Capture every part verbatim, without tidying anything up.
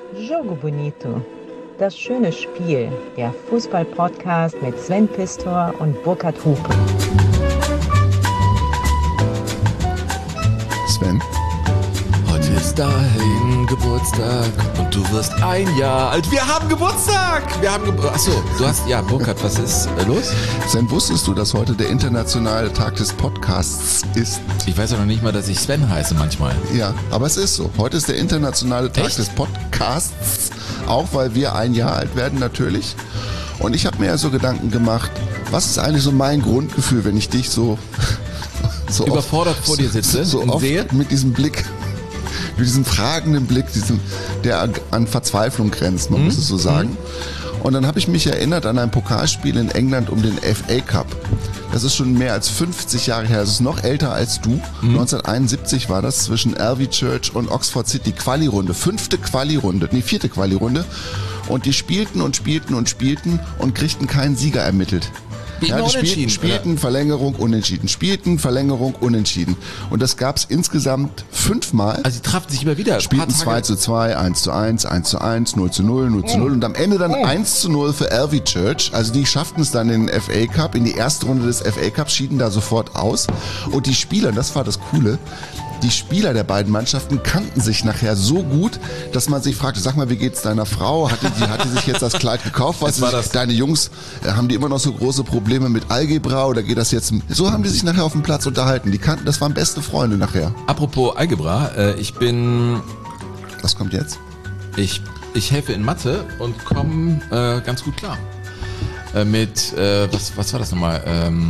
Jogo Bonito, das schöne Spiel, der Fußball-Podcast mit Sven Pistor und Burkhard Hupe. Sven? Heute ist dein Geburtstag und du wirst ein Jahr alt. Wir haben Geburtstag! Wir haben Geburtstag. Achso, du hast, ja, Burkhard, was ist äh, los? Sven, wusstest du, dass heute der internationale Tag des Podcasts ist? Ich weiß ja noch nicht mal, dass ich Sven heiße manchmal. Ja, aber es ist so. Heute ist der internationale Tag Echt? des Podcasts, auch weil wir ein Jahr alt werden natürlich. Und ich habe mir ja so Gedanken gemacht, was ist eigentlich so mein Grundgefühl, wenn ich dich so, so Überfordert oft, vor dir sitze so und oft sehe? mit diesem Blick, mit diesem fragenden Blick, diesem, der an Verzweiflung grenzt, man mhm. muss es so sagen. Mhm. Und dann habe ich mich erinnert an ein Pokalspiel in England um den F A Cup. Das ist schon mehr als fünfzig Jahre her. Das ist noch älter als du. Mhm. neunzehnhunderteinundsiebzig war das zwischen Alvey Church und Oxford City. Quali-Runde, fünfte Quali-Runde, nee, vierte Quali-Runde. Und die spielten und spielten und spielten und kriegten keinen Sieger ermittelt. Ja, die spielten, spielten Verlängerung, Unentschieden, spielten Verlängerung, Unentschieden. Und das gab's insgesamt fünfmal. Also die trafen sich immer wieder. Spielten zwei zu zwei, eins zu eins, eins zu eins, null zu null, null zu null und am Ende dann eins zu null für Alvey Church. Also die schafften es dann in den F A Cup, in die erste Runde des F A Cups, schieden da sofort aus. Und die Spieler, das war das Coole, die Spieler der beiden Mannschaften kannten sich nachher so gut, dass man sich fragte, sag mal, wie geht's deiner Frau? Hat die, hat die sich jetzt das Kleid gekauft? Was war sich, das? Deine Jungs, äh, haben die immer noch so große Probleme mit Algebra oder geht das jetzt? So haben die sich nachher auf dem Platz unterhalten. Die kannten, das waren beste Freunde nachher. Apropos Algebra, äh, ich bin... Was kommt jetzt? Ich, ich helfe in Mathe und komme äh, ganz gut klar. Äh, mit, äh, was, was war das nochmal? Ähm...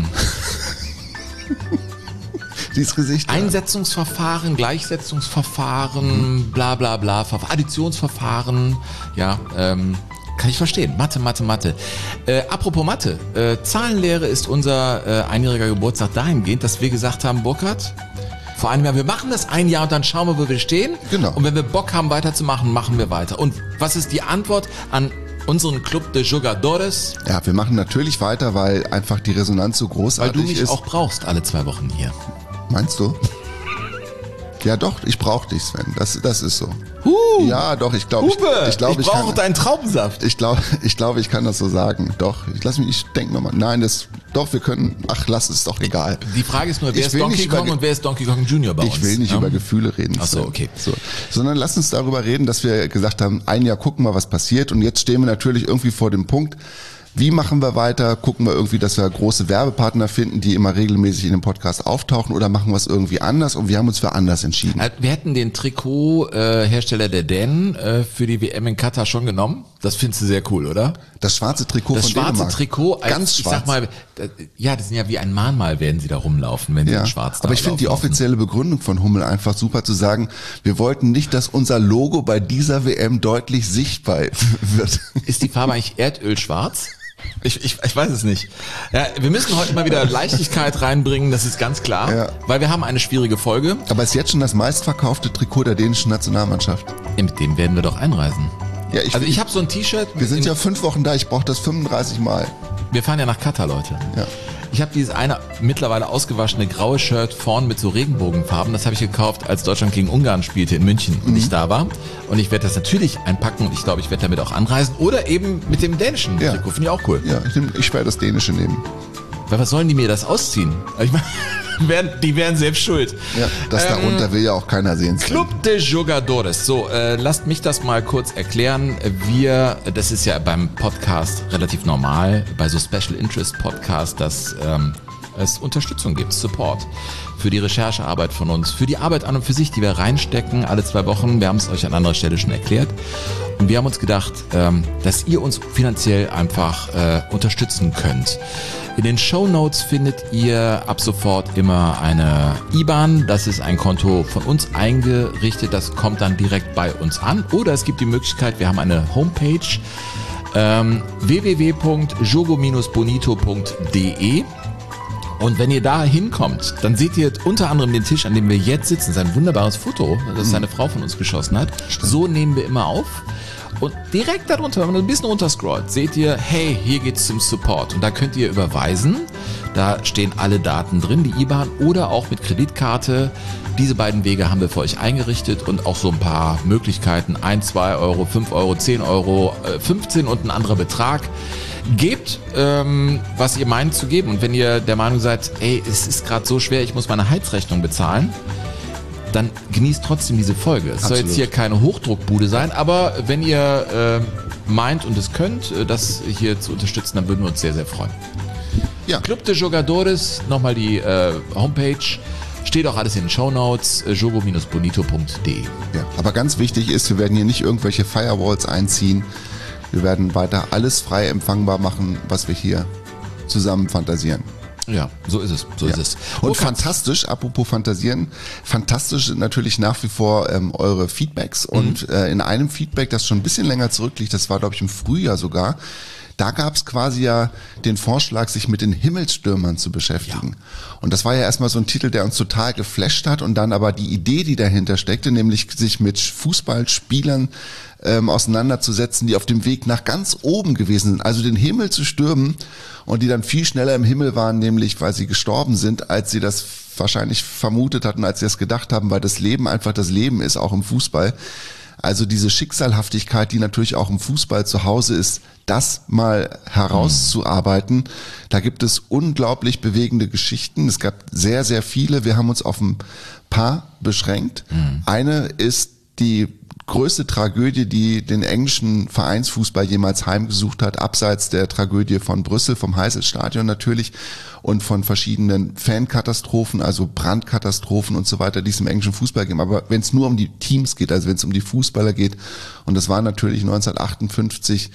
Dieses Gesicht. Einsetzungsverfahren, Gleichsetzungsverfahren, mhm. bla bla bla, Verf- Additionsverfahren, ja, ähm, kann ich verstehen. Mathe, Mathe, Mathe. Äh, apropos Mathe, äh, Zahlenlehre ist unser äh, einjähriger Geburtstag dahingehend, dass wir gesagt haben, Burkhard, vor einem Jahr, wir machen das ein Jahr und dann schauen wir, wo wir stehen. Genau. Und wenn wir Bock haben, weiterzumachen, machen wir weiter. Und was ist die Antwort an unseren Club de Jugadores? Ja, wir machen natürlich weiter, weil einfach die Resonanz so großartig ist. Weil du mich ist. auch brauchst alle zwei Wochen hier. Meinst du? Ja doch, ich brauche dich, Sven. Das, das ist so. Huh. Ja, doch, ich glaube, ich, ich, glaub, ich, ich brauche kann, deinen Traubensaft. Ich glaube, ich, glaub, ich kann das so sagen. Doch, ich lass mich, ich denke nochmal. Nein, das, doch, wir können, ach, lass es doch egal. Die Frage ist nur, wer ich ist Donkey Kong und wer ist Donkey Kong Junior bei uns? Ich will nicht ja? über Gefühle reden. Ach so, okay. So. Sondern lass uns darüber reden, dass wir gesagt haben, ein Jahr gucken wir, was passiert. Und jetzt stehen wir natürlich irgendwie vor dem Punkt, wie machen wir weiter? Gucken wir irgendwie, dass wir große Werbepartner finden, die immer regelmäßig in dem Podcast auftauchen, oder machen wir es irgendwie anders? Und wir haben uns für anders entschieden. Wir hätten den Trikothersteller der Dänen äh, für die W M in Katar schon genommen. Das findest du sehr cool, oder? Das schwarze Trikot das von schwarze Dänemark. Trikot, als, ganz schwarz. Ich sag mal, ja, das sind ja wie ein Mahnmal, werden sie da rumlaufen, wenn sie ja, in schwarz da aber ich finde die offizielle Begründung von Hummel einfach super zu sagen, wir wollten nicht, dass unser Logo bei dieser W M deutlich sichtbar wird. Ist die Farbe eigentlich erdölschwarz? Ich, ich, ich weiß es nicht. Ja, wir müssen heute mal wieder Leichtigkeit reinbringen, das ist ganz klar, ja. Weil wir haben eine schwierige Folge. Aber es ist jetzt schon das meistverkaufte Trikot der dänischen Nationalmannschaft. Ja, mit dem werden wir doch einreisen. Ja, ich, also ich habe so ein T-Shirt. Wir sind ja fünf Wochen da, ich brauche das fünfunddreißig Mal. Wir fahren ja nach Katar, Leute. Ja. Ich habe dieses eine mittlerweile ausgewaschene graue Shirt vorn mit so Regenbogenfarben. Das habe ich gekauft, als Deutschland gegen Ungarn spielte in München und mhm. ich da war. Und ich werde das natürlich einpacken und ich glaube, ich werde damit auch anreisen. Oder eben mit dem dänischen ja. Trikot. Finde ich auch cool. Ja, ich, nehm, ich werde das dänische nehmen. Weil was sollen die mir das ausziehen? Ich meine, die wären selbst schuld. Ja, das ähm, darunter will ja auch keiner sehen. Club de Jugadores. So, äh, lasst mich das mal kurz erklären. Wir, das ist ja beim Podcast relativ normal, bei so Special Interest Podcasts, dass ähm, es Unterstützung gibt, Support für die Recherchearbeit von uns, für die Arbeit an und für sich, die wir reinstecken alle zwei Wochen. Wir haben es euch an anderer Stelle schon erklärt. Und wir haben uns gedacht, ähm, dass ihr uns finanziell einfach äh, unterstützen könnt. In den Shownotes findet ihr ab sofort immer eine I B A N. Das ist ein Konto von uns eingerichtet. Das kommt dann direkt bei uns an. Oder es gibt die Möglichkeit, wir haben eine Homepage, ähm, w w w punkt jogo bonito punkt d e. Und wenn ihr da hinkommt, dann seht ihr unter anderem den Tisch, an dem wir jetzt sitzen. Das ist ein wunderbares Foto, das seine Frau von uns geschossen hat. Stimmt. So nehmen wir immer auf. Und direkt darunter, wenn man ein bisschen runterscrollt, seht ihr, hey, hier geht's zum Support. Und da könnt ihr überweisen. Da stehen alle Daten drin, die I B A N oder auch mit Kreditkarte. Diese beiden Wege haben wir für euch eingerichtet und auch so ein paar Möglichkeiten. eins, zwei Euro, fünf Euro, zehn Euro, fünfzehn und ein anderer Betrag. Gebt, ähm, was ihr meint zu geben. Und wenn ihr der Meinung seid, ey, es ist gerade so schwer, ich muss meine Heizrechnung bezahlen, dann genießt trotzdem diese Folge. Es Absolut. Soll jetzt hier keine Hochdruckbude sein, aber wenn ihr äh, meint und es könnt, das hier zu unterstützen, dann würden wir uns sehr, sehr freuen. Ja. Club de Jogadores, nochmal die äh, Homepage. Steht auch alles in den Shownotes, jogo Bindestrich bonito Punkt de. Ja, aber ganz wichtig ist, wir werden hier nicht irgendwelche Firewalls einziehen. Wir werden weiter alles frei empfangbar machen, was wir hier zusammen fantasieren. Ja, so ist es, so ja. ist es. Und okay. fantastisch, apropos Fantasieren, fantastisch sind natürlich nach wie vor ähm, eure Feedbacks. Mhm. Und äh, in einem Feedback, das schon ein bisschen länger zurückliegt, das war glaube ich im Frühjahr sogar, da gab es quasi ja den Vorschlag, sich mit den Himmelsstürmern zu beschäftigen. Ja. Und das war ja erstmal so ein Titel, der uns total geflasht hat und dann aber die Idee, die dahinter steckte, nämlich sich mit Fußballspielern ähm, auseinanderzusetzen, die auf dem Weg nach ganz oben gewesen sind, also den Himmel zu stürmen und die dann viel schneller im Himmel waren, nämlich weil sie gestorben sind, als sie das wahrscheinlich vermutet hatten, als sie das gedacht haben, weil das Leben einfach das Leben ist, auch im Fußball. Also diese Schicksalhaftigkeit, die natürlich auch im Fußball zu Hause ist, das mal herauszuarbeiten. Da gibt es unglaublich bewegende Geschichten. Es gab sehr, sehr viele. Wir haben uns auf ein paar beschränkt. Mhm. Eine ist die größte Tragödie, die den englischen Vereinsfußball jemals heimgesucht hat, abseits der Tragödie von Brüssel, vom Heysel-Stadion natürlich und von verschiedenen Fankatastrophen, also Brandkatastrophen und so weiter, die es im englischen Fußball gibt. Aber wenn es nur um die Teams geht, also wenn es um die Fußballer geht, und das war natürlich neunzehnhundertachtundfünfzig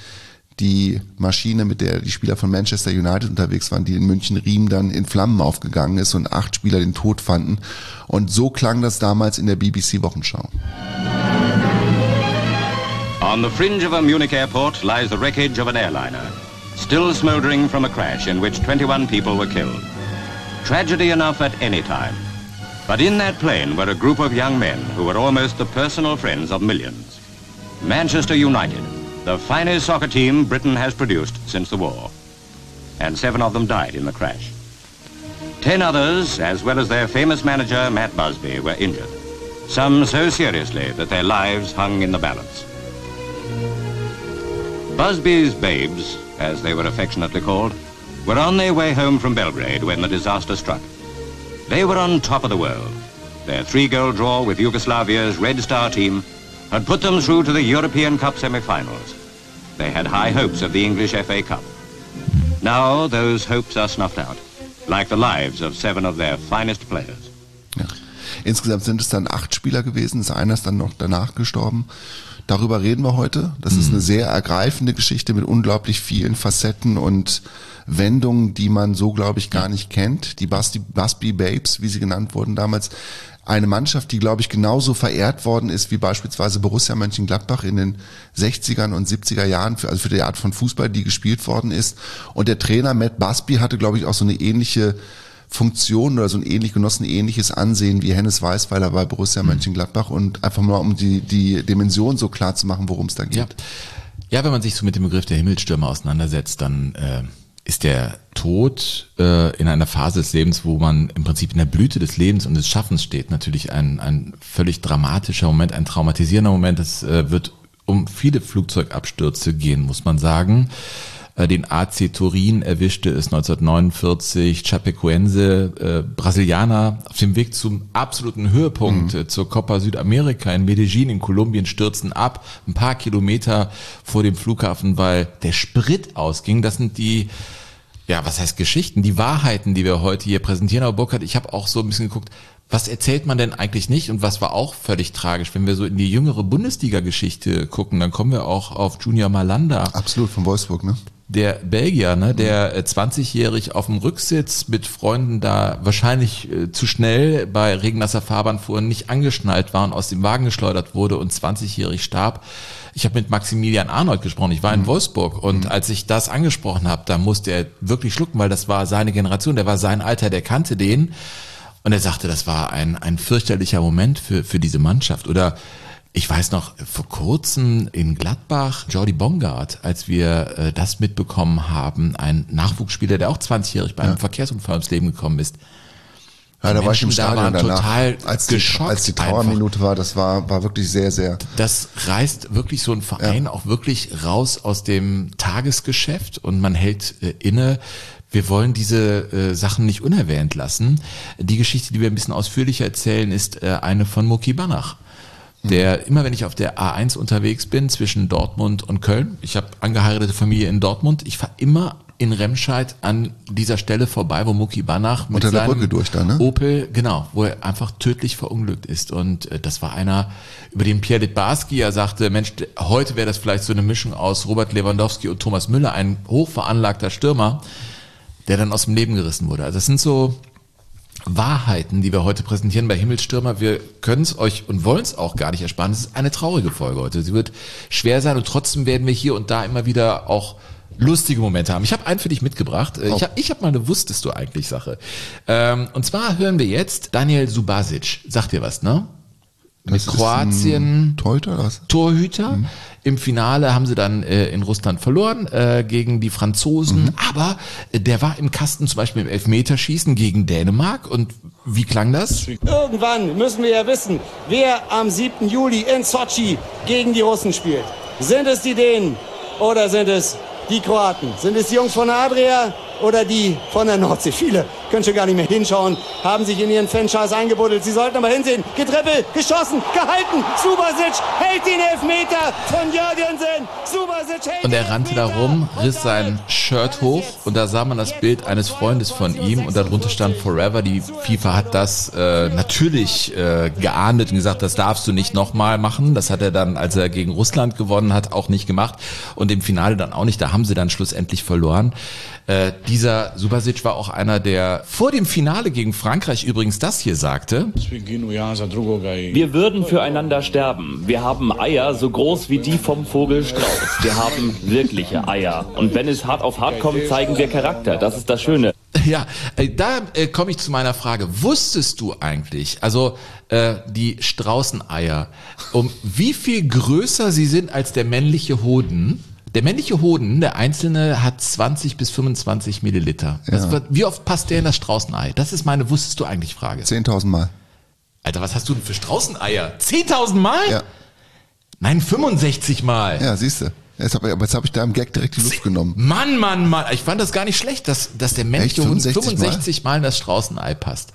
die Maschine, mit der die Spieler von Manchester United unterwegs waren, die in München-Riem dann in Flammen aufgegangen ist und acht Spieler den Tod fanden. Und so klang das damals in der B B C-Wochenschau. On the fringe of a Munich airport lies the wreckage of an airliner, still smoldering from a crash in which twenty-one people were killed. Tragedy enough at any time. But in that plane were a group of young men who were almost the personal friends of millions. Manchester United, the finest soccer team Britain has produced since the war. And seven of them died in the crash. Ten others, as well as their famous manager, Matt Busby, were injured. Some so seriously that their lives hung in the balance. Busby's babes, as they were affectionately called, were on their way home from Belgrade when the disaster struck. They were on top of the world. Their three-goal draw with Yugoslavia's Red Star team had put them through to the European Cup semi-finals. They had high hopes of the English F A Cup. Now those hopes are snuffed out, like the lives of seven of their finest players. Ja. Insgesamt sind es dann acht Spieler gewesen, einer ist dann noch danach gestorben. Darüber reden wir heute. Das mhm. ist eine sehr ergreifende Geschichte mit unglaublich vielen Facetten und Wendungen, die man so, glaube ich, gar nicht kennt. Die Busby, Busby Babes, wie sie genannt wurden damals. Eine Mannschaft, die, glaube ich, genauso verehrt worden ist wie beispielsweise Borussia Mönchengladbach in den sechzigern und siebziger Jahren, für, also für die Art von Fußball, die gespielt worden ist. Und der Trainer Matt Busby hatte, glaube ich, auch so eine ähnliche Funktion oder so ein ähnlich genossen ähnliches Ansehen wie Hennes Weißweiler bei Borussia Mönchengladbach und einfach mal um die die Dimension so klar zu machen, worum es da geht. Ja. ja, wenn man sich so mit dem Begriff der Himmelsstürmer auseinandersetzt, dann äh, ist der Tod äh, in einer Phase des Lebens, wo man im Prinzip in der Blüte des Lebens und des Schaffens steht, natürlich ein ein völlig dramatischer Moment, ein traumatisierender Moment. Es äh, wird um viele Flugzeugabstürze gehen, muss man sagen. Den A C Turin erwischte es neunzehnhundertneunundvierzig, Chapecoense, äh, Brasilianer, auf dem Weg zum absoluten Höhepunkt mhm. äh, zur Copa Südamerika in Medellin in Kolumbien stürzten ab, ein paar Kilometer vor dem Flughafen, weil der Sprit ausging. Das sind die, ja, was heißt Geschichten, die Wahrheiten, die wir heute hier präsentieren. Aber Burkhard, ich habe auch so ein bisschen geguckt, was erzählt man denn eigentlich nicht und was war auch völlig tragisch? Wenn wir so in die jüngere Bundesliga-Geschichte gucken, dann kommen wir auch auf Junior Malanda. Absolut, von Wolfsburg, ne? Der Belgier, ne, der zwanzigjährig auf dem Rücksitz mit Freunden da wahrscheinlich äh, zu schnell bei regennasser Fahrbahn fuhr, nicht angeschnallt war und aus dem Wagen geschleudert wurde und zwanzigjährig starb. Ich habe mit Maximilian Arnold gesprochen, ich war in mhm. Wolfsburg und mhm. als ich das angesprochen habe, da musste er wirklich schlucken, weil das war seine Generation, der war sein Alter, der kannte den und er sagte, das war ein ein fürchterlicher Moment für für diese Mannschaft. Oder Ich weiß noch, vor kurzem in Gladbach, Jordi Bongard, als wir äh, das mitbekommen haben, ein Nachwuchsspieler, der auch zwanzigjährig bei einem ja. Verkehrsunfall ums Leben gekommen ist. Ja, da war ich im da Stadion danach, total als die, geschockt. Als die Trauerminute war, das war, war wirklich sehr, sehr... Das reißt wirklich so ein Verein ja. auch wirklich raus aus dem Tagesgeschäft und man hält äh, inne. Wir wollen diese äh, Sachen nicht unerwähnt lassen. Die Geschichte, die wir ein bisschen ausführlicher erzählen, ist äh, eine von Muki Banach. Der, immer wenn ich auf der A eins unterwegs bin, zwischen Dortmund und Köln, ich habe angeheiratete Familie in Dortmund, ich fahre immer in Remscheid an dieser Stelle vorbei, wo Muki Banach mit unter der seinem Brücke durch da, ne? Opel, genau, wo er einfach tödlich verunglückt ist. Und äh, das war einer, über den Pierre Littbarski ja sagte, Mensch, heute wäre das vielleicht so eine Mischung aus Robert Lewandowski und Thomas Müller, ein hochveranlagter Stürmer, der dann aus dem Leben gerissen wurde. Also das sind so Wahrheiten, die wir heute präsentieren bei Himmelstürmer. Wir können es euch und wollen es auch gar nicht ersparen. Es ist eine traurige Folge heute. Sie wird schwer sein und trotzdem werden wir hier und da immer wieder auch lustige Momente haben. Ich habe einen für dich mitgebracht. Oh. Ich habe ich hab mal eine Wusstest du eigentlich Sache. Ähm, und zwar hören wir jetzt Daniel Subasic. Sagt dir was, ne? Mit Kroatien. Torhüter oder was? Torhüter. Mhm. Im Finale haben sie dann äh, in Russland verloren äh, gegen die Franzosen. Mhm. Aber äh, der war im Kasten zum Beispiel im Elfmeterschießen gegen Dänemark. Und wie klang das? Irgendwann müssen wir ja wissen, wer am siebten Juli in Sotschi gegen die Russen spielt. Sind es die Dänen oder sind es die Kroaten? Sind es die Jungs von Adria oder die von der Nordsee? Viele können schon gar nicht mehr hinschauen, haben sich in ihren Fanscheiß eingebuddelt. Sie sollten aber hinsehen. Getrippelt, geschossen, gehalten. Subasic hält den Elfmeter von Jürgensen. Subasic hält Und er rannte da rum, riss sein Shirt hoch und da sah man das Bild eines Freundes von ihm und darunter stand Forever. Die FIFA hat das äh, natürlich äh, geahndet und gesagt, das darfst du nicht nochmal machen. Das hat er dann, als er gegen Russland gewonnen hat, auch nicht gemacht und im Finale dann auch nicht. Da haben sie dann schlussendlich verloren. Äh, dieser Subasic war auch einer, der vor dem Finale gegen Frankreich übrigens das hier sagte. Wir würden füreinander sterben. Wir haben Eier so groß wie die vom Vogel Strauß. Wir haben wirkliche Eier. Und wenn es hart auf hart kommt, zeigen wir Charakter. Das ist das Schöne. Ja, äh, da äh, komme ich zu meiner Frage. Wusstest du eigentlich, also äh, die Straußeneier, um wie viel größer sie sind als der männliche Hoden? Der männliche Hoden, der einzelne, hat zwanzig bis fünfundzwanzig Milliliter. Ja. Das, wie oft passt der in das Straußenei? Das ist meine Wusstest du eigentlich Frage. zehntausend Mal. Alter, was hast du denn für Straußeneier? zehntausend Mal? Ja. Nein, fünfundsechzig Mal. Ja, siehst du. Jetzt habe ich, hab ich da im Gag direkt die Luft genommen. Mann, Mann, Mann. Ich fand das gar nicht schlecht, dass, dass der männliche Hund fünfundsechzig Mal in das Straußenei passt.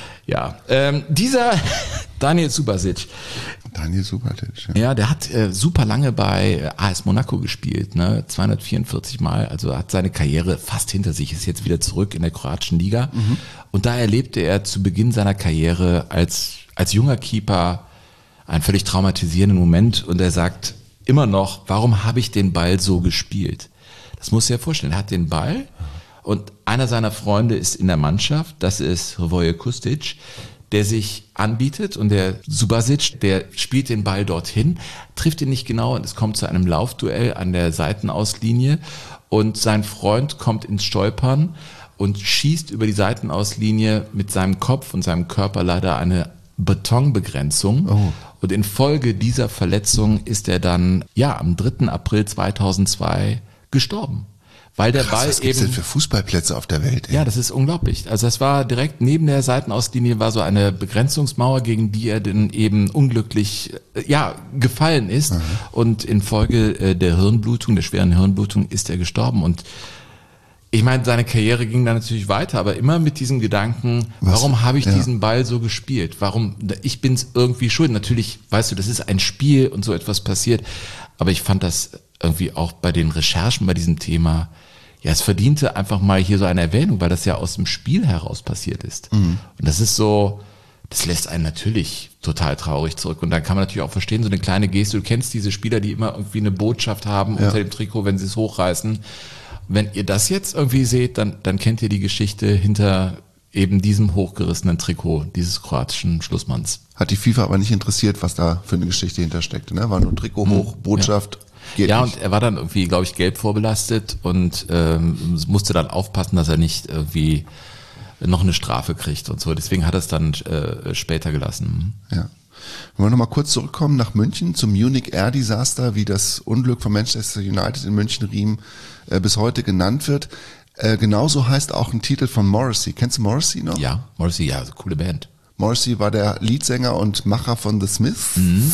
Ja, ähm, dieser Daniel Subasic. Daniel Subasic, ja. Ja, der hat äh, super lange bei A S Monaco gespielt, ne, zweihundertvierundvierzig Mal, also hat seine Karriere fast hinter sich, ist jetzt wieder zurück in der kroatischen Liga. Mhm. Und da erlebte er zu Beginn seiner Karriere als, als junger Keeper einen völlig traumatisierenden Moment und er sagt immer noch, warum habe ich den Ball so gespielt? Das musst du dir vorstellen, er hat den Ball und einer seiner Freunde ist in der Mannschaft, das ist Hrvoje Kustic, der sich anbietet und der Subasic, der spielt den Ball dorthin, trifft ihn nicht genau und es kommt zu einem Laufduell an der Seitenauslinie und sein Freund kommt ins Stolpern und schießt über die Seitenauslinie mit seinem Kopf und seinem Körper leider eine Betonbegrenzung. Oh. Und infolge dieser Verletzung ist er dann ja am dritten April zweitausendzwei gestorben. Weil der Krass, Ball was gibt's eben, denn für Fußballplätze auf der Welt? Ey? Ja, das ist unglaublich. Also das war direkt neben der Seitenauslinie war so eine Begrenzungsmauer, gegen die er dann eben unglücklich äh, ja gefallen ist. Mhm. Und infolge äh, der Hirnblutung, der schweren Hirnblutung, ist er gestorben. Und ich meine, seine Karriere ging dann natürlich weiter, aber immer mit diesem Gedanken, was? Warum habe ich ja. diesen Ball so gespielt? Warum? Ich bin's irgendwie schuld. Natürlich, weißt du, das ist ein Spiel und so etwas passiert. Aber ich fand das irgendwie auch bei den Recherchen bei diesem Thema, ja, es verdiente einfach mal hier so eine Erwähnung, weil das ja aus dem Spiel heraus passiert ist. Mhm. Und das ist so, das lässt einen natürlich total traurig zurück. Und dann kann man natürlich auch verstehen, so eine kleine Geste, du kennst diese Spieler, die immer irgendwie eine Botschaft haben ja. unter dem Trikot, wenn sie es hochreißen. Wenn ihr das jetzt irgendwie seht, dann, dann kennt ihr die Geschichte hinter eben diesem hochgerissenen Trikot, dieses kroatischen Schlussmanns. Hat die FIFA aber nicht interessiert, was da für eine Geschichte hintersteckte, ne? War nur Trikot hoch, hm, Botschaft. Ja. Geht ja, nicht. Und er war dann irgendwie, glaube ich, gelb vorbelastet und ähm, musste dann aufpassen, dass er nicht irgendwie noch eine Strafe kriegt und so. Deswegen hat er es dann äh, später gelassen. Ja. Wenn wir nochmal kurz zurückkommen nach München zum Munich Air Disaster, wie das Unglück von Manchester United in München-Riem äh, bis heute genannt wird. Äh, genauso heißt auch ein Titel von Morrissey. Kennst du Morrissey noch? Ja, Morrissey, ja, also coole Band. Morrissey war der Leadsänger und Macher von The Smiths. Mhm.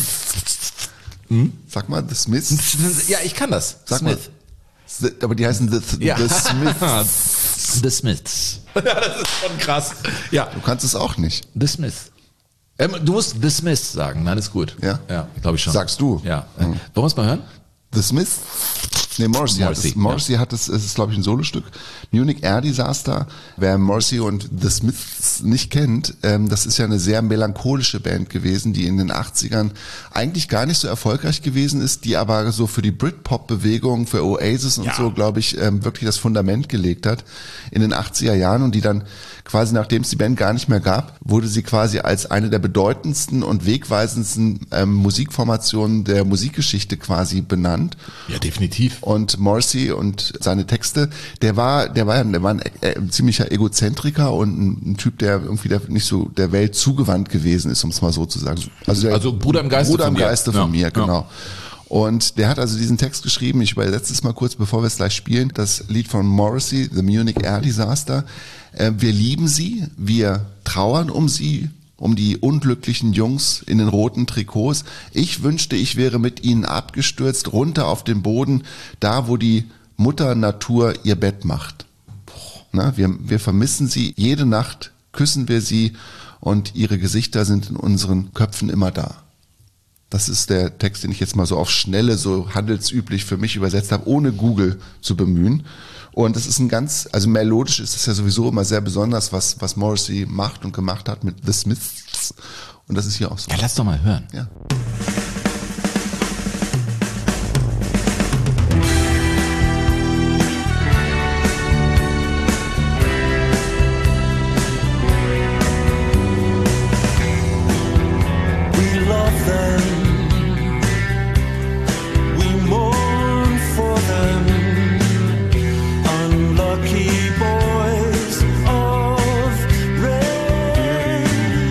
Mhm. Sag mal, The Smiths. Ja, ich kann das. Sag Smith. mal. The, aber die heißen The, the, Ja. the Smiths. The Smiths. Ja, das ist schon krass. Ja, Du kannst es auch nicht. The Smiths. Ähm, du musst The Smiths sagen, nein, ist gut. Ja? Ja, glaube ich schon. Sagst du? Ja. Mhm. Wollen wir es mal hören? The Smiths. Nee, Morrissey, Morrissey, hat es. Morrissey ja. hat es, es ist glaube ich ein Solostück. Munich Air Disaster. Wer Morrissey und The Smiths nicht kennt, ähm, das ist ja eine sehr melancholische Band gewesen, die in den achtzigern eigentlich gar nicht so erfolgreich gewesen ist, die aber so für die Britpop-Bewegung, für Oasis und Ja. so, glaube ich, ähm, wirklich das Fundament gelegt hat in den achtziger Jahren und die dann quasi, nachdem es die Band gar nicht mehr gab, wurde sie quasi als eine der bedeutendsten und wegweisendsten ähm, Musikformationen der Musikgeschichte quasi benannt. Ja, definitiv. Und Morrissey und seine Texte, der war, der war, der war ein, äh, ein ziemlicher Egozentriker und ein, ein Typ, der irgendwie der nicht so der Welt zugewandt gewesen ist, um es mal so zu sagen. Also, der Also Bruder im Geiste Bruder von im dir. Geiste von Ja, mir, ja. genau. Und der hat also diesen Text geschrieben, ich übersetze es mal kurz, bevor wir es gleich spielen, das Lied von Morrissey, The Munich Air Disaster. Äh, wir lieben sie, wir trauern um sie, um die unglücklichen Jungs in den roten Trikots. Ich wünschte, ich wäre mit ihnen abgestürzt, runter auf den Boden, da wo die Mutter Natur ihr Bett macht. Na, wir, wir vermissen sie, jede Nacht küssen wir sie und ihre Gesichter sind in unseren Köpfen immer da. Das ist der Text, den ich jetzt mal so auf Schnelle, so handelsüblich für mich übersetzt habe, ohne Google zu bemühen. Und das ist ein ganz, also melodisch ist es ja sowieso immer sehr besonders, was, was Morrissey macht und gemacht hat mit The Smiths. Und das ist hier auch so. Ja, lass doch mal hören. Ja. We love them, we mourn for them, unlucky boys of red.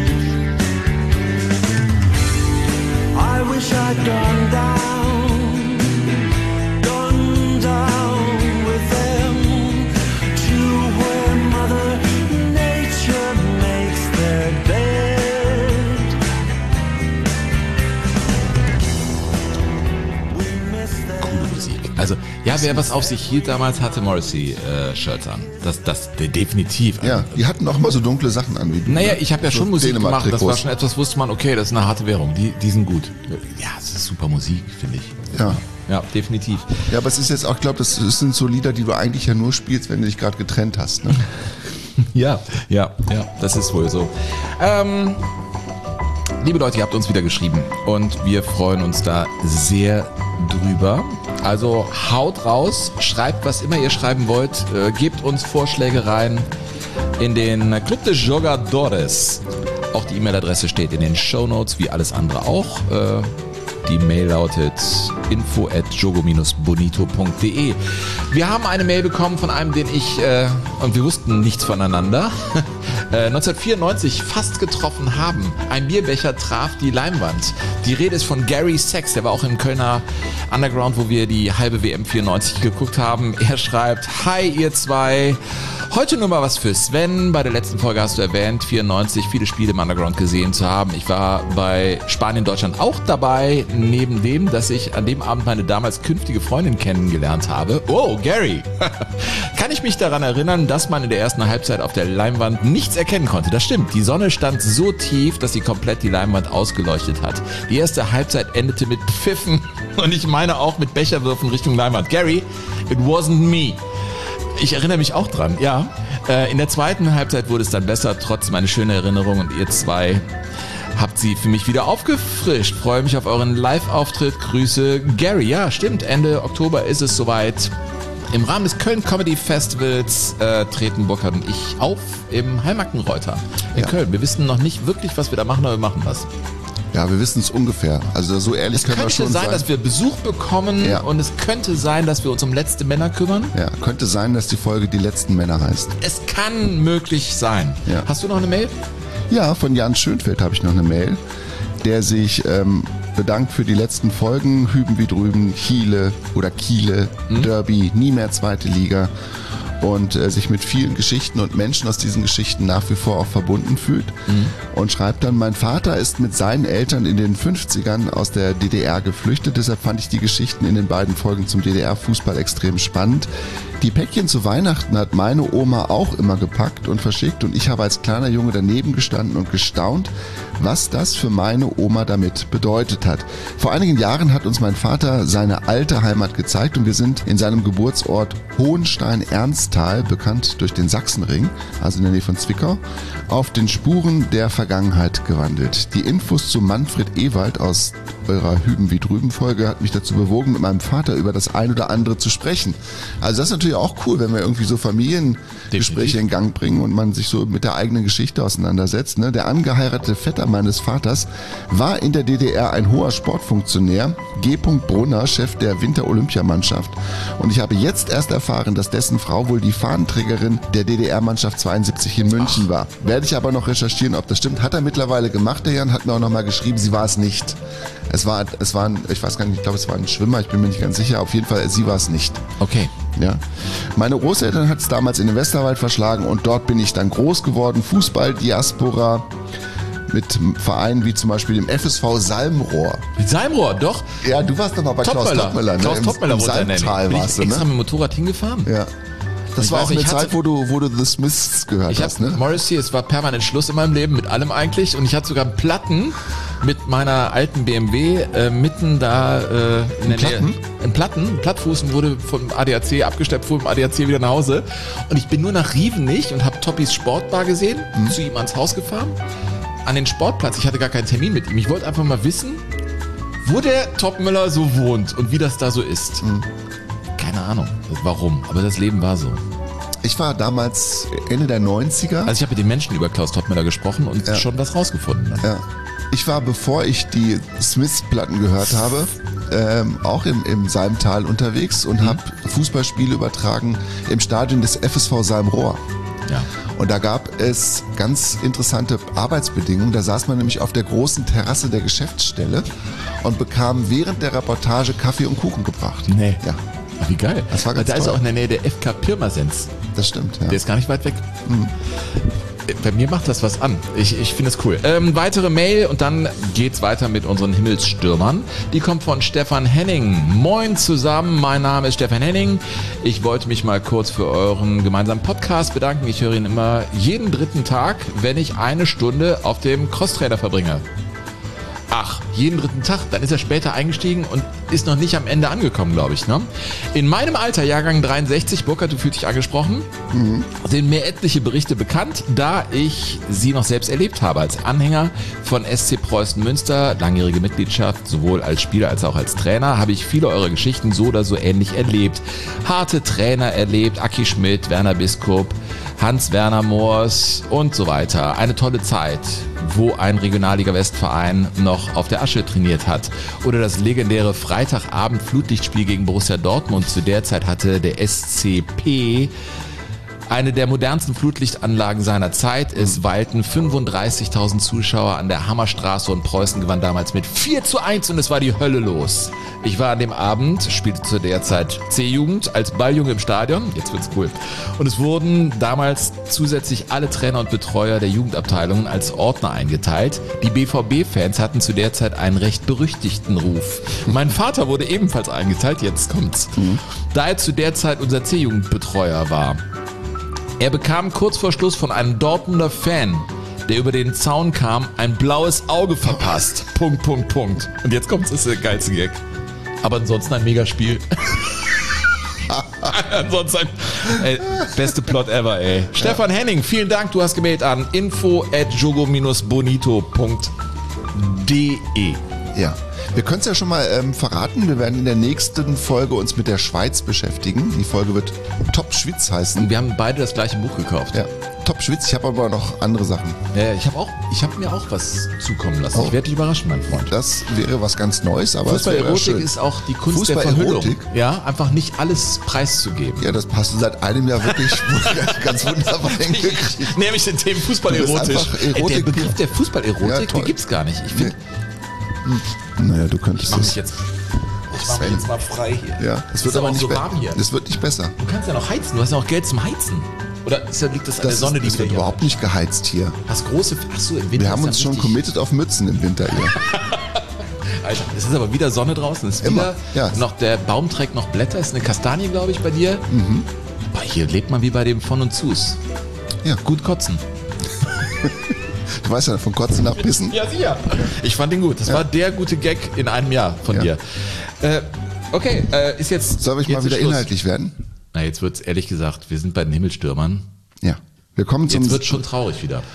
I wish I'd gone down, gone down with them to where Mother Nature makes their bed. Coole Musik. Also, ja, wer was auf sich hielt damals, hatte Morrissey-Shirts an. Das, das de- definitiv. Ja, die hatten auch immer so dunkle Sachen an wie du. Naja, ne? ich habe ja So schon Musik gemacht. Das war Dänemark-Trikots. schon etwas, wusste man, okay, das ist eine harte Währung. Die, die sind gut. Ja, es ist super Musik, finde ich. Ja. Ja, definitiv. Ja, aber es ist jetzt auch, ich glaube, das sind so Lieder, die du eigentlich ja nur spielst, wenn du dich gerade getrennt hast. Ne? Ja, ja, ja, das ist wohl so. Ähm, liebe Leute, ihr habt uns wieder geschrieben und wir freuen uns da sehr drüber. Also haut raus, schreibt, was immer ihr schreiben wollt, äh, gebt uns Vorschläge rein in den Club de Jogadores. Auch die E-Mail-Adresse steht in den Shownotes, wie alles andere auch. Äh, Die Mail lautet info at jogo bonito punkt de. Wir haben eine Mail bekommen von einem, den ich, äh, und wir wussten nichts voneinander, äh, neunzehnhundertvierundneunzig fast getroffen haben. Ein Bierbecher traf die Leinwand. Die Rede ist von Gary Sachs, der war auch im Kölner Underground, wo wir die halbe W M vierundneunzig geguckt haben. Er schreibt, hi ihr zwei, heute nur mal was für Sven. Bei der letzten Folge hast du erwähnt, vierundneunzig viele Spiele im Underground gesehen zu haben. Ich war bei Spanien-Deutschland auch dabei, neben dem, dass ich an dem Abend meine damals künftige Freundin kennengelernt habe. Oh, Gary! Kann ich mich daran erinnern, dass man in der ersten Halbzeit auf der Leinwand nichts erkennen konnte. Das stimmt. Die Sonne stand so tief, dass sie komplett die Leinwand ausgeleuchtet hat. Die erste Halbzeit endete mit Pfiffen und ich meine auch mit Becherwürfen Richtung Leinwand. Gary, it wasn't me. Ich erinnere mich auch dran, ja. Äh, in der zweiten Halbzeit wurde es dann besser, trotz meiner schönen Erinnerung. Und ihr zwei habt sie für mich wieder aufgefrischt. Freue mich auf euren Live-Auftritt. Grüße, Gary. Ja, stimmt. Ende Oktober ist es soweit. Im Rahmen des Köln Comedy Festivals äh, treten Burkhard und ich auf im Heimacken-Reuter in Ja. Köln. Wir wissen noch nicht wirklich, was wir da machen, aber wir machen was. Ja, wir wissen es ungefähr. Also so ehrlich Es können wir könnte schon sein, sein. dass wir Besuch bekommen Ja. und es könnte sein, dass wir uns um letzte Männer kümmern. Ja, könnte sein, dass die Folge Die letzten Männer heißt. Es kann möglich sein. Ja. Hast du noch eine Mail? Ja, von Jan Schönfeld habe ich noch eine Mail. der sich ähm, bedankt für die letzten Folgen. Hüben wie drüben, Chile oder Kiele, mhm. Derby, nie mehr zweite Liga. Und äh, sich mit vielen Geschichten und Menschen aus diesen Geschichten nach wie vor auch verbunden fühlt. Mhm. Und schreibt dann, mein Vater ist mit seinen Eltern in den fünfzigern aus der D D R geflüchtet. Deshalb fand ich die Geschichten in den beiden Folgen zum D D R-Fußball extrem spannend. Die Päckchen zu Weihnachten hat meine Oma auch immer gepackt und verschickt. Und ich habe als kleiner Junge daneben gestanden und gestaunt, was das für meine Oma damit bedeutet hat. Vor einigen Jahren hat uns mein Vater seine alte Heimat gezeigt und wir sind in seinem Geburtsort Hohenstein-Ernsthal, bekannt durch den Sachsenring, also in der Nähe von Zwickau, auf den Spuren der Vergangenheit gewandelt. Die Infos zu Manfred Ewald aus eurer Hüben wie drüben Folge hat mich dazu bewogen, mit meinem Vater über das ein oder andere zu sprechen. Also das ist natürlich auch cool, wenn wir irgendwie so Familiengespräche in Gang bringen und man sich so mit der eigenen Geschichte auseinandersetzt. Ne? Der angeheiratete Vetter meines Vaters war in der D D R ein hoher Sportfunktionär, G. Brunner, Chef der Winter-Olympiamannschaft. Und ich habe jetzt erst erfahren, dass dessen Frau wohl die Fahnenträgerin der D D R-Mannschaft zweiundsiebzig in München Ach. war. Werde ich aber noch recherchieren, ob das stimmt. Hat er mittlerweile gemacht, der Jan, hat mir auch nochmal geschrieben, sie war es nicht. Es war, es war ein, ich weiß gar nicht, ich glaube, es war ein Schwimmer, ich bin mir nicht ganz sicher. Auf jeden Fall, sie war es nicht. Okay. Ja. Meine Großeltern hat es damals in den Westerwald verschlagen und dort bin ich dann groß geworden. Fußball, Diaspora, mit Vereinen wie zum Beispiel dem F S V Salmrohr. Mit Salmrohr, doch? Ja, du warst doch mal bei Klaus Toppmöller. Klaus ne? Toppmöller, Im, im Salmtal warst du, ne? extra mit dem Motorrad hingefahren. Ja. Das ich war weiß, auch eine ich Zeit, hatte, wo du, wo du The Smiths gehört ich hast, hab, ne? Morrissey, es war permanent Schluss in meinem Leben, mit allem eigentlich. Und ich hatte sogar Platten mit meiner alten B M W äh, mitten da äh, in der Platten? Nähe. In Platten. Ein Plattfußen wurde vom A D A C abgesteppt, fuhr im A D A C wieder nach Hause. Und ich bin nur nach Rievenich und habe Toppis Sportbar gesehen, mhm. zu ihm ans Haus gefahren. An den Sportplatz, ich hatte gar keinen Termin mit ihm. Ich wollte einfach mal wissen, wo der Toppmöller so wohnt und wie das da so ist. Mhm. Keine Ahnung, warum, aber das Leben war so. Ich war damals Ende der neunziger. Also ich habe mit den Menschen über Klaus Toppmöller gesprochen und ja. schon was rausgefunden. Ne? Ja. Ich war, bevor ich die Smiths-Platten gehört habe, ähm, auch im, im Salmtal unterwegs und mhm. habe Fußballspiele übertragen im Stadion des F S V Salmrohr. Ja. Und da gab es ganz interessante Arbeitsbedingungen. Da saß man nämlich auf der großen Terrasse der Geschäftsstelle und bekam während der Reportage Kaffee und Kuchen gebracht. Nee. Ja. Ach, wie geil. Das war ganz da toll. ist auch in der Nähe der F K Pirmasens. Das stimmt, ja. Der ist gar nicht weit weg. Mhm. Bei mir macht das was an. Ich, ich finde es cool. Ähm, weitere Mail und dann geht's weiter mit unseren Himmelsstürmern. Die kommt von Stefan Henning. Moin zusammen, mein Name ist Stefan Henning. Ich wollte mich mal kurz für euren gemeinsamen Podcast bedanken. Ich höre ihn immer jeden dritten Tag, wenn ich eine Stunde auf dem Crosstrainer verbringe. Ach, jeden dritten Tag, dann ist er später eingestiegen und ist noch nicht am Ende angekommen, glaube ich. Ne? In meinem Alter, Jahrgang dreiundsechzig, Burkhard, du fühlst dich angesprochen, mhm. sind mir etliche Berichte bekannt, da ich sie noch selbst erlebt habe. Als Anhänger von S C Preußen Münster, langjährige Mitgliedschaft, sowohl als Spieler als auch als Trainer, habe ich viele eurer Geschichten so oder so ähnlich erlebt. Harte Trainer erlebt, Aki Schmidt, Werner Biskup, Hans-Werner Moors und so weiter. Eine tolle Zeit, wo ein Regionalliga-Westverein noch auf der Asche trainiert hat. Oder das legendäre Freitagabend-Flutlichtspiel gegen Borussia Dortmund. Zu der Zeit hatte der S C P eine der modernsten Flutlichtanlagen seiner Zeit. Es weilten fünfunddreißigtausend Zuschauer an der Hammerstraße und Preußen gewann damals mit vier zu eins und es war die Hölle los. Ich war an dem Abend, spielte zu der Zeit C-Jugend als Balljunge im Stadion. Jetzt wird's cool. Und es wurden damals zusätzlich alle Trainer und Betreuer der Jugendabteilungen als Ordner eingeteilt. Die B V B-Fans hatten zu der Zeit einen recht berüchtigten Ruf. Mein Vater wurde ebenfalls eingeteilt, jetzt kommt's. Mhm. Da er zu der Zeit unser C-Jugendbetreuer war. Er bekam kurz vor Schluss von einem Dortmunder Fan, der über den Zaun kam, ein blaues Auge verpasst. Punkt, Punkt, Punkt. Und jetzt kommt's, ist der geilste Gag. Aber ansonsten ein Megaspiel. ansonsten ein ey, beste Plot ever, ey. Ja. Stefan Henning, vielen Dank, du hast gemeldet an info at jogo bonito punkt de. Ja. Wir können es ja schon mal ähm, verraten, wir werden in der nächsten Folge uns mit der Schweiz beschäftigen. Die Folge wird Top Schwitz heißen. Und wir haben beide das gleiche Buch gekauft. Ja, Top Schwitz, ich habe aber noch andere Sachen. Ja, ich habe auch, ich habe mir auch was zukommen lassen. Oh. Ich werde dich überraschen, mein Freund. Das wäre was ganz Neues, aber Fußball-Erotik ist auch die Kunst der Verhüllung. Ja, einfach nicht alles preiszugeben. Ja, das passt seit einem Jahr wirklich ganz wunderbar hingekriegt. Nämlich den Themen Fußball-Erotisch. Der Begriff der Fußball-Erotik, ja, den gibt's gar nicht. Ich finde, Naja, du Ich könntest mach mich es. jetzt, ich mach mich jetzt mal frei hier. Ja, es Ist wird aber auch nicht so be- warm hier. Es wird nicht besser. Du kannst ja noch heizen, du hast ja auch Geld zum Heizen. Oder ist, liegt das an der Das, Sonne, ist, die das wieder wird hier überhaupt nicht geheizt hier. hast große, achso, im Winter Wir haben ist uns dann schon richtig- committed auf Mützen im Winter hier. Alter, es ist aber wieder Sonne draußen. Es ist Immer, wieder ja. noch, der Baum trägt noch Blätter. Es ist eine Kastanie, glaube ich, bei dir. Mhm. Boah, hier lebt man wie bei dem Von und Zus. Ja. Gut kotzen. Du weißt ja, von Kotzen nach Pissen. Ja, sicher. Ich fand den gut. Das war der gute Gag in einem Jahr von Ja. dir. Äh, okay, äh, ist jetzt. Soll ich jetzt mal wieder ist Schluss. inhaltlich werden? Na, jetzt wird's ehrlich gesagt, wir sind bei den Himmelstürmern. Ja. Wir kommen zum Jetzt wird schon traurig wieder.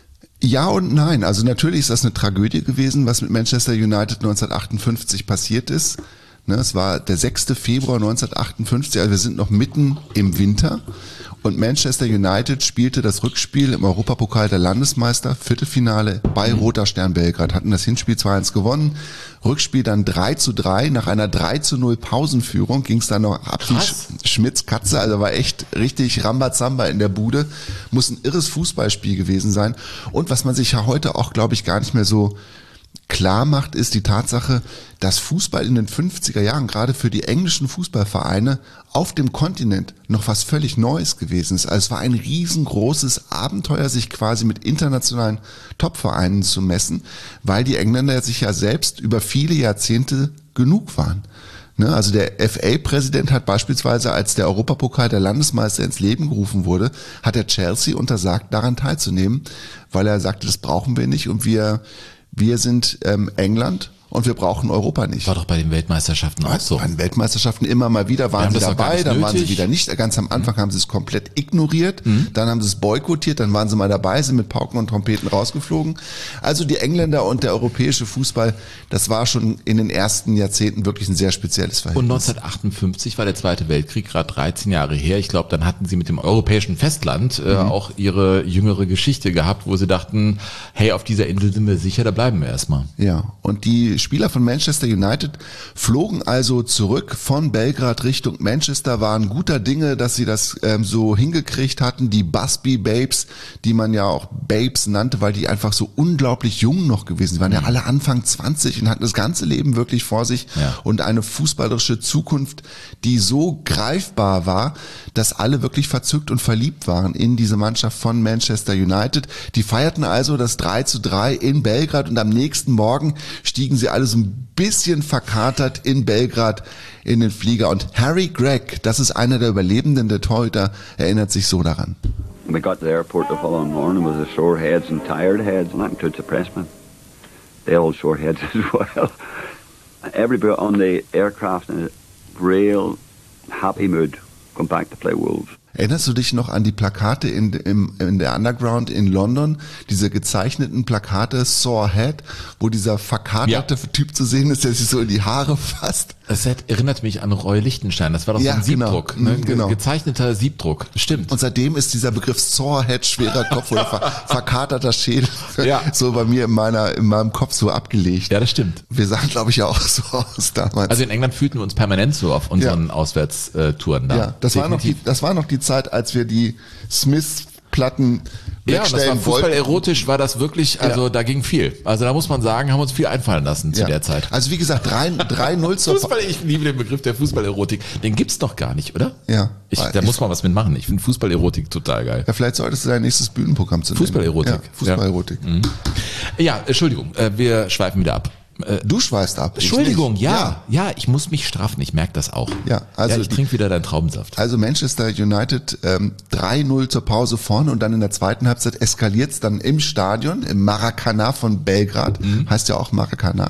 Ja und nein. Also natürlich ist das eine Tragödie gewesen, was mit Manchester United neunzehnhundertachtundfünfzig passiert ist. Ne, es war der sechster Februar neunzehnhundertachtundfünfzig, also wir sind noch mitten im Winter. Und Manchester United spielte das Rückspiel im Europapokal der Landesmeister, Viertelfinale bei Roter Stern Belgrad, hatten das Hinspiel zwei eins gewonnen, Rückspiel dann drei zu drei, nach einer drei zu null Pausenführung ging es dann noch ab wie Krass. Sch- Schmitz Katze, also war echt richtig Rambazamba in der Bude, muss ein irres Fußballspiel gewesen sein. Und was man sich ja heute auch, glaube ich, gar nicht mehr so klar macht, ist die Tatsache, dass Fußball in den fünfziger Jahren gerade für die englischen Fußballvereine auf dem Kontinent noch was völlig Neues gewesen ist. Also es war ein riesengroßes Abenteuer, sich quasi mit internationalen Topvereinen zu messen, weil die Engländer sich ja selbst über viele Jahrzehnte genug waren. Ne, also der F A-Präsident hat beispielsweise, als der Europapokal der Landesmeister ins Leben gerufen wurde, hat er Chelsea untersagt, daran teilzunehmen, weil er sagte, das brauchen wir nicht und wir Wir sind ähm, England und wir brauchen Europa nicht. War doch bei den Weltmeisterschaften auch so. Bei den Weltmeisterschaften immer mal wieder waren haben sie das doch gar dabei, nicht dann waren sie nötig. wieder nicht. Ganz am Anfang haben sie es komplett ignoriert, dann haben sie es boykottiert, dann waren sie mal dabei, sind mit Pauken und Trompeten rausgeflogen. Also die Engländer und der europäische Fußball, das war schon in den ersten Jahrzehnten wirklich ein sehr spezielles Und Verhältnis. neunzehnhundertachtundfünfzig war der Zweite Weltkrieg, gerade dreizehn Jahre her. Ich glaube, dann hatten sie mit dem europäischen Festland äh, auch ihre jüngere Geschichte gehabt, wo sie dachten, hey, auf dieser Insel sind wir sicher, da bleiben wir erstmal. Ja, und die Spieler von Manchester United flogen also zurück von Belgrad Richtung Manchester, waren guter Dinge, dass sie das ähm, so hingekriegt hatten. Die Busby Babes, die man ja auch Babes nannte, weil die einfach so unglaublich jung noch gewesen sind. Die waren ja alle Anfang zwanzig und hatten das ganze Leben wirklich vor sich Ja. und eine fußballerische Zukunft, die so greifbar war, dass alle wirklich verzückt und verliebt waren in diese Mannschaft von Manchester United. Die feierten also das drei zu drei in Belgrad und am nächsten Morgen stiegen sie alle so ein bisschen verkatert in Belgrad in den Flieger. Und Harry Gregg, das ist einer der Überlebenden, der Torhüter, erinnert sich so daran. We got to the airport the following morning with the sore heads and tired heads, and that includes the pressmen. They all sore heads as well. Everybody on the aircraft in a real happy mood, come back to play Wolves. Erinnerst du dich noch an die Plakate in, im, in der Underground in London? Diese gezeichneten Plakate, Sore Head, wo dieser verkaterte Ja. Typ zu sehen ist, der sich so in die Haare fasst? Das hat- erinnert mich an Roy Lichtenstein. Das war doch Ja, so ein genau. Siebdruck. Mhm, Ne? genau. Gezeichneter Siebdruck. Stimmt. Und seitdem ist dieser Begriff Sore Head, schwerer Kopf oder ver verkaterter Schädel, Ja. so bei mir in meiner in meinem Kopf so abgelegt. Ja, das stimmt. Wir sahen, glaube ich, ja auch so aus damals. Also in England fühlten wir uns permanent so auf unseren Ja. Auswärtstouren da. ja, das war noch die, Definitiv. das war noch die Zeit, als wir die Smith-Platten Ja, und das war wegstellen Fußball wollten. erotisch, war das wirklich, also Ja. da ging viel. Also da muss man sagen, haben wir uns viel einfallen lassen zu Ja. der Zeit. Also wie gesagt, drei null zur Fußball, ich liebe den Begriff der Fußballerotik. Den gibt's doch gar nicht, oder? Ja. Ich, da Ich- muss man was mitmachen. Ich finde Fußballerotik total geil. Ja, vielleicht solltest du dein nächstes Bühnenprogramm zu nennen. Fußballerotik. Ja, Fußballerotik. Ja, mhm. ja Entschuldigung, äh, wir schweifen wieder ab. Äh, Du schweißt ab. ich Entschuldigung, nicht. ja, ja, ich muss mich straffen, ich merke das auch. Ja, also ja, ich die- trinke wieder deinen Traubensaft. Also Manchester United ähm, drei null zur Pause vorne und dann in der zweiten Halbzeit eskaliert's dann im Stadion, im Maracanã von Belgrad, heißt ja auch Maracanã.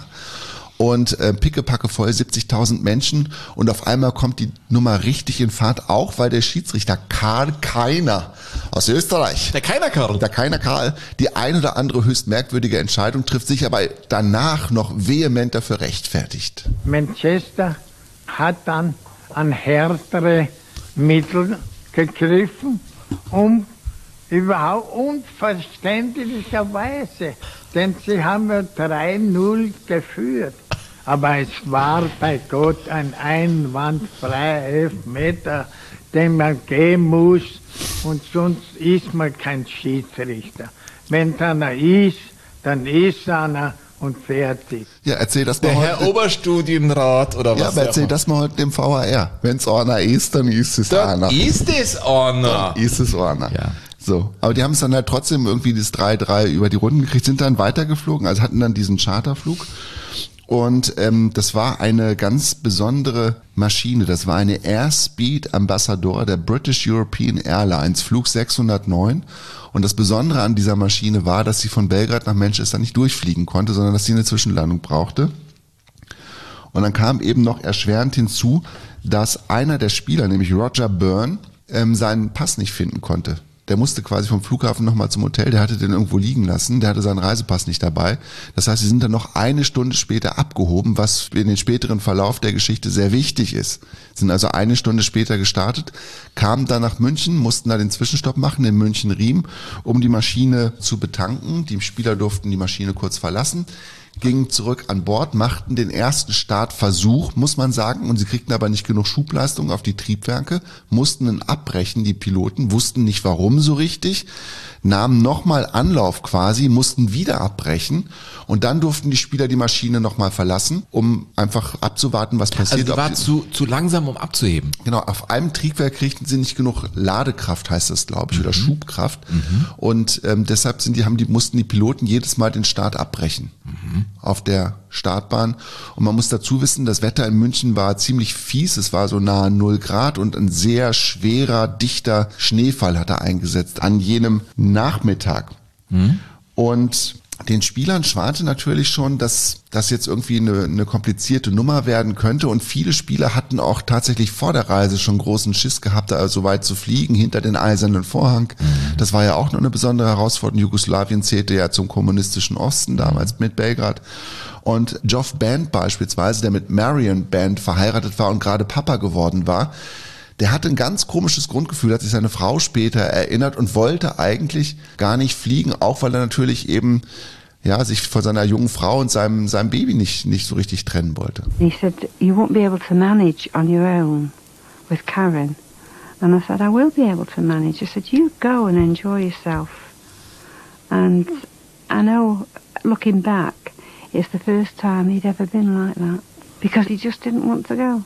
Und äh, pickepacke voll, siebzigtausend Menschen und auf einmal kommt die Nummer richtig in Fahrt, auch weil der Schiedsrichter Karl Keiner aus Österreich, Der keiner Karl. der Keiner Karl, die ein oder andere höchst merkwürdige Entscheidung trifft, sich aber danach noch vehement dafür rechtfertigt. Manchester hat dann an härtere Mittel gegriffen, um überhaupt unverständlicherweise, denn sie haben ja drei null geführt. Aber es war bei Gott ein einwandfreier Elfmeter, den man gehen muss, und sonst ist man kein Schiedsrichter. Wenn da einer ist, dann ist einer, und fertig. Ja, erzähl das mal Der heute. Herr Oberstudienrat oder was? Ja, aber erzähl das mal heute dem V H R. Wenn's einer ist, dann ist es einer. Das ist es einer. Ist es einer. Ja. So. Aber die haben es dann halt trotzdem irgendwie das drei drei über die Runden gekriegt, sind dann weitergeflogen, also hatten dann diesen Charterflug. Und ähm, das war eine ganz besondere Maschine. Das war eine Airspeed Ambassador der British European Airlines, Flug sechshundertneun. Und das Besondere an dieser Maschine war, dass sie von Belgrad nach Manchester nicht durchfliegen konnte, sondern dass sie eine Zwischenlandung brauchte. Und dann kam eben noch erschwerend hinzu, dass einer der Spieler, nämlich Roger Byrne, ähm, seinen Pass nicht finden konnte. Der musste quasi vom Flughafen nochmal zum Hotel, der hatte den irgendwo liegen lassen, der hatte seinen Reisepass nicht dabei. Das heißt, sie sind dann noch eine Stunde später abgehoben, was in den späteren Verlauf der Geschichte sehr wichtig ist. Sind also eine Stunde später gestartet, kamen dann nach München, mussten da den Zwischenstopp machen in München-Riem, um die Maschine zu betanken. Die Spieler durften die Maschine kurz verlassen, gingen zurück an Bord, machten den ersten Startversuch, muss man sagen, und sie kriegten aber nicht genug Schubleistung auf die Triebwerke, mussten dann abbrechen, die Piloten, wussten nicht warum so richtig, nahmen nochmal Anlauf quasi, mussten wieder abbrechen und dann durften die Spieler die Maschine nochmal verlassen, um einfach abzuwarten, was passiert. Also die war zu, zu langsam, um abzuheben. Genau, auf einem Triebwerk kriegten sie nicht genug Ladekraft, heißt das, glaube ich, mhm. oder Schubkraft. Mhm. Und ähm, deshalb sind die, haben die, mussten die Piloten jedes Mal den Start abbrechen mhm. auf der Startbahn. Und man muss dazu wissen, das Wetter in München war ziemlich fies. Es war so nahe null Grad und ein sehr schwerer, dichter Schneefall hat er eingesetzt an jenem Nachmittag. Mhm. Und den Spielern schwante natürlich schon, dass das jetzt irgendwie eine, eine komplizierte Nummer werden könnte und viele Spieler hatten auch tatsächlich vor der Reise schon großen Schiss gehabt, da so weit zu fliegen, hinter den eisernen Vorhang. Mhm. Das war ja auch noch eine besondere Herausforderung. Jugoslawien zählte ja zum kommunistischen Osten damals mit Belgrad. Und Geoff Band beispielsweise, der mit Marion Band verheiratet war und gerade Papa geworden war, der hatte ein ganz komisches Grundgefühl, hat sich seine Frau später erinnert und wollte eigentlich gar nicht fliegen, auch weil er natürlich eben ja sich von seiner jungen Frau und seinem seinem Baby nicht nicht so richtig trennen wollte. He said, you won't be able to manage on your own with Karen. And I said, I will be able to manage. I said, you go and enjoy yourself. And I know, looking back, it's the first time he'd ever been like that. Because he just didn't want to go.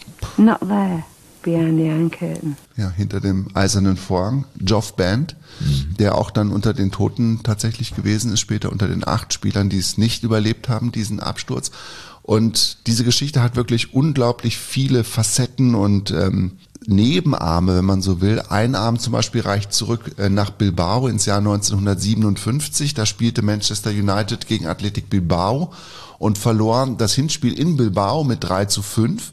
Not there. Behind the Iron Curtain. Ja, hinter dem eisernen Vorhang. Geoff Band, mhm. der auch dann unter den Toten tatsächlich gewesen ist, später unter den acht Spielern, die es nicht überlebt haben, diesen Absturz. Und diese Geschichte hat wirklich unglaublich viele Facetten und ähm, Nebenarme, wenn man so will. Ein Arm zum Beispiel reicht zurück äh, nach Bilbao ins Jahr neunzehnhundertsiebenundfünfzig. Da spielte Manchester United gegen Athletic Bilbao und verlor das Hinspiel in Bilbao mit drei zu fünf.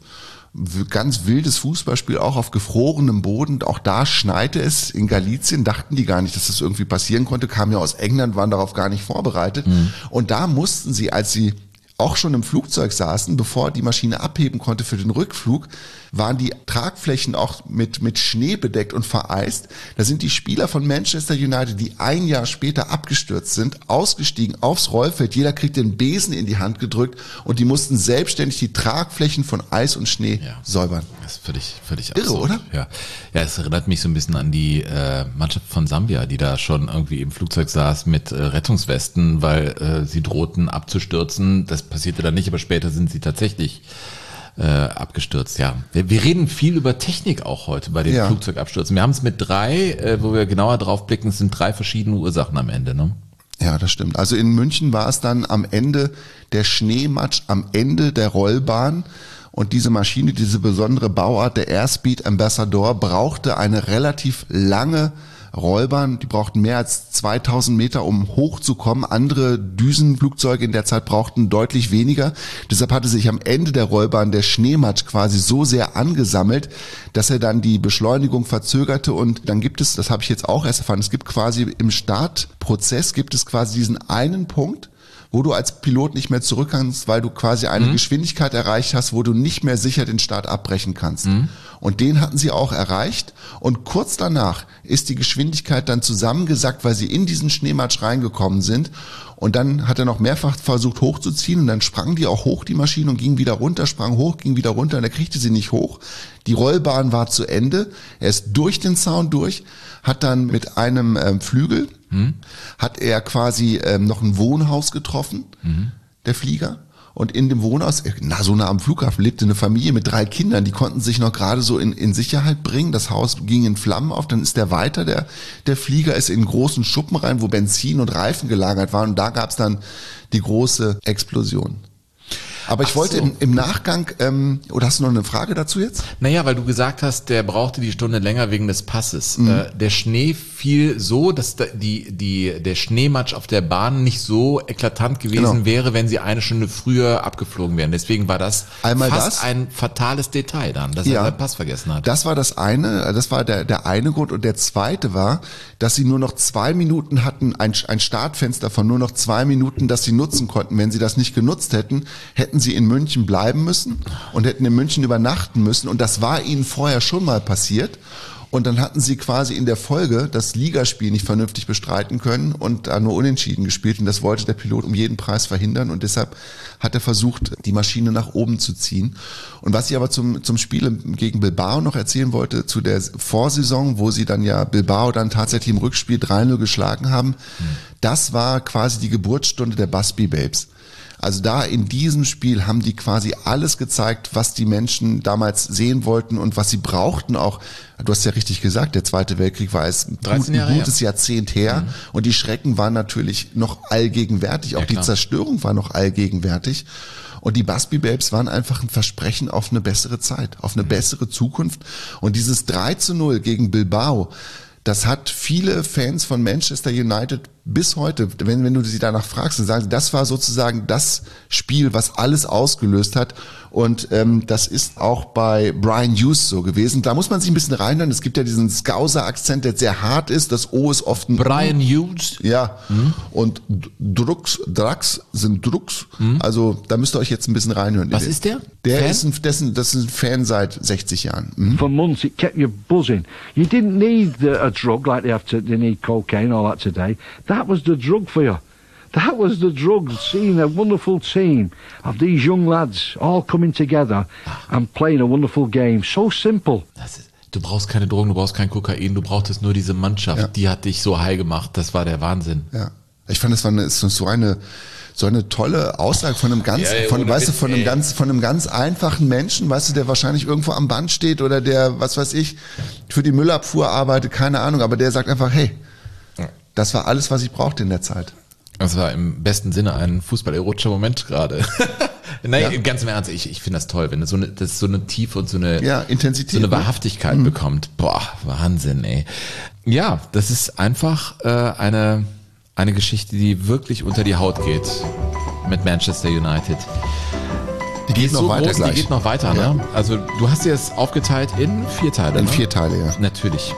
Ganz wildes Fußballspiel, auch auf gefrorenem Boden. Auch da schneite es in Galicien, dachten die gar nicht, dass das irgendwie passieren konnte, kamen ja aus England, waren darauf gar nicht vorbereitet. Mhm. Und da mussten sie, als sie auch schon im Flugzeug saßen, bevor die Maschine abheben konnte für den Rückflug, waren die Tragflächen auch mit, mit Schnee bedeckt und vereist. Da sind die Spieler von Manchester United, die ein Jahr später abgestürzt sind, ausgestiegen aufs Rollfeld. Jeder kriegt den Besen in die Hand gedrückt und die mussten selbstständig die Tragflächen von Eis und Schnee ja. säubern. Das ist völlig, völlig irre, absurd. oder? Ja. Ja, es erinnert mich so ein bisschen an die äh, Mannschaft von Sambia, die da schon irgendwie im Flugzeug saß mit äh, Rettungswesten, weil äh, sie drohten abzustürzen. Das passierte dann nicht, aber später sind sie tatsächlich äh, abgestürzt. Ja, wir, wir reden viel über Technik auch heute bei den ja. Flugzeugabstürzen. Wir haben es mit drei, äh, wo wir genauer drauf blicken, es sind drei verschiedene Ursachen am Ende, ne? Ja, das stimmt. Also in München war es dann am Ende der Schneematsch am Ende der Rollbahn. Und diese Maschine, diese besondere Bauart, der Airspeed Ambassador, brauchte eine relativ lange Rollbahn. Die brauchten mehr als zweitausend Meter, um hochzukommen. Andere Düsenflugzeuge in der Zeit brauchten deutlich weniger. Deshalb hatte sich am Ende der Rollbahn der Schneematsch quasi so sehr angesammelt, dass er dann die Beschleunigung verzögerte. Und dann gibt es, das habe ich jetzt auch erst erfahren, es gibt quasi im Startprozess gibt es quasi diesen einen Punkt, wo du als Pilot nicht mehr zurück kannst, weil du quasi eine mhm. Geschwindigkeit erreicht hast, wo du nicht mehr sicher den Start abbrechen kannst. Mhm. Und den hatten sie auch erreicht. Und kurz danach ist die Geschwindigkeit dann zusammengesackt, weil sie in diesen Schneematsch reingekommen sind. Und dann hat er noch mehrfach versucht hochzuziehen und dann sprang die auch hoch, die Maschine, und ging wieder runter, sprang hoch, ging wieder runter und er kriegte sie nicht hoch. Die Rollbahn war zu Ende. Er ist durch den Zaun durch, hat dann mit einem ähm, Flügel, hm. hat er quasi ähm, noch ein Wohnhaus getroffen. Mhm. der Flieger. Und in dem Wohnhaus, na, so nah am Flughafen, lebte eine Familie mit drei Kindern, die konnten sich noch gerade so in, in Sicherheit bringen. Das Haus ging in Flammen auf, dann ist der weiter, der, der Flieger ist in großen Schuppen rein, wo Benzin und Reifen gelagert waren. Und da gab's dann die große Explosion. Aber ich Ach wollte so. im, im Nachgang, ähm, oder hast du noch eine Frage dazu jetzt? Naja, weil du gesagt hast, der brauchte die Stunde länger wegen des Passes. Mhm. Äh, der Schnee fiel so, dass da die, die, der Schneematsch auf der Bahn nicht so eklatant gewesen Genau. wäre, wenn sie eine Stunde früher abgeflogen wären. Deswegen war das Einmal fast das. ein fatales Detail dann, dass Ja. er seinen Pass vergessen hat. Das war das eine, das war der, der eine Grund. Und der zweite war, dass sie nur noch zwei Minuten hatten, ein, ein Startfenster von nur noch zwei Minuten, das sie nutzen konnten. Wenn sie das nicht genutzt hätten, hätten sie in München bleiben müssen und hätten in München übernachten müssen. Und das war ihnen vorher schon mal passiert. Und dann hatten sie quasi in der Folge das Ligaspiel nicht vernünftig bestreiten können und da nur unentschieden gespielt. Und das wollte der Pilot um jeden Preis verhindern. Und deshalb hat er versucht, die Maschine nach oben zu ziehen. Und was ich aber zum, zum Spiel gegen Bilbao noch erzählen wollte, zu der Vorsaison, wo sie dann ja Bilbao dann tatsächlich im Rückspiel drei null geschlagen haben, mhm. das war quasi die Geburtsstunde der Busby Babes. Also da in diesem Spiel haben die quasi alles gezeigt, was die Menschen damals sehen wollten und was sie brauchten auch. Du hast ja richtig gesagt, der Zweite Weltkrieg war es ein, gut, Jahre ein gutes her. Jahrzehnt her Mhm. und die Schrecken waren natürlich noch allgegenwärtig, auch Ja, die klar. Zerstörung war noch allgegenwärtig. Und die Busby Babes waren einfach ein Versprechen auf eine bessere Zeit, auf eine Mhm. bessere Zukunft. Und dieses drei zu null gegen Bilbao, das hat viele Fans von Manchester United bis heute, wenn, wenn du sie danach fragst, dann sagen sie, das war sozusagen das Spiel, was alles ausgelöst hat. Und ähm, das ist auch bei Brian Hughes so gewesen. Da muss man sich ein bisschen reinhören. Es gibt ja diesen Scouser-Akzent, der sehr hart ist. Das O ist oft ein Brian Hughes? Ja. Mhm. Und Drucks, Drax sind Drucks. Mhm. Also da müsst ihr euch jetzt ein bisschen reinhören. Was ist der? Der Fan? ist ein, dessen, das ist ein Fan seit sechzig Jahren. Mhm. For months it kept you buzzing. You didn't need uh, a drug like they have to, they need cocaine all that today. That was the drug for you. That was the drug, seeing a wonderful team of these young lads all coming together and playing a wonderful game. So simple. Das ist, du brauchst keine Drogen, du brauchst kein Kokain, du brauchtest nur diese Mannschaft, Ja. die hat dich so high gemacht, das war der Wahnsinn. Ja. Ich fand, das war eine, ist so eine, so eine tolle Aussage von einem ganz, Ja, ja, von, ohne weißt du, Witz, von einem ey. ganz, von einem ganz einfachen Menschen, weißt du, der wahrscheinlich irgendwo am Band steht oder der, was weiß ich, für die Müllabfuhr arbeitet, keine Ahnung, aber der sagt einfach, hey, das war alles, was ich brauchte in der Zeit. Das war im besten Sinne ein fußballerotischer Moment gerade. Nein, Ja. ganz im Ernst, ich, ich finde das toll, wenn das so eine, das so eine Tiefe und so eine, Ja, Intensität, so eine ne? Wahrhaftigkeit bekommt. Boah, Wahnsinn, ey. Ja, das ist einfach äh, eine, eine Geschichte, die wirklich unter die Haut geht mit Manchester United. Die geht ist noch so weiter groß, gleich. Die geht noch weiter, Ja. ne? Also du hast dir es aufgeteilt in vier Teile, In ne? vier Teile, ja. Natürlich.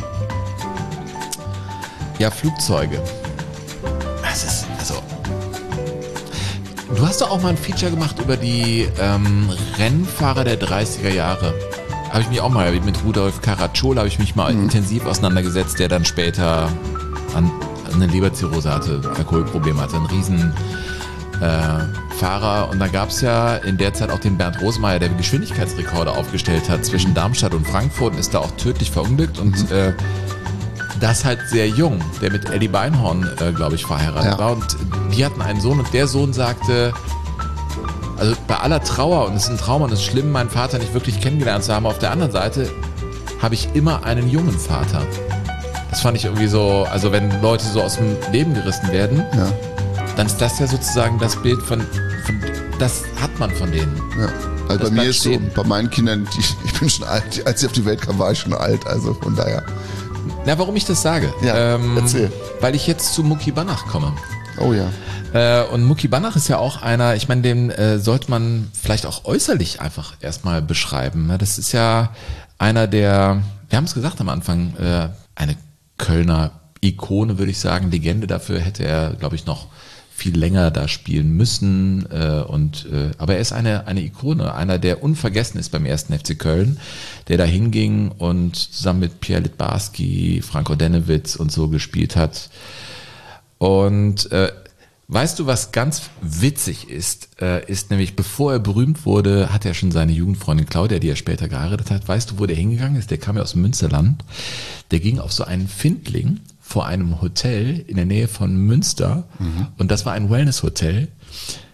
Ja, Flugzeuge. Das ist, also. Du hast doch auch mal ein Feature gemacht über die ähm, Rennfahrer der dreißiger Jahre. Habe ich mich auch mal mit Rudolf Caracciola habe ich mich mal Mhm. intensiv auseinandergesetzt, der dann später an, an eine Leberzirrhose hatte, Alkoholprobleme hatte, ein riesen äh, Fahrer. Und da gab es ja in der Zeit auch den Bernd Rosemeyer, der Geschwindigkeitsrekorde aufgestellt hat zwischen Darmstadt und Frankfurt und ist da auch tödlich verunglückt und Mhm. äh, das halt sehr jung, der mit Eddie Beinhorn, äh, glaube ich, verheiratet Ja. war. Und die hatten einen Sohn und der Sohn sagte, also bei aller Trauer, und es ist ein Trauma und es ist schlimm, meinen Vater nicht wirklich kennengelernt zu haben, auf der anderen Seite habe ich immer einen jungen Vater. Das fand ich irgendwie so, also wenn Leute so aus dem Leben gerissen werden, Ja. dann ist das ja sozusagen das Bild von, von das hat man von denen. Ja. Also Das bei mir bleibt ist so, stehen. bei meinen Kindern, die, ich bin schon alt, als ich auf die Welt kam, war ich schon alt, also von daher. Na, warum ich das sage? Ja, erzähl. Weil ich jetzt zu Mucki Banach komme. Oh ja. Äh, und Mucki Banach ist ja auch einer, ich meine, den äh, sollte man vielleicht auch äußerlich einfach erstmal beschreiben. Ne? Das ist ja einer der, wir haben es gesagt am Anfang, äh, eine Kölner Ikone, würde ich sagen, Legende. Dafür hätte er, glaube ich, noch viel länger da spielen müssen. Äh, und äh, aber er ist eine, eine Ikone, einer, der unvergessen ist beim ersten F C Köln, der da hinging und zusammen mit Pierre Littbarski, Franko Dennewitz und so gespielt hat. Und äh, weißt du, was ganz witzig ist, äh, ist nämlich, bevor er berühmt wurde, hat er schon seine Jugendfreundin Claudia, die er später geheiratet hat. Weißt du, wo der hingegangen ist? Der kam ja aus dem Münsterland. Der ging auf so einen Findling vor einem Hotel in der Nähe von Münster. Mhm. Und das war ein Wellness-Hotel,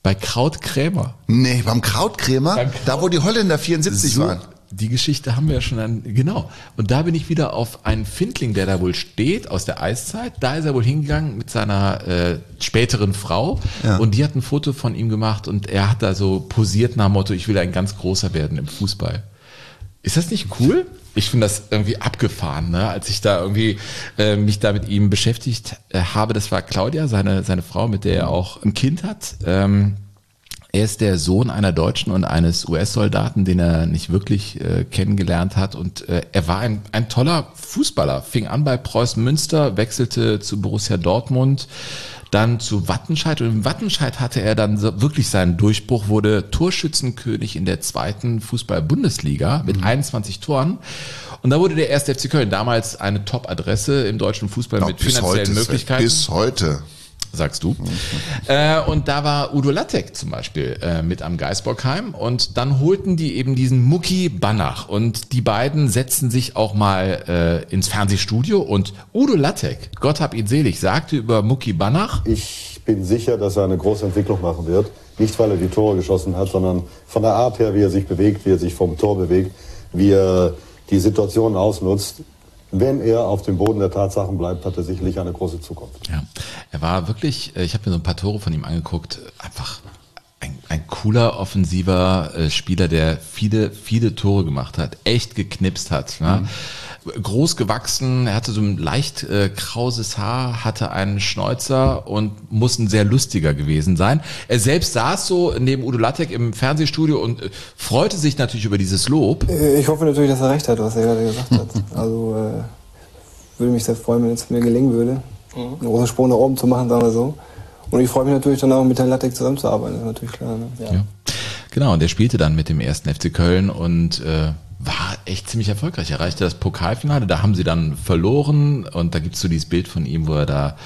Bei Krautkrämer. Nee, beim Krautkrämer? Beim Kraut- Da, wo die Holländer vierundsiebzig So, waren. die Geschichte haben wir ja schon an, genau. Und da bin ich wieder auf einen Findling, der da wohl steht, aus der Eiszeit. Da ist er wohl hingegangen mit seiner äh, späteren Frau. Ja. Und die hat ein Foto von ihm gemacht und er hat da so posiert nach dem Motto, ich will ein ganz großer werden im Fußball. Ist das nicht cool? Ich finde das irgendwie abgefahren, ne? Als ich da irgendwie äh, mich da mit ihm beschäftigt äh, habe. Das war Claudia, seine, seine Frau, mit der er auch ein Kind hat. Ähm, Er ist der Sohn einer Deutschen und eines U S-Soldaten, den er nicht wirklich äh, kennengelernt hat. Und äh, er war ein, ein toller Fußballer. Fing an bei Preußen Münster, wechselte zu Borussia Dortmund, dann zu Wattenscheid. Und in Wattenscheid hatte er dann so wirklich seinen Durchbruch, wurde Torschützenkönig in der zweiten Fußball-Bundesliga mit einundzwanzig Toren. Und da wurde der erste F C Köln, damals eine Top-Adresse im deutschen Fußball Ja, mit bis finanziellen heute, Möglichkeiten. Bis heute. Sagst du. Äh, und da war Udo Lattek zum Beispiel äh, mit am Geisbockheim und dann holten die eben diesen Mucki Banach und die beiden setzten sich auch mal äh, ins Fernsehstudio und Udo Lattek, Gott hab ihn selig, sagte über Mucki Banach: Ich bin sicher, dass er eine große Entwicklung machen wird. Nicht, weil er die Tore geschossen hat, sondern von der Art her, wie er sich bewegt, wie er sich vom Tor bewegt, wie er die Situation ausnutzt. Wenn er auf dem Boden der Tatsachen bleibt, hat er sicherlich eine große Zukunft. Ja, er war wirklich, ich habe mir so ein paar Tore von ihm angeguckt, einfach ein, ein cooler, offensiver äh, Spieler, der viele, viele Tore gemacht hat, echt geknipst hat. Ne? Mhm. Groß gewachsen, er hatte so ein leicht äh, krauses Haar, hatte einen Schnäuzer und muss ein sehr lustiger gewesen sein. Er selbst saß so neben Udo Lattek im Fernsehstudio und äh, freute sich natürlich über dieses Lob. Ich hoffe natürlich, dass er recht hat, was er gerade gesagt hat. Also äh, würde mich sehr freuen, wenn es mir gelingen würde, einen großen Sprung nach oben zu machen, sagen wir so. Und ich freue mich natürlich dann auch mit Herrn Lattek zusammenzuarbeiten, das ist natürlich klar. Ne? Ja. Ja. Genau, und er spielte dann mit dem ersten F C Köln und äh, war echt ziemlich erfolgreich. Er erreichte das Pokalfinale, da haben sie dann verloren und da gibt's so dieses Bild von ihm, wo er da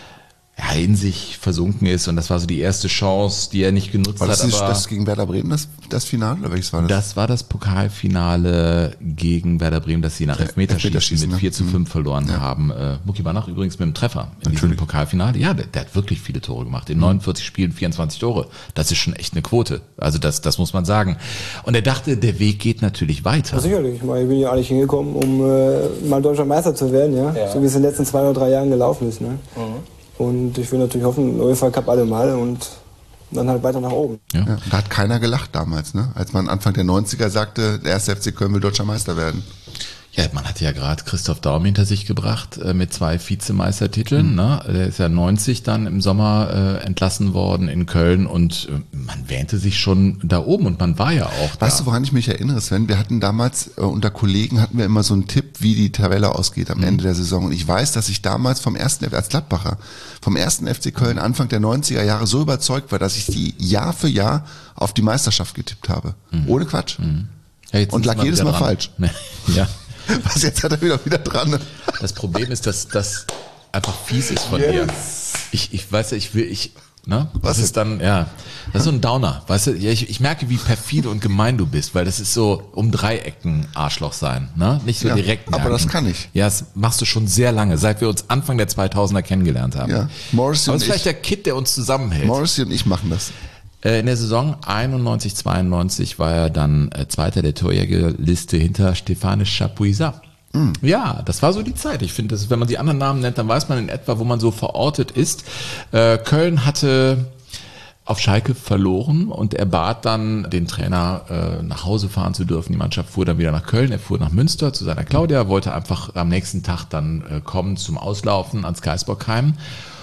ja, in sich versunken ist und das war so die erste Chance, die er nicht genutzt war das hat. Nicht, aber das gegen Werder Bremen, das, das Finale, oder welches war das? Das war das Pokalfinale gegen Werder Bremen, das sie nach Elfmeterschießen, Elfmeterschießen mit vier zu fünf verloren ja. haben. Äh, Mucki Banach übrigens mit dem Treffer in Natürlich. diesem Pokalfinale. Ja, der, der hat wirklich viele Tore gemacht. In mhm. neunundvierzig Spielen vierundzwanzig Tore. Das ist schon echt eine Quote. Also das, das muss man sagen. Und er dachte, der Weg geht natürlich weiter. Ja, sicherlich. Ich meine, ich bin ja eigentlich hingekommen, um äh, mal deutscher Meister zu werden, ja? ja. So wie es in den letzten zwei oder drei Jahren gelaufen ist. Ne? Mhm. Und ich will natürlich hoffen, UEFA Cup alle Mal und dann halt weiter nach oben. Ja. Ja, da hat keiner gelacht damals, ne? Als man Anfang der neunziger sagte, der erste F C Köln will deutscher Meister werden. Ja, man hatte ja gerade Christoph Daum hinter sich gebracht äh, mit zwei Vizemeistertiteln. Mhm. Ne? Der ist ja neunzig dann im Sommer äh, entlassen worden in Köln und äh, man wähnte sich schon da oben und man war ja auch da. Weißt du, woran ich mich erinnere, Sven? Wir hatten damals äh, unter Kollegen hatten wir immer so einen Tipp, wie die Tabelle ausgeht am mhm. Ende der Saison. Und ich weiß, dass ich damals vom ersten als Gladbacher vom ersten F C Köln Anfang der neunziger Jahre so überzeugt war, dass ich die Jahr für Jahr auf die Meisterschaft getippt habe. Mhm. Ohne Quatsch. Mhm. Ja, und lag jedes Mal dran. falsch. Ja. Was, jetzt hat er wieder wieder dran. Ne? Das Problem ist, dass das einfach fies ist von yes. dir. Ich, ich weiß ja, ich will, ich, ne? Was das ist dann, ja, das ist so ein Downer. Weißt du, ich, ich merke, wie perfide und gemein du bist, weil das ist so um Dreiecken Arschloch sein, ne? Nicht so ja, direkt merken. Aber das kann ich. Ja, das machst du schon sehr lange, seit wir uns Anfang der zweitausender kennengelernt haben. Ja. Morrissey aber das ist und vielleicht ich, der Kid, der uns zusammenhält. Morrissey und ich machen das. In der Saison einundneunzig zweiundneunzig war er dann Zweiter der Torjägerliste hinter Stéphane Chapuisat. Mm. Ja, das war so die Zeit. Ich finde, wenn man die anderen Namen nennt, dann weiß man in etwa, wo man so verortet ist. Äh, Köln hatte auf Schalke verloren und er bat dann den Trainer, äh, nach Hause fahren zu dürfen. Die Mannschaft fuhr dann wieder nach Köln, er fuhr nach Münster zu seiner Claudia, wollte einfach am nächsten Tag dann äh, kommen zum Auslaufen ans Geisbockheim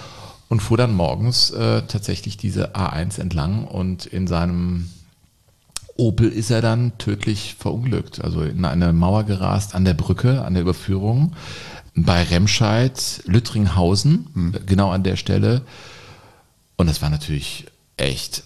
und fuhr dann morgens äh, tatsächlich diese A eins entlang und in seinem Opel ist er dann tödlich verunglückt, also in eine Mauer gerast an der Brücke, an der Überführung bei Remscheid, Lüttringhausen, hm. genau an der Stelle. Und das war natürlich echt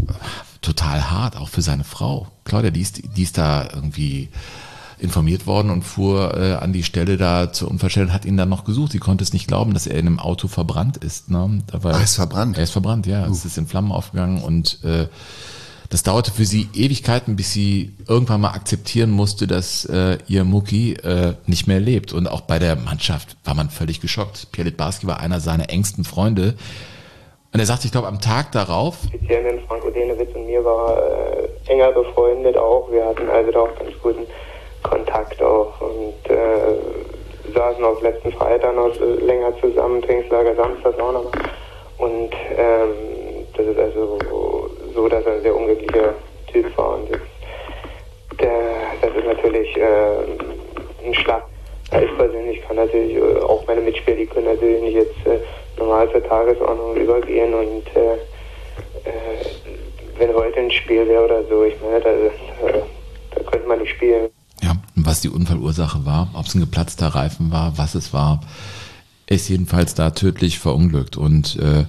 total hart, auch für seine Frau. Claudia, die ist, die ist da irgendwie informiert worden und fuhr äh, an die Stelle da zur Unfallstelle und hat ihn dann noch gesucht. Sie konnte es nicht glauben, dass er in einem Auto verbrannt ist. Ne? Da war, ah, er ist verbrannt? Er ist verbrannt, ja. Uh. Es ist in Flammen aufgegangen und äh, das dauerte für sie Ewigkeiten, bis sie irgendwann mal akzeptieren musste, dass äh, ihr Mucki äh, nicht mehr lebt. Und auch bei der Mannschaft war man völlig geschockt. Pierre Littbarski war einer seiner engsten Freunde. Und er sagt, ich glaube, am Tag darauf... Speziell mit Franco Denewitz und mir war äh, enger befreundet auch. Wir hatten also da auch ganz guten Kontakt auch und äh, saßen auch letzten Freitag noch länger zusammen, Trainingslager Samstag auch noch. Und ähm, das ist also so, dass er ein sehr unglücklicher Typ war. Und das, der, das ist natürlich äh, ein Schlag. Ja, ich persönlich kann natürlich, äh, auch meine Mitspieler, die können natürlich nicht jetzt äh, normal zur Tagesordnung übergehen und äh, äh, wenn heute ein Spiel wäre oder so, ich meine, da, äh, da könnte man nicht spielen. Ja, und was die Unfallursache war, ob es ein geplatzter Reifen war, was es war, ist jedenfalls da tödlich verunglückt. Und äh,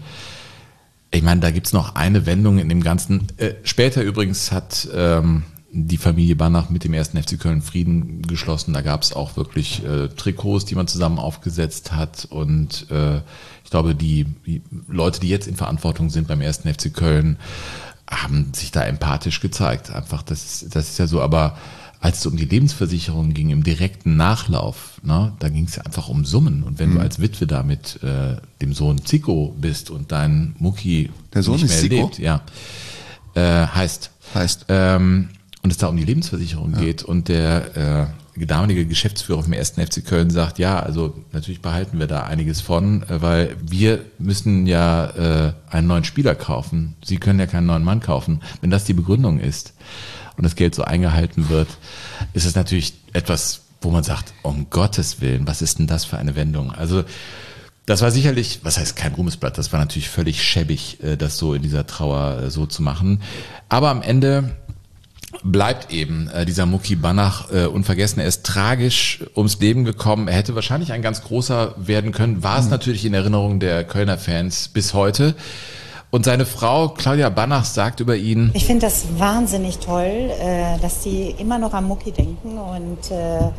ich meine, da gibt's noch eine Wendung in dem Ganzen. Äh, später übrigens hat ähm, die Familie Banach mit dem ersten F C Köln Frieden geschlossen. Da gab's auch wirklich äh, Trikots, die man zusammen aufgesetzt hat. Und äh, ich glaube, die, die Leute, die jetzt in Verantwortung sind beim ersten F C Köln, haben sich da empathisch gezeigt. Einfach, das ist, das ist ja so, aber als es um die Lebensversicherung ging, im direkten Nachlauf, ne, da ging es einfach um Summen. Und wenn mhm. du als Witwe da mit äh, dem Sohn Zico bist und dein Mucki Der Sohn nicht ist mehr Zico? lebt, ja, äh, heißt, heißt, ähm, und es da um die Lebensversicherung Ja. geht und der äh, damalige Geschäftsführer vom ersten F C Köln sagt, ja, also natürlich behalten wir da einiges von, äh, weil wir müssen ja äh, einen neuen Spieler kaufen. Sie können ja keinen neuen Mann kaufen. Wenn das die Begründung ist und das Geld so eingehalten wird, ist es natürlich etwas, wo man sagt, um Gottes Willen, was ist denn das für eine Wendung? Also das war sicherlich, was heißt kein Ruhmesblatt, das war natürlich völlig schäbig, das so in dieser Trauer so zu machen. Aber am Ende bleibt eben äh, dieser Mucki Banach äh, unvergessen. Er ist tragisch ums Leben gekommen. Er hätte wahrscheinlich ein ganz großer werden können. War es Mhm. natürlich in Erinnerung der Kölner Fans bis heute. Und seine Frau Claudia Banach sagt über ihn: Ich finde das wahnsinnig toll, äh, dass die immer noch an Mucki denken und äh,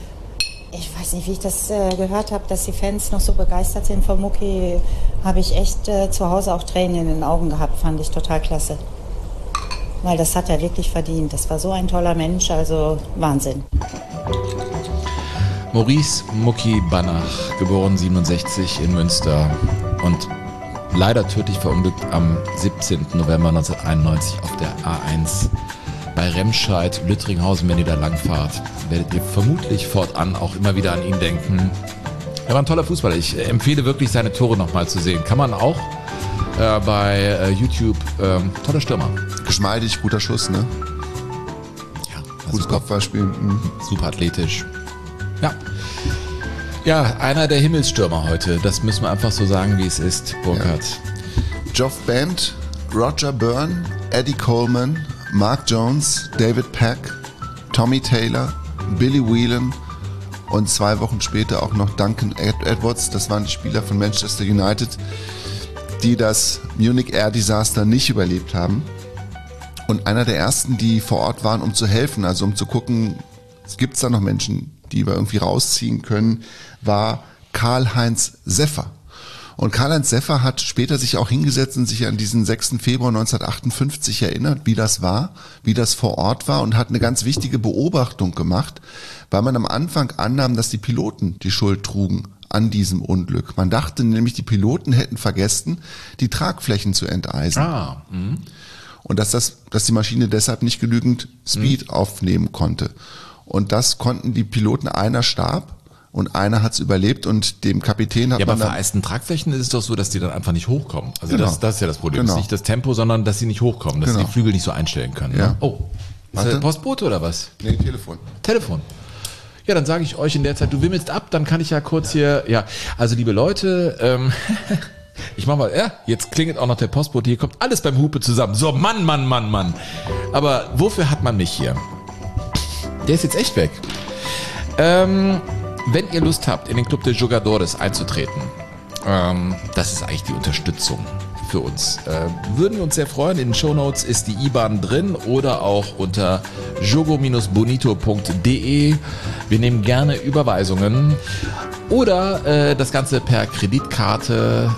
ich weiß nicht, wie ich das äh, gehört habe, dass die Fans noch so begeistert sind von Mucki, habe ich echt äh, zu Hause auch Tränen in den Augen gehabt, fand ich total klasse. Weil das hat er wirklich verdient. Das war so ein toller Mensch, also Wahnsinn. Maurice Mucki Banach, geboren siebenundsechzig in Münster und leider tödlich verunglückt am siebzehnten November neunzehnhunderteinundneunzig auf der A eins bei Remscheid, Lüttringhausen. Wenn ihr da langfahrt, werdet ihr vermutlich fortan auch immer wieder an ihn denken. Er war ein toller Fußballer. Ich empfehle wirklich, seine Tore nochmal zu sehen. Kann man auch äh, bei äh, YouTube. Ähm, toller Stürmer. Geschmeidig, guter Schuss, ne? Ja. Gutes Kopfballspiel. Mhm. Super athletisch. Ja. Ja, einer der Himmelsstürmer heute. Das müssen wir einfach so sagen, wie es ist, Burkhard. Ja. Geoff Bent, Roger Byrne, Eddie Coleman, Mark Jones, David Pack, Tommy Taylor, Billy Whelan und zwei Wochen später auch noch Duncan Ed- Edwards. Das waren die Spieler von Manchester United, die das Munich Air Disaster nicht überlebt haben. Und einer der ersten, die vor Ort waren, um zu helfen, also um zu gucken, gibt es da noch Menschen, die wir irgendwie rausziehen können, war Karl-Heinz Seffer. Und Karl-Heinz Seffer hat später sich auch hingesetzt und sich an diesen sechsten Februar neunzehnhundertachtundfünfzig erinnert, wie das war, wie das vor Ort war, und hat eine ganz wichtige Beobachtung gemacht, weil man am Anfang annahm, dass die Piloten die Schuld trugen an diesem Unglück. Man dachte nämlich, die Piloten hätten vergessen, die Tragflächen zu enteisen. Ah, mh. Und dass das, dass die Maschine deshalb nicht genügend Speed mhm. aufnehmen konnte. Und das konnten die Piloten, einer starb und einer hat es überlebt, und dem Kapitän hat ja, man bei dann... vereisten Tragflächen ist es doch so, dass die dann einfach nicht hochkommen. Also Genau. das, das ist ja das Problem. Genau. Das ist nicht das Tempo, sondern dass sie nicht hochkommen, dass Genau. sie die Flügel nicht so einstellen können. Ja. Ne? Oh, ist das der Postbote oder was? Nee, Telefon. Telefon. Ja, dann sage ich euch in der Zeit, du wimmelst ab, dann kann ich ja kurz hier... Ja, also liebe Leute... Ähm, ich mach mal, ja, jetzt klingelt auch noch der Postbote, hier kommt alles beim Hupe zusammen. So, Mann, Mann, Mann, Mann. Aber wofür hat man mich hier? Der ist jetzt echt weg. Ähm, wenn ihr Lust habt, in den Club de Jugadores einzutreten, ähm, das ist eigentlich die Unterstützung für uns. Äh, würden wir uns sehr freuen. In den Shownotes ist die I B A N drin oder auch unter jogo bonito punkt de. Wir nehmen gerne Überweisungen oder äh, das Ganze per Kreditkarte.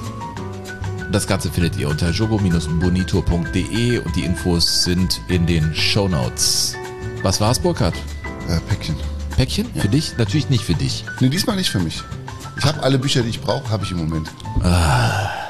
Das Ganze findet ihr unter jogo bonito punkt de und die Infos sind in den Shownotes. Was war's, Burkhard? Äh, Päckchen. Päckchen? Ja. Für dich? Natürlich nicht für dich. Nee, diesmal nicht für mich. Ich habe alle Bücher, die ich brauche, habe ich im Moment. Ah,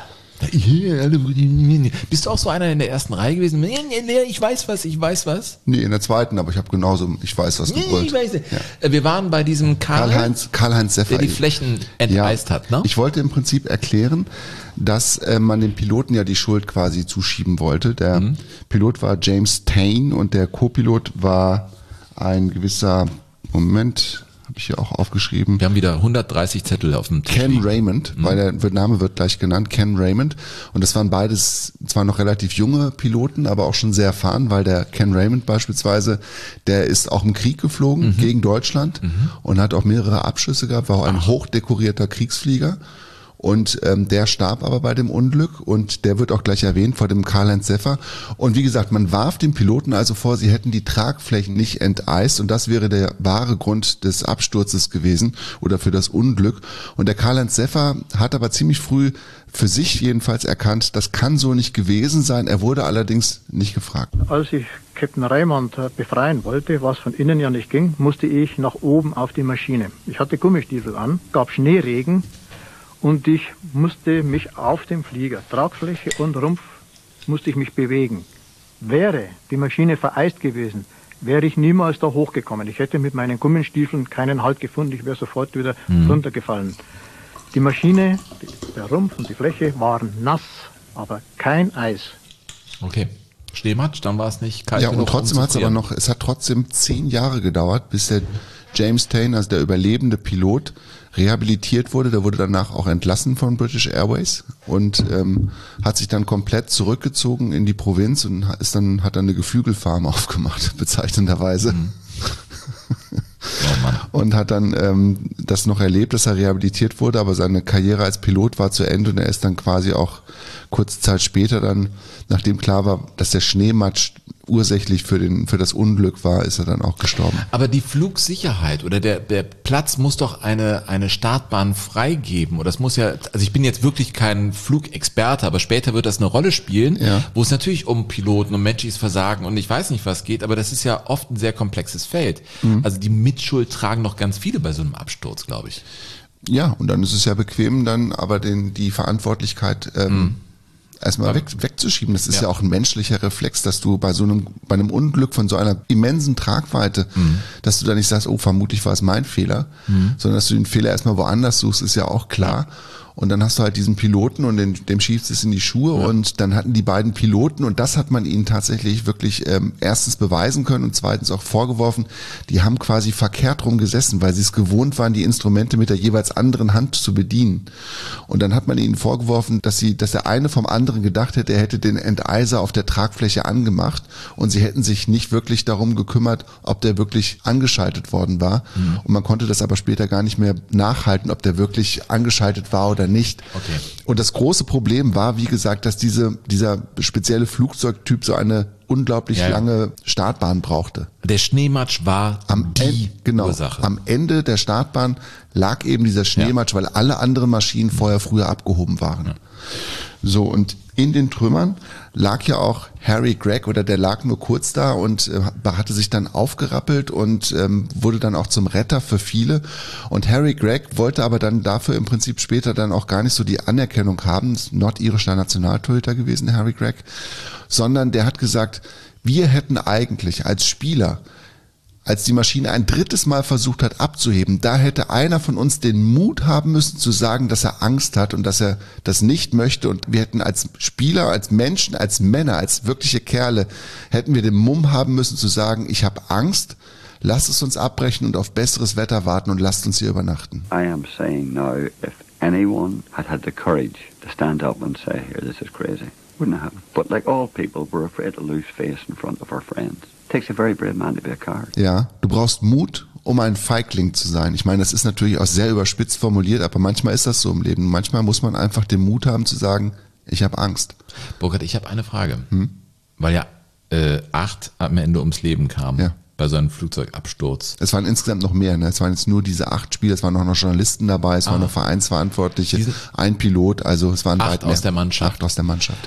Bist du auch so einer in der ersten Reihe gewesen? Nee, nee, nee, ich weiß was, ich weiß was. Nee, in der zweiten, aber ich habe genauso, ich weiß was Nee, gebrüllt. ich weiß nicht. Wir waren bei diesem Karl, Karl-Heinz, Karl-Heinz Seffer. der die Flächen enteist hat, ne? Ich wollte im Prinzip erklären, dass äh, man dem Piloten ja die Schuld quasi zuschieben wollte. Der Mhm. Pilot war James Tane und der Co-Pilot war ein gewisser, Moment, habe ich hier auch aufgeschrieben. Wir haben wieder hundertdreißig Zettel auf dem Tisch. Ken Raymond, weil der Name wird gleich genannt, Ken Raymond. Und das waren beides zwar noch relativ junge Piloten, aber auch schon sehr erfahren, weil der Ken Raymond beispielsweise, der ist auch im Krieg geflogen Mhm. gegen Deutschland und hat auch mehrere Abschüsse gehabt, war auch ein hochdekorierter Kriegsflieger. Und ähm, der starb aber bei dem Unglück und der wird auch gleich erwähnt vor dem Karl-Heinz Seffer. Und wie gesagt, man warf den Piloten also vor, sie hätten die Tragflächen nicht enteist und das wäre der wahre Grund des Absturzes gewesen oder für das Unglück. Und der Karl-Heinz Seffer hat aber ziemlich früh für sich jedenfalls erkannt, das kann so nicht gewesen sein. Er wurde allerdings nicht gefragt. Als ich Captain Raymond äh, befreien wollte, was von innen ja nicht ging, musste ich nach oben auf die Maschine. Ich hatte Gummistiefel an, gab Schneeregen. Und ich musste mich auf dem Flieger, Tragfläche und Rumpf, musste ich mich bewegen. Wäre die Maschine vereist gewesen, wäre ich niemals da hochgekommen. Ich hätte mit meinen Gummistiefeln keinen Halt gefunden, ich wäre sofort wieder Mhm. runtergefallen. Die Maschine, die, der Rumpf und die Fläche waren nass, aber kein Eis. Okay. Schneematsch, dann war es nicht kalt Ja, und genug, trotzdem um hat es zu aber frieren. noch, es hat trotzdem zehn Jahre gedauert, bis der James Tane, also der überlebende Pilot, rehabilitiert wurde. Der wurde danach auch entlassen von British Airways und ähm, hat sich dann komplett zurückgezogen in die Provinz und ist dann, hat dann eine Geflügelfarm aufgemacht, bezeichnenderweise. Mhm. Oh Mann. Und hat dann ähm, das noch erlebt, dass er rehabilitiert wurde, aber seine Karriere als Pilot war zu Ende und er ist dann quasi auch kurze Zeit später dann, nachdem klar war, dass der Schneematsch ursächlich für den für das Unglück war, ist er dann auch gestorben. Aber die Flugsicherheit oder der, der Platz muss doch eine, eine Startbahn freigeben. Oder es muss ja, also ich bin jetzt wirklich kein Flugexperte, aber später wird das eine Rolle spielen, Ja. wo es natürlich um Piloten, um menschliches Versagen und ich weiß nicht was geht, aber das ist ja oft ein sehr komplexes Feld. Mhm. Also die Mitschuld tragen noch ganz viele bei so einem Absturz, glaube ich. Ja, und dann ist es ja bequem, dann aber den die Verantwortlichkeit ähm, erstmal weg, wegzuschieben. Das ist ja. Ja. auch ein menschlicher Reflex, dass du bei so einem, bei einem Unglück von so einer immensen Tragweite, Mhm. dass du da nicht sagst, oh, vermutlich war es mein Fehler, Mhm. sondern dass du den Fehler erstmal woanders suchst, ist ja auch klar. Und dann hast du halt diesen Piloten und den, dem schiebst es in die Schuhe und dann hatten die beiden Piloten und das hat man ihnen tatsächlich wirklich ähm, erstens beweisen können und zweitens auch vorgeworfen, die haben quasi verkehrt rum gesessen, weil sie es gewohnt waren, die Instrumente mit der jeweils anderen Hand zu bedienen. Und dann hat man ihnen vorgeworfen, dass sie, dass der eine vom anderen gedacht hätte, er hätte den Enteiser auf der Tragfläche angemacht und sie hätten sich nicht wirklich darum gekümmert, ob der wirklich angeschaltet worden war. Mhm. Und man konnte das aber später gar nicht mehr nachhalten, ob der wirklich angeschaltet war oder nicht. Okay. Und das große Problem war, wie gesagt, dass diese, dieser spezielle Flugzeugtyp so eine unglaublich Ja. lange Startbahn brauchte. Der Schneematsch war Am die Ende, genau, Ursache. am Ende der Startbahn lag eben dieser Schneematsch, weil alle anderen Maschinen vorher früher abgehoben waren. So, und in den Trümmern lag ja auch Harry Gregg, oder der lag nur kurz da und äh, hatte sich dann aufgerappelt und ähm, wurde dann auch zum Retter für viele. Und Harry Gregg wollte aber dann dafür im Prinzip später dann auch gar nicht so die Anerkennung haben, ist nordirischer Nationaltorhüter gewesen, Harry Gregg, sondern der hat gesagt, wir hätten eigentlich als Spieler, als die Maschine ein drittes Mal versucht hat abzuheben, da hätte einer von uns den Mut haben müssen zu sagen, dass er Angst hat und dass er das nicht möchte. Und wir hätten als Spieler, als Menschen, als Männer, als wirkliche Kerle, hätten wir den Mumm haben müssen zu sagen, ich habe Angst, lasst es uns abbrechen und auf besseres Wetter warten und lasst uns hier übernachten. I am saying now, if anyone had had the courage to stand up and say, here, this is crazy, wouldn't happen. But like all people, we're afraid to lose face in front of our friends. It takes a very brave man to be a coward. Ja, du brauchst Mut, um ein Feigling zu sein. Ich meine, das ist natürlich auch sehr überspitzt formuliert, aber manchmal ist das so im Leben. Manchmal muss man einfach den Mut haben zu sagen, ich habe Angst. Burkhard, ich habe eine Frage. Hm? Weil ja äh, acht am Ende ums Leben kamen Ja. bei so einem Flugzeugabsturz. Es waren insgesamt noch mehr, ne? Es waren jetzt nur diese acht Spieler, es waren auch noch Journalisten dabei, es Ah. waren noch Vereinsverantwortliche, Diese- ein Pilot, also es waren Acht weit mehr. aus der Mannschaft. Acht aus der Mannschaft, ja.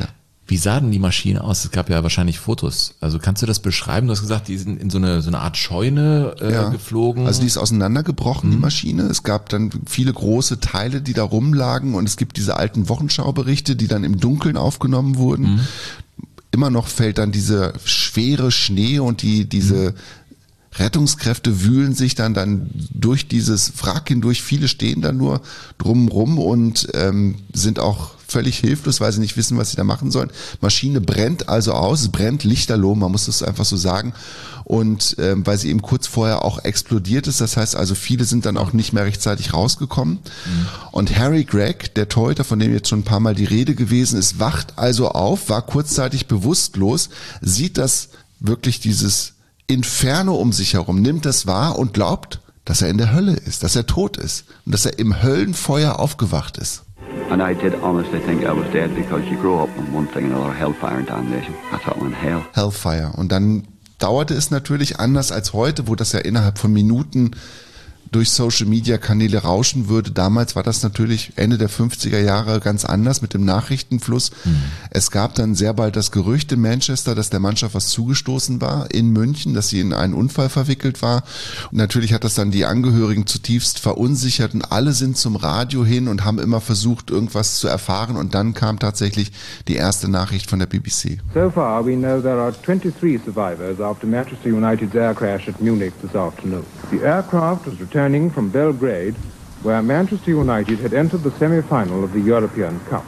Wie sah denn die Maschine aus? Es gab ja wahrscheinlich Fotos. Also kannst du das beschreiben? Du hast gesagt, die sind in so eine, so eine Art Scheune äh, Ja. geflogen. Also die ist auseinandergebrochen, Mhm. die Maschine. Es gab dann viele große Teile, die da rumlagen und es gibt diese alten Wochenschauberichte, die dann im Dunkeln aufgenommen wurden. Mhm. Immer noch fällt dann diese schwere Schnee und die diese Rettungskräfte wühlen sich dann dann durch dieses Wrack hindurch. Viele stehen da nur drumrum und ähm, sind auch völlig hilflos, weil sie nicht wissen, was sie da machen sollen. Maschine brennt also aus, es brennt lichterloh, man muss das einfach so sagen. Und ähm, weil sie eben kurz vorher auch explodiert ist, das heißt also, viele sind dann auch nicht mehr rechtzeitig rausgekommen. Mhm. Und Harry Gregg, der Torhüter, von dem jetzt schon ein paar Mal die Rede gewesen ist, wacht also auf, war kurzzeitig bewusstlos, sieht das wirklich dieses Inferno um sich herum, nimmt das wahr und glaubt, dass er in der Hölle ist, dass er tot ist und dass er im Höllenfeuer aufgewacht ist. And I did honestly think I was dead because you grow up on one thing and another, hellfire and damnation. I thought I'm in hell. Hellfire. Und dann dauerte es natürlich anders als heute, wo das ja innerhalb von Minuten durch Social-Media-Kanäle rauschen würde. Damals war das natürlich Ende der fünfziger Jahre ganz anders mit dem Nachrichtenfluss. Mhm. Es gab dann sehr bald das Gerücht in Manchester, dass der Mannschaft was zugestoßen war in München, dass sie in einen Unfall verwickelt war. Und natürlich hat das dann die Angehörigen zutiefst verunsichert und alle sind zum Radio hin und haben immer versucht, irgendwas zu erfahren. Und dann kam tatsächlich die erste Nachricht von der B B C. So far, we know there are twenty-three survivors after Manchester United's air crash at Munich this afternoon. The aircraft was returning from Belgrade, where Manchester United had entered the semi-final of the European Cup.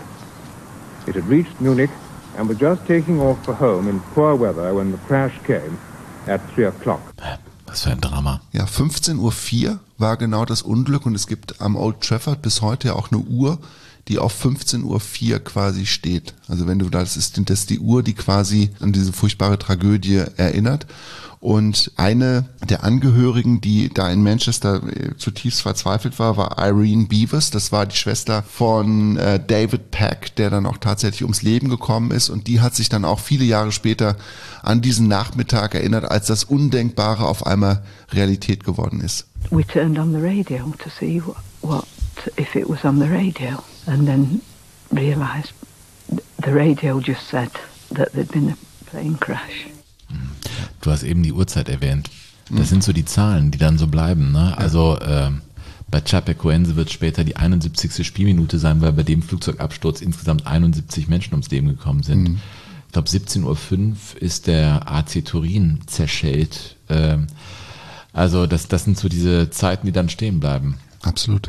It had reached Munich and was just taking off for home in poor weather when the crash came at three o'clock. Was für ein Drama. Ja, fünfzehn Uhr vier war genau das Unglück und es gibt am Old Trafford bis heute ja auch eine Uhr, die auf fünfzehn Uhr vier quasi steht. Also wenn du da, das ist, das ist die Uhr, die quasi an diese furchtbare Tragödie erinnert. Und eine der Angehörigen, die da in Manchester zutiefst verzweifelt war, war Irene Beavers. Das war die Schwester von äh, David Pack, der dann auch tatsächlich ums Leben gekommen ist. Und die hat sich dann auch viele Jahre später an diesen Nachmittag erinnert, als das Undenkbare auf einmal Realität geworden ist. We turned on the radio to see what, what if it was on the radio, and then realised the radio just said that there'd been a plane crash. Du hast eben die Uhrzeit erwähnt. Das sind so die Zahlen, die dann so bleiben. Ne? Also äh, bei Chapecoense wird später die einundsiebzigste Spielminute sein, weil bei dem Flugzeugabsturz insgesamt einundsiebzig Menschen ums Leben gekommen sind. Mhm. Ich glaube siebzehn Uhr fünf ist der A C Turin zerschellt. Äh, also das, das sind so diese Zeiten, die dann stehen bleiben. Absolut.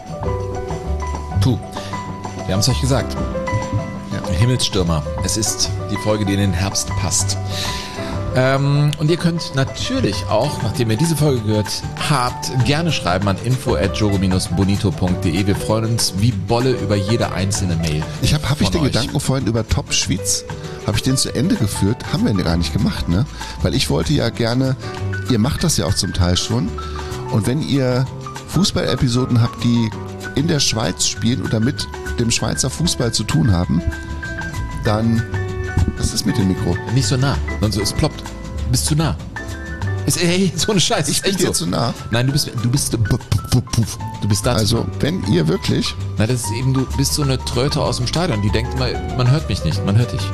Tu, wir haben es euch gesagt. Ja. Himmelsstürmer. Es ist die Folge, die in den Herbst passt. Ähm, und ihr könnt natürlich auch, nachdem ihr diese Folge gehört habt, gerne schreiben an info at jogo dash bonito punkt de. Wir freuen uns wie Bolle über jede einzelne Mail. Ich habe hab ich den euch. Gedanken vorhin über Top Schwyz, habe ich den zu Ende geführt? Haben wir gar nicht gemacht, ne? Weil ich wollte ja gerne, ihr macht das ja auch zum Teil schon, und wenn ihr Fußball-Episoden habt, die in der Schweiz spielen oder mit dem Schweizer Fußball zu tun haben, dann... Was ist mit dem Mikro? Nicht so nah, sonst es ploppt. Du bist zu nah. Ist, ey, so eine Scheiße. Ich bin dir so. zu nah. Nein, du bist, du bist, du bist da. Also, wenn ihr wirklich... Na, das ist eben, du bist so eine Tröte aus dem Stadion, die denkt mal, man hört mich nicht, man hört dich.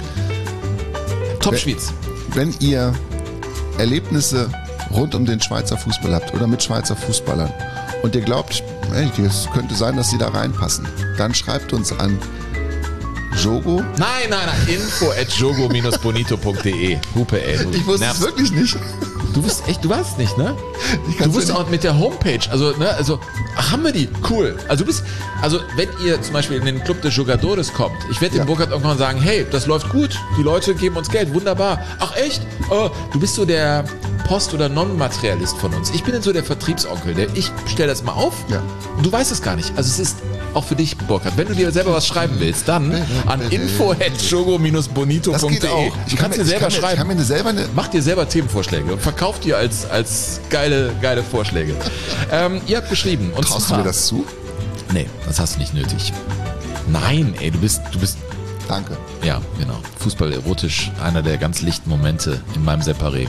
Top Schwyz. Wenn ihr Erlebnisse rund um den Schweizer Fußball habt oder mit Schweizer Fußballern und ihr glaubt, ey, es könnte sein, dass sie da reinpassen, dann schreibt uns an Jogo? Nein, nein, nein. Info at jogo dash bonito punkt de. Hupe, ey. Ich wusste es wirklich nicht. Du bist echt, du warst nicht, ne? Du bist auch mit der Homepage, also, ne, also, ach, haben wir die? Cool. Also, du bist, also, wenn ihr zum Beispiel in den Club de Jogadores kommt, ich werde dem ja. Burkhard irgendwann sagen, hey, das läuft gut, die Leute geben uns Geld, wunderbar. Ach, echt? Oh, du bist so der Post- oder Non-Materialist von uns. Ich bin dann so der Vertriebsonkel, der, ich stelle das mal auf ja. und du weißt es gar nicht. Also, es ist auch für dich, Burkhard. Wenn du dir selber was schreiben willst, dann an info at jogo dash bonito punkt de. Ich kann dir selber schreiben. Ich kann mir selber eine Mach dir selber Themenvorschläge und verkauf dir als, als geile, geile Vorschläge. ähm, ihr habt geschrieben. Und Traust du mir das zu? Nee, das hast du nicht nötig. Nein, ey, du bist, du bist... Danke. Ja, genau. Fußball erotisch, einer der ganz lichten Momente in meinem Separé.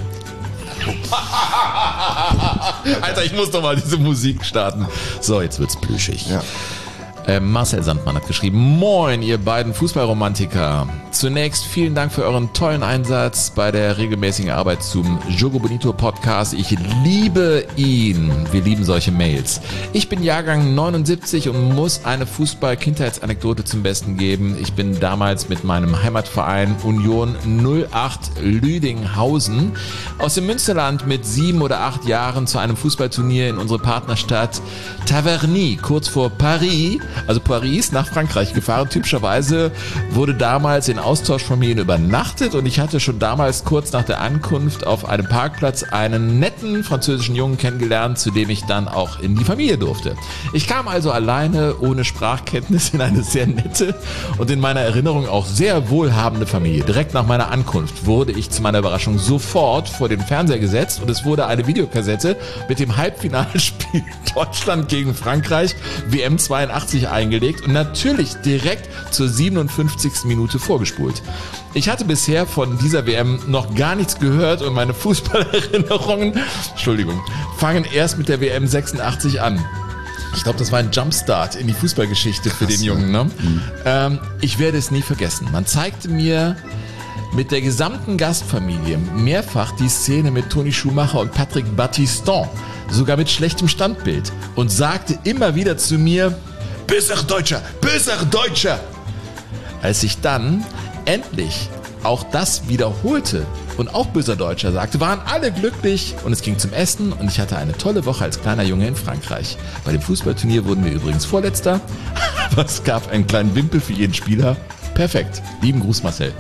Alter, ich muss doch mal diese Musik starten. So, jetzt wird's plüschig. Ja. Äh, Marcel Sandmann hat geschrieben, moin ihr beiden Fußballromantiker. Zunächst vielen Dank für euren tollen Einsatz bei der regelmäßigen Arbeit zum Jogo Bonito Podcast. Ich liebe ihn. Wir lieben solche Mails. Ich bin Jahrgang neunundsiebzig und muss eine Fußball-Kindheitsanekdote zum Besten geben. Ich bin damals mit meinem Heimatverein Union null acht Lüdinghausen aus dem Münsterland mit sieben oder acht Jahren zu einem Fußballturnier in unsere Partnerstadt Taverny, kurz vor Paris, also Paris, nach Frankreich gefahren. Typischerweise wurde damals in Austauschfamilien übernachtet und ich hatte schon damals kurz nach der Ankunft auf einem Parkplatz einen netten französischen Jungen kennengelernt, zu dem ich dann auch in die Familie durfte. Ich kam also alleine, ohne Sprachkenntnis, in eine sehr nette und in meiner Erinnerung auch sehr wohlhabende Familie. Direkt nach meiner Ankunft wurde ich zu meiner Überraschung sofort vor den Fernseher gesetzt und es wurde eine Videokassette mit dem Halbfinalspiel Deutschland gegen Frankreich W M zweiundachtzig eingelegt und natürlich direkt zur siebenundfünfzigsten Minute vorgespult. Ich hatte bisher von dieser W M noch gar nichts gehört und meine Fußballerinnerungen, Entschuldigung, fangen erst mit der W M sechsundachtzig an. Ich glaube, das war ein Jumpstart in die Fußballgeschichte für den Jungen. Ne? Mhm. Ähm, ich werde es nie vergessen. Man zeigte mir mit der gesamten Gastfamilie mehrfach die Szene mit Toni Schumacher und Patrick Battiston, sogar mit schlechtem Standbild, und sagte immer wieder zu mir, böser Deutscher, böser Deutscher. Als ich dann endlich auch das wiederholte und auch böser Deutscher sagte, waren alle glücklich und es ging zum Essen und ich hatte eine tolle Woche als kleiner Junge in Frankreich. Bei dem Fußballturnier wurden wir übrigens Vorletzter, aber es gab einen kleinen Wimpel für jeden Spieler. Perfekt. Lieben Gruß, Marcel.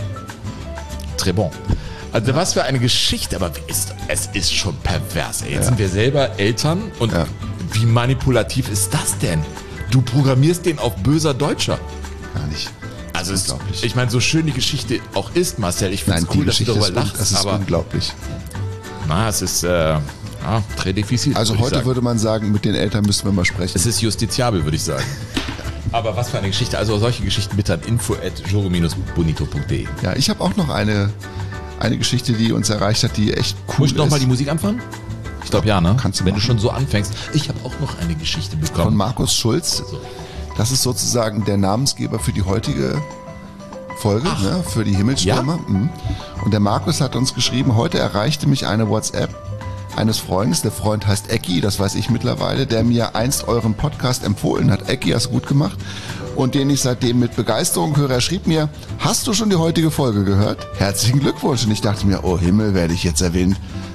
Très bon. Also was für eine Geschichte, aber ist, es ist schon pervers. Ey. Jetzt ja. sind wir selber Eltern und ja. wie manipulativ ist das denn? Du programmierst den auf böser Deutscher. Gar nicht. Also es, ich meine, so schön die Geschichte auch ist, Marcel, ich finde es cool, dass du darüber lachst. Das ist aber unglaublich. Na, es ist äh, ja, très difficile. Also heute sagen. würde man sagen, mit den Eltern müssen wir mal sprechen. Es ist justiziabel, würde ich sagen. Aber was für eine Geschichte. Also solche Geschichten bitte an info at jogo bonito punkt de. Ja, ich habe auch noch eine, eine Geschichte, die uns erreicht hat, die echt cool Muss ich ist. noch mal die Musik anfangen? Ich glaube ja, ne? Kannst du Wenn machen. du schon so anfängst. Ich habe auch noch eine Geschichte bekommen. Von Markus Schulz. Das ist sozusagen der Namensgeber für die heutige Folge, ne, für die Himmelstürmer. Ja? Mhm. Und der Markus hat uns geschrieben, heute erreichte mich eine WhatsApp eines Freundes, der Freund heißt Ecki, das weiß ich mittlerweile, der mir einst euren Podcast empfohlen hat. Ecki, hast du gut gemacht. Und den ich seitdem mit Begeisterung höre. Er schrieb mir, hast du schon die heutige Folge gehört? Herzlichen Glückwunsch. Und ich dachte mir, oh Himmel, werde ich jetzt erwähnt.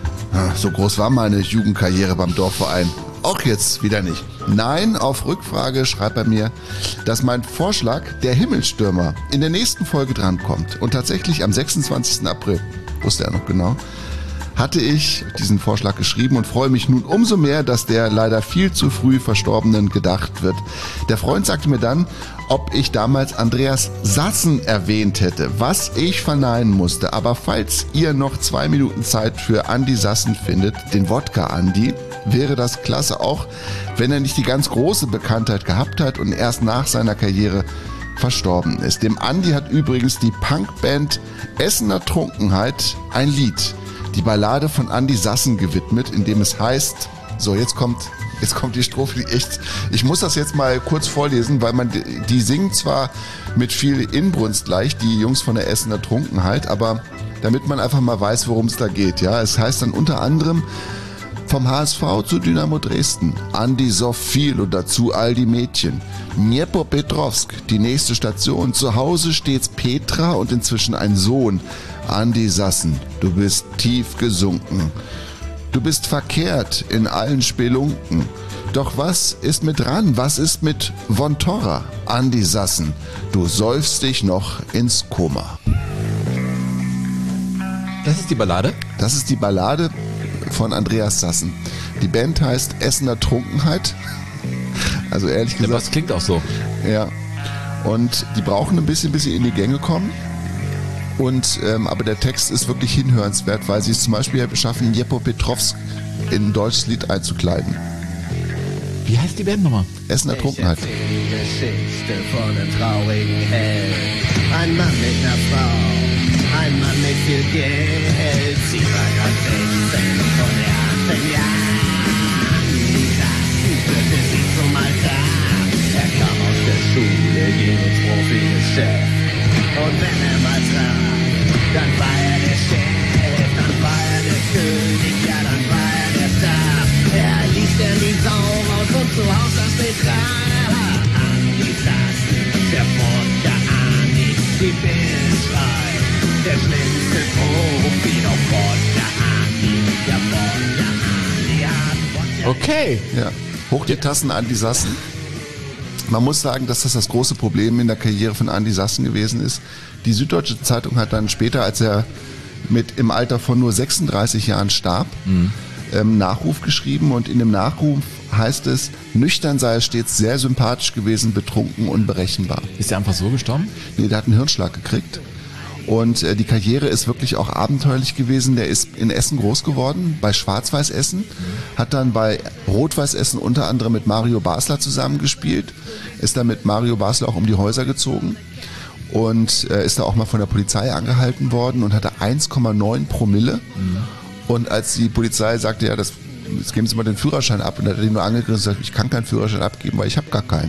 So groß war meine Jugendkarriere beim Dorfverein. Auch jetzt wieder nicht. Nein, auf Rückfrage schreibt er mir, dass mein Vorschlag, der Himmelstürmer, in der nächsten Folge drankommt. Und tatsächlich am sechsundzwanzigsten April, wusste er noch genau, hatte ich diesen Vorschlag geschrieben und freue mich nun umso mehr, dass der leider viel zu früh Verstorbenen gedacht wird. Der Freund sagte mir dann, ob ich damals Andreas Sassen erwähnt hätte, was ich verneinen musste. Aber falls ihr noch zwei Minuten Zeit für Andi Sassen findet, den Wodka Andi, wäre das klasse, auch wenn er nicht die ganz große Bekanntheit gehabt hat und erst nach seiner Karriere verstorben ist. Dem Andi hat übrigens die Punkband Essener Trunkenheit ein Lied, die Ballade von Andi Sassen, gewidmet, in dem es heißt, so jetzt kommt, jetzt kommt die Strophe, die echt, ich muss das jetzt mal kurz vorlesen, weil man, die singen zwar mit viel Inbrunst leicht, die Jungs von der Essener Trunkenheit, aber damit man einfach mal weiß, worum es da geht, ja, es heißt dann unter anderem, vom H S V zu Dynamo Dresden, Andi soff viel und dazu all die Mädchen. Dnipropetrovsk, die nächste Station. Zu Hause steht's Petra und inzwischen ein Sohn. Andi Sassen, du bist tief gesunken. Du bist verkehrt in allen Spelunken. Doch was ist mit Ran? Was ist mit Von Torra? Andi Sassen, du säufst dich noch ins Koma. Das ist die Ballade? Das ist die Ballade von Andreas Sassen. Die Band heißt Essener Trunkenheit. Also ehrlich gesagt. Ja, das klingt auch so. Ja. Und die brauchen ein bisschen, bis sie in die Gänge kommen. Und, ähm, aber der Text ist wirklich hinhörenswert, weil sie es zum Beispiel schaffen, Dnipropetrovsk in ein deutsches Lied einzukleiden. Wie heißt die Band nochmal? Essener Trunkenheit. Die Geschichte von einem traurigen Held. Ein Mann mit einer Frau, ein Mann mit viel Geld. Sie war grad sechzehn von der achtzehn Jahren. Da führte sie zum Altar. Er kam aus der Und wenn er mal traf, dann war er der Chef, dann war er der König, ja, dann war er der Star. Er ließ denn die Sau raus und zu Haus das Betrag. Andi Sassen, der Wodka Andi, die Bildschrei, der schnellste Profi, doch Wodka Andi, ja, Wodka Andi hat Wodka. Okay. Ja. Hoch die Tassen, Andi Sassen. Man muss sagen, dass das das große Problem in der Karriere von Andi Sassen gewesen ist. Die Süddeutsche Zeitung hat dann später, als er mit im Alter von nur sechsunddreißig Jahren starb, mhm. ähm, Nachruf geschrieben, und in dem Nachruf heißt es, nüchtern sei er stets sehr sympathisch gewesen, betrunken und berechenbar. Ist er einfach so gestorben? Nee, der hat einen Hirnschlag gekriegt. Und äh, die Karriere ist wirklich auch abenteuerlich gewesen. Der ist in Essen groß geworden, bei Schwarz-Weiß Essen, mhm. hat dann bei Rot-Weiß Essen unter anderem mit Mario Basler zusammengespielt, ist dann mit Mario Basler auch um die Häuser gezogen und äh, ist da auch mal von der Polizei angehalten worden und hatte eins Komma neun Promille. Mhm. Und als die Polizei sagte, ja, das, jetzt geben Sie mal den Führerschein ab, und er hat ihn nur angegriffen und gesagt, ich kann keinen Führerschein abgeben, weil ich habe gar keinen.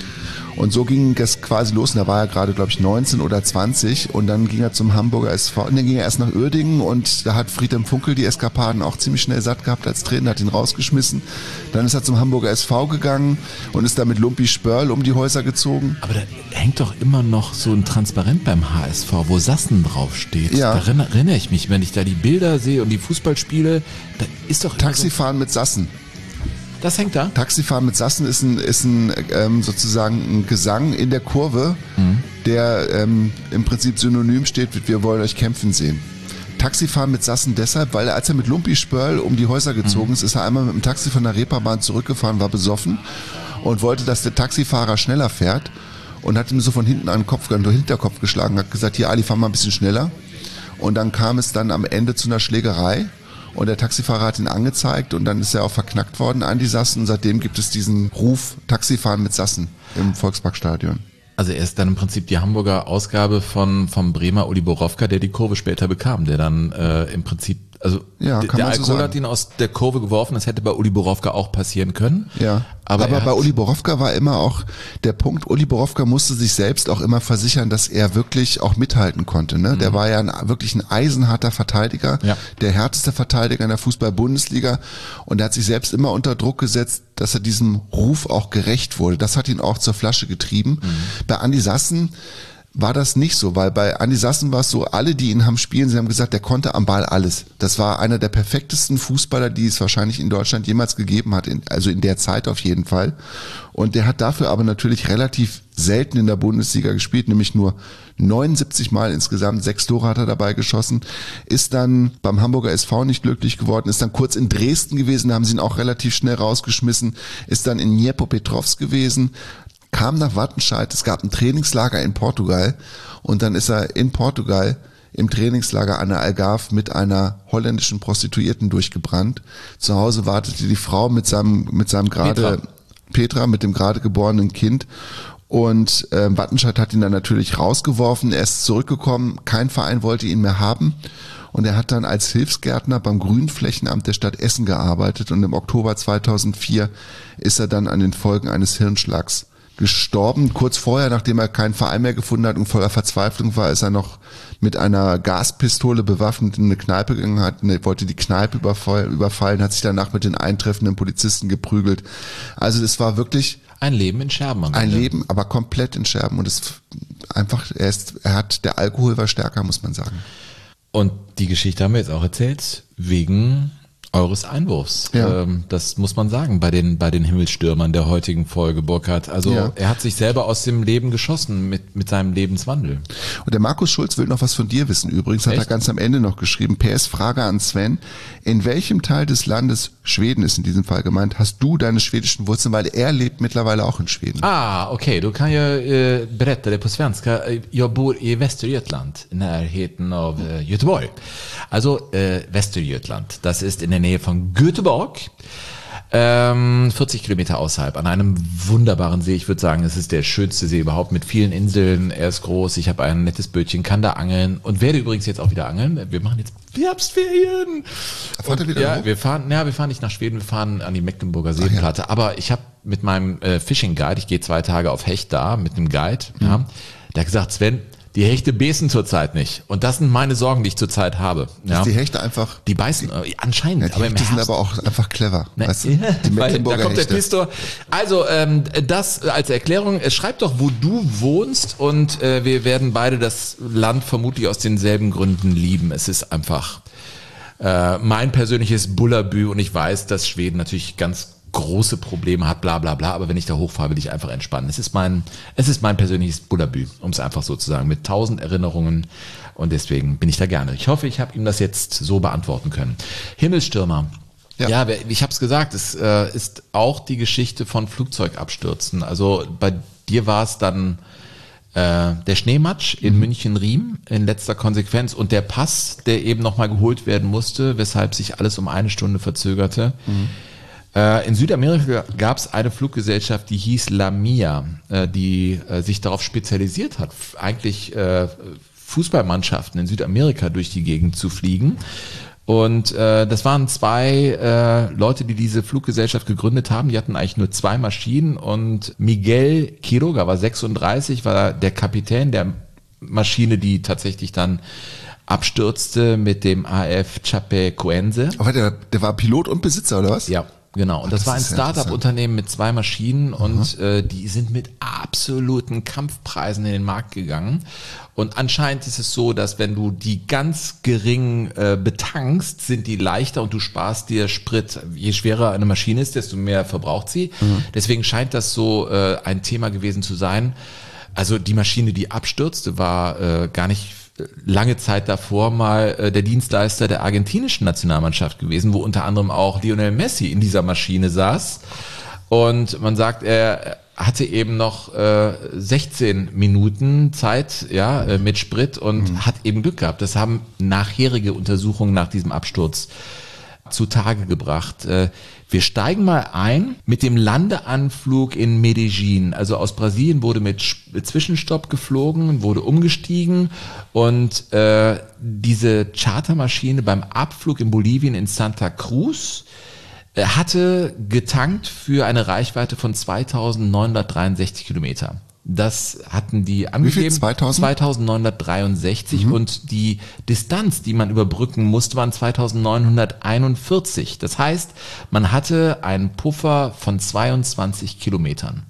Und so ging es quasi los, und da war er gerade, glaube ich, neunzehn oder zwanzig, und dann ging er zum Hamburger S V, und dann ging er erst nach Uerdingen, und da hat Friedhelm Funkel die Eskapaden auch ziemlich schnell satt gehabt als Trainer, hat ihn rausgeschmissen. Dann ist er zum Hamburger S V gegangen und ist da mit Lumpi Spörl um die Häuser gezogen. Aber da hängt doch immer noch so ein Transparent beim H S V, wo Sassen draufsteht. Ja. Da erinnere ich mich, wenn ich da die Bilder sehe und die Fußballspiele, da ist doch Taxifahren mit Sassen. Das hängt da? Taxifahren mit Sassen ist ein, ist ein ähm, sozusagen ein Gesang in der Kurve, mhm. der ähm, im Prinzip synonym steht mit "Wir wollen euch kämpfen sehen". Taxifahren mit Sassen deshalb, weil er, als er mit Lumpi Spörl um die Häuser gezogen mhm. ist, ist er einmal mit dem Taxi von der Reeperbahn zurückgefahren, war besoffen und wollte, dass der Taxifahrer schneller fährt, und hat ihm so von hinten an den Kopf, an den Hinterkopf geschlagen, hat gesagt, hier Ali, fahr mal ein bisschen schneller. Und dann kam es dann am Ende zu einer Schlägerei. Und der Taxifahrer hat ihn angezeigt, und dann ist er auch verknackt worden, Andi Sassen. Und seitdem gibt es diesen Ruf Taxifahren mit Sassen im Volksparkstadion. Also er ist dann im Prinzip die Hamburger Ausgabe von vom Bremer Uli Borowka, der die Kurve später bekam, der dann äh, im Prinzip, also ja, d- der Alkohol so hat ihn aus der Kurve geworfen, das hätte bei Uli Borowka auch passieren können. Ja, aber, aber bei Uli Borowka war immer auch der Punkt, Uli Borowka musste sich selbst auch immer versichern, dass er wirklich auch mithalten konnte. Ne? Mhm. Der war ja ein, wirklich ein eisenharter Verteidiger, ja. der härteste Verteidiger in der Fußball-Bundesliga, und er hat sich selbst immer unter Druck gesetzt, dass er diesem Ruf auch gerecht wurde. Das hat ihn auch zur Flasche getrieben. Mhm. Bei Andi Sassen war das nicht so, weil bei Andi Sassen war es so, alle, die ihn haben spielen, sie haben gesagt, der konnte am Ball alles. Das war einer der perfektesten Fußballer, die es wahrscheinlich in Deutschland jemals gegeben hat, in, also in der Zeit auf jeden Fall. Und der hat dafür aber natürlich relativ selten in der Bundesliga gespielt, nämlich nur neunundsiebzig Mal insgesamt, sechs Tore hat er dabei geschossen, ist dann beim Hamburger S V nicht glücklich geworden, ist dann kurz in Dresden gewesen, da haben sie ihn auch relativ schnell rausgeschmissen, ist dann in Dniepropetrovsk gewesen, kam nach Wattenscheid, es gab ein Trainingslager in Portugal, und dann ist er in Portugal im Trainingslager an der Algarve mit einer holländischen Prostituierten durchgebrannt. Zu Hause wartete die Frau mit seinem mit seinem gerade Petra, Petra mit dem gerade geborenen Kind, und äh, Wattenscheid hat ihn dann natürlich rausgeworfen. Er ist zurückgekommen, kein Verein wollte ihn mehr haben, und er hat dann als Hilfsgärtner beim Grünflächenamt der Stadt Essen gearbeitet, und im Oktober zweitausendvier ist er dann an den Folgen eines Hirnschlags gestorben. Kurz vorher, nachdem er keinen Verein mehr gefunden hat und voller Verzweiflung war, ist er noch mit einer Gaspistole bewaffnet in eine Kneipe gegangen, hat, ne, wollte die Kneipe überfallen, überfallen, hat sich danach mit den eintreffenden Polizisten geprügelt. Also es war wirklich ein Leben in Scherben. Ein Leben, aber komplett in Scherben, und es einfach, er ist, er hat, der Alkohol war stärker, muss man sagen. Und die Geschichte haben wir jetzt auch erzählt, wegen eures Einwurfs. Ja. Ähm, das muss man sagen bei den bei den Himmelstürmern der heutigen Folge, Burkhard. Also ja. er hat sich selber aus dem Leben geschossen mit mit seinem Lebenswandel. Und der Markus Schulz will noch was von dir wissen. Übrigens hat Echt? er ganz am Ende noch geschrieben, P S Frage an Sven, in welchem Teil des Landes, Schweden ist in diesem Fall gemeint, hast du deine schwedischen Wurzeln, weil er lebt mittlerweile auch in Schweden. Ah, okej, okay. Då kan jag eh, berätta det på svenska. Jag bor i Västergötland, i närheten av eh, Göteborg. Also eh, Västergötland, das ist in der Nähe von Göteborg, ähm, vierzig Kilometer außerhalb, an einem wunderbaren See. Ich würde sagen, es ist der schönste See überhaupt, mit vielen Inseln. Er ist groß, ich habe ein nettes Bötchen, kann da angeln und werde übrigens jetzt auch wieder angeln. Wir machen jetzt Herbstferien. Fahrt ihr wieder ja, hoch? wir fahren, ja, wir fahren nicht nach Schweden, wir fahren an die Mecklenburger Seenplatte. Ja. Aber ich habe mit meinem äh, Fishing Guide, ich gehe zwei Tage auf Hecht da mit einem Guide, mhm. ja, der hat gesagt, Sven, Die Hechte beißen zurzeit nicht. Und das sind meine Sorgen, die ich zurzeit habe. Ja. Dass die Hechte einfach... Die beißen, äh, anscheinend. Ja, die aber im Hechte sind Herbst, aber auch einfach clever. Ne? Weißt du? Die Weil, Mecklenburger da kommt der Hechte. Pistor. Also, ähm, das als Erklärung. Schreib doch, wo du wohnst und äh, wir werden beide das Land vermutlich aus denselben Gründen lieben. Es ist einfach äh, mein persönliches Bullabü und ich weiß, dass Schweden natürlich ganz große Probleme hat, bla bla bla, aber wenn ich da hochfahre, will ich einfach entspannen. Es ist mein, es ist mein persönliches Bullabü, um es einfach so zu sagen, mit tausend Erinnerungen und deswegen bin ich da gerne. Ich hoffe, ich habe ihm das jetzt so beantworten können. Himmelstürmer. Ja, ja ich habe es gesagt, es äh, ist auch die Geschichte von Flugzeugabstürzen. Also bei dir war es dann äh, der Schneematsch in mhm. München-Riem in letzter Konsequenz und der Pass, der eben nochmal geholt werden musste, weshalb sich alles um eine Stunde verzögerte. Mhm. In Südamerika gab es eine Fluggesellschaft, die hieß Lamia, die sich darauf spezialisiert hat, eigentlich Fußballmannschaften in Südamerika durch die Gegend zu fliegen. Und das waren zwei Leute, die diese Fluggesellschaft gegründet haben. Die hatten eigentlich nur zwei Maschinen und Miguel Quiroga war sechsunddreißig, war der Kapitän der Maschine, die tatsächlich dann abstürzte mit dem A F Chapecoense. Aber der, der war Pilot und Besitzer, oder was? Ja. Genau, und Ach, das, das war ein ist ja Start-up-Unternehmen mit zwei Maschinen und äh, die sind mit absoluten Kampfpreisen in den Markt gegangen. Und anscheinend ist es so, dass wenn du die ganz gering äh, betankst, sind die leichter und du sparst dir Sprit. Je schwerer eine Maschine ist, desto mehr verbraucht sie. Mhm. Deswegen scheint das so äh, ein Thema gewesen zu sein. Also die Maschine, die abstürzte, war äh, gar nicht lange Zeit davor mal äh, der Dienstleister der argentinischen Nationalmannschaft gewesen, wo unter anderem auch Lionel Messi in dieser Maschine saß. Und man sagt, er hatte eben noch äh, sechzehn Minuten Zeit, ja, äh, mit Sprit und mhm. hat eben Glück gehabt. Das haben nachherige Untersuchungen nach diesem Absturz zutage gebracht. Äh, wir steigen mal ein mit dem Landeanflug in Medellin. Also aus Brasilien wurde mit Zwischenstopp geflogen, wurde umgestiegen und äh, diese Chartermaschine beim Abflug in Bolivien in Santa Cruz äh, hatte getankt für eine Reichweite von zweitausendneunhundertdreiundsechzig Kilometer. Das hatten die angegeben. Wie viel? zweitausend? zweitausendneunhundertdreiundsechzig mhm. und die Distanz, die man überbrücken musste, waren zweitausendneunhunderteinundvierzig. Das heißt, man hatte einen Puffer von zweiundzwanzig Kilometern.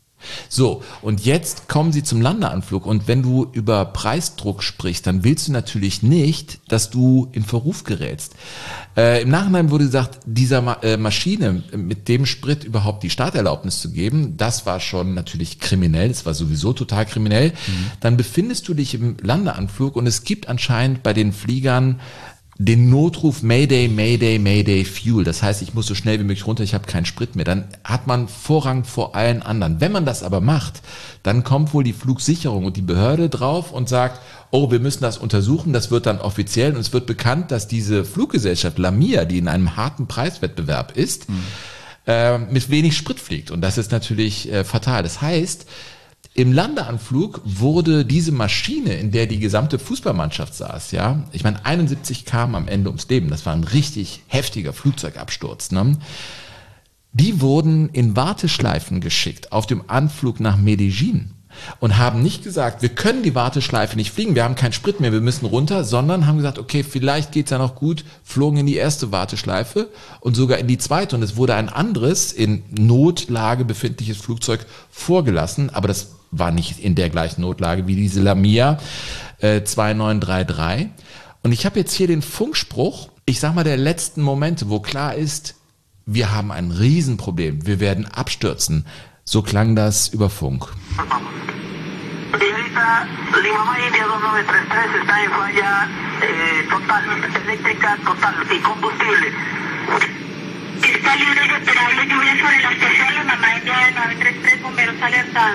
So, und jetzt kommen sie zum Landeanflug und wenn du über Preisdruck sprichst, dann willst du natürlich nicht, dass du in Verruf gerätst. Äh, im Nachhinein wurde gesagt, dieser Ma- äh, Maschine mit dem Sprit überhaupt die Starterlaubnis zu geben, das war schon natürlich kriminell, das war sowieso total kriminell. Mhm. Dann befindest du dich im Landeanflug und es gibt anscheinend bei den Fliegern den Notruf Mayday, Mayday, Mayday, Fuel. Das heißt, ich muss so schnell wie möglich runter, ich habe keinen Sprit mehr. Dann hat man Vorrang vor allen anderen. Wenn man das aber macht, dann kommt wohl die Flugsicherung und die Behörde drauf und sagt, oh, wir müssen das untersuchen. Das wird dann offiziell und es wird bekannt, dass diese Fluggesellschaft Lamia, die in einem harten Preiswettbewerb ist, mhm. äh, mit wenig Sprit fliegt. Und das ist natürlich äh, fatal. Das heißt, im Landeanflug wurde diese Maschine, in der die gesamte Fußballmannschaft saß, ja, ich meine, einundsiebzig kamen am Ende ums Leben, das war ein richtig heftiger Flugzeugabsturz, ne? Die wurden in Warteschleifen geschickt auf dem Anflug nach Medellin und haben nicht gesagt, wir können die Warteschleife nicht fliegen, wir haben keinen Sprit mehr, wir müssen runter, sondern haben gesagt, okay, vielleicht geht's ja noch gut, flogen in die erste Warteschleife und sogar in die zweite und es wurde ein anderes, in Notlage befindliches Flugzeug vorgelassen, aber das war nicht in der gleichen Notlage wie diese Lamia äh, zwei neun drei drei. Und ich habe jetzt hier den Funkspruch, ich sag mal der letzten Momente, wo klar ist, wir haben ein Riesenproblem, wir werden abstürzen. So klang das über Funk. Señorita, Lima India dos nueve tres tres está en falla eh, total, eléctrica total y combustible. Está libre de esperable lluvia sobre la estación Lima India nueve tres tres, bomberos alerta.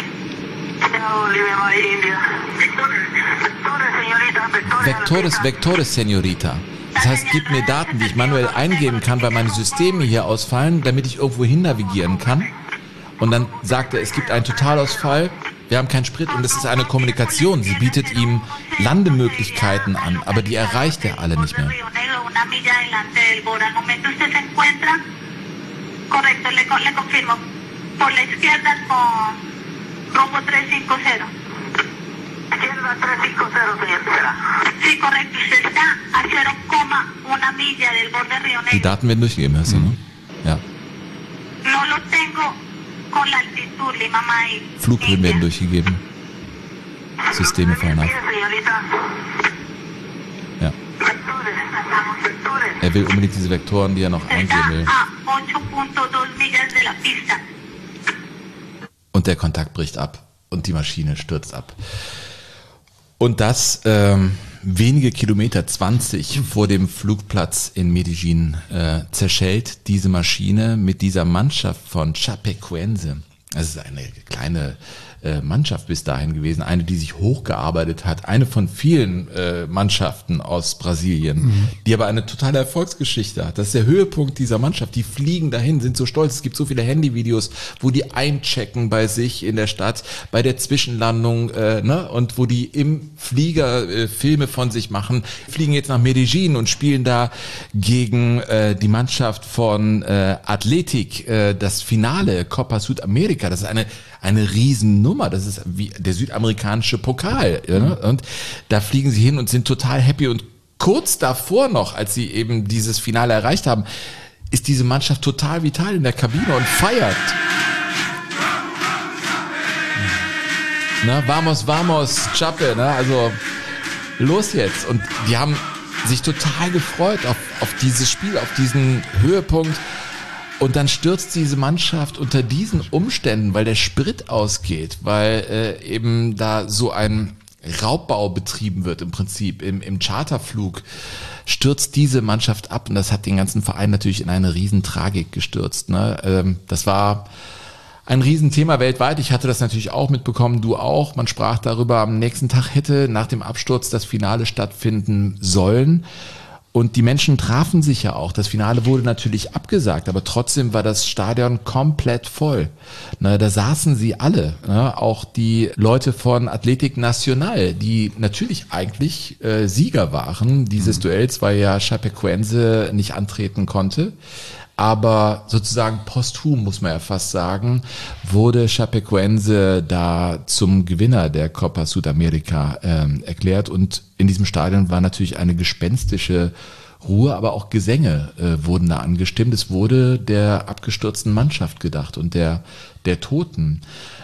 Vectores, Vectores, Señorita. Das heißt, gib mir Daten, die ich manuell eingeben kann, weil meine Systeme hier ausfallen, damit ich irgendwo hin navigieren kann. Und dann sagt er, es gibt einen Totalausfall, wir haben keinen Sprit und es ist eine Kommunikation. Sie bietet ihm Landemöglichkeiten an, aber die erreicht er alle nicht mehr. Die Daten werden durchgegeben, hast du, ne? Ja. Flughöhen werden durchgegeben. Systeme fallen ab. Ja. Er will unbedingt diese Vektoren, die er noch eingeben will. Und der Kontakt bricht ab und die Maschine stürzt ab. Und das ähm, wenige Kilometer, zwanzig vor dem Flugplatz in Medellin, äh, zerschellt diese Maschine mit dieser Mannschaft von Chapecoense. Das ist eine kleine äh, Mannschaft bis dahin gewesen, eine, die sich hochgearbeitet hat, eine von vielen äh, Mannschaften aus Brasilien, mhm. die aber eine totale Erfolgsgeschichte hat. Das ist der Höhepunkt dieser Mannschaft. Die fliegen dahin, sind so stolz. Es gibt so viele Handyvideos, wo die einchecken bei sich in der Stadt, bei der Zwischenlandung, äh, ne, und wo die im Flieger äh, Filme von sich machen, fliegen jetzt nach Medellin und spielen da gegen äh, die Mannschaft von äh, Athletic, äh, das Finale Copa Südamerika. Das ist eine eine Riesennummer. Das ist wie der südamerikanische Pokal. Ja, ne? Und da fliegen sie hin und sind total happy. Und kurz davor noch, als sie eben dieses Finale erreicht haben, ist diese Mannschaft total vital in der Kabine und feiert. Na, vamos, vamos, Chape, ne? Also los jetzt. Und die haben sich total gefreut auf, auf dieses Spiel, auf diesen Höhepunkt. Und dann stürzt diese Mannschaft unter diesen Umständen, weil der Sprit ausgeht, weil äh, eben da so ein Raubbau betrieben wird im Prinzip im, im Charterflug, stürzt diese Mannschaft ab und das hat den ganzen Verein natürlich in eine Riesentragik gestürzt. Ne? Ähm, das war ein Riesenthema weltweit. Ich hatte das natürlich auch mitbekommen, du auch. Man sprach darüber, am nächsten Tag hätte nach dem Absturz das Finale stattfinden sollen. Und die Menschen trafen sich ja auch. Das Finale wurde natürlich abgesagt, aber trotzdem war das Stadion komplett voll. Ne, da saßen sie alle, ne, auch die Leute von Athletic Nacional, die natürlich eigentlich äh, Sieger waren dieses mhm. Duells, weil ja Chapecoense nicht antreten konnte. Aber sozusagen posthum, muss man ja fast sagen, wurde Chapecoense da zum Gewinner der Copa Südamerika ähm, erklärt. Und in diesem Stadion war natürlich eine gespenstische Ruhe, aber auch Gesänge äh, wurden da angestimmt. Es wurde der abgestürzten Mannschaft gedacht und der, der Toten.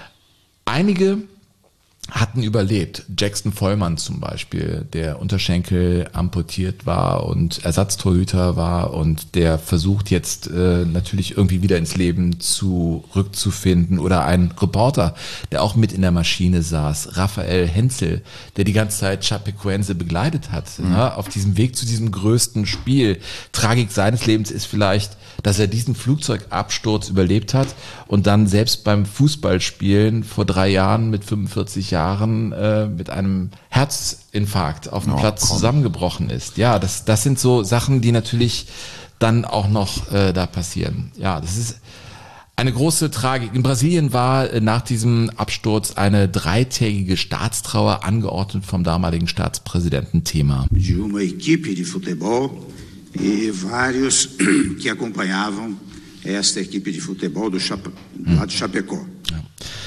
Einige hatten überlebt. Jackson Vollmann zum Beispiel, der Unterschenkel amputiert war und Ersatztorhüter war und der versucht jetzt äh, natürlich irgendwie wieder ins Leben zurückzufinden. Oder ein Reporter, der auch mit in der Maschine saß, Raphael Henzel, der die ganze Zeit Chapecoense begleitet hat, mhm. ne, auf diesem Weg zu diesem größten Spiel. Tragik seines Lebens ist vielleicht, dass er diesen Flugzeugabsturz überlebt hat und dann selbst beim Fußballspielen vor drei Jahren mit fünfundvierzig Jahren äh, mit einem Herzinfarkt auf dem oh, Platz komm. zusammengebrochen ist. Ja, das, das sind so Sachen, die natürlich dann auch noch äh, da passieren. Ja, das ist eine große Tragik. In Brasilien war äh, nach diesem Absturz eine dreitägige Staatstrauer angeordnet vom damaligen Staatspräsidenten Temer. De uma equipe de futebol e vários que acompanhavam esta equipe de futebol do Chape, lá de Chapecó. Ja.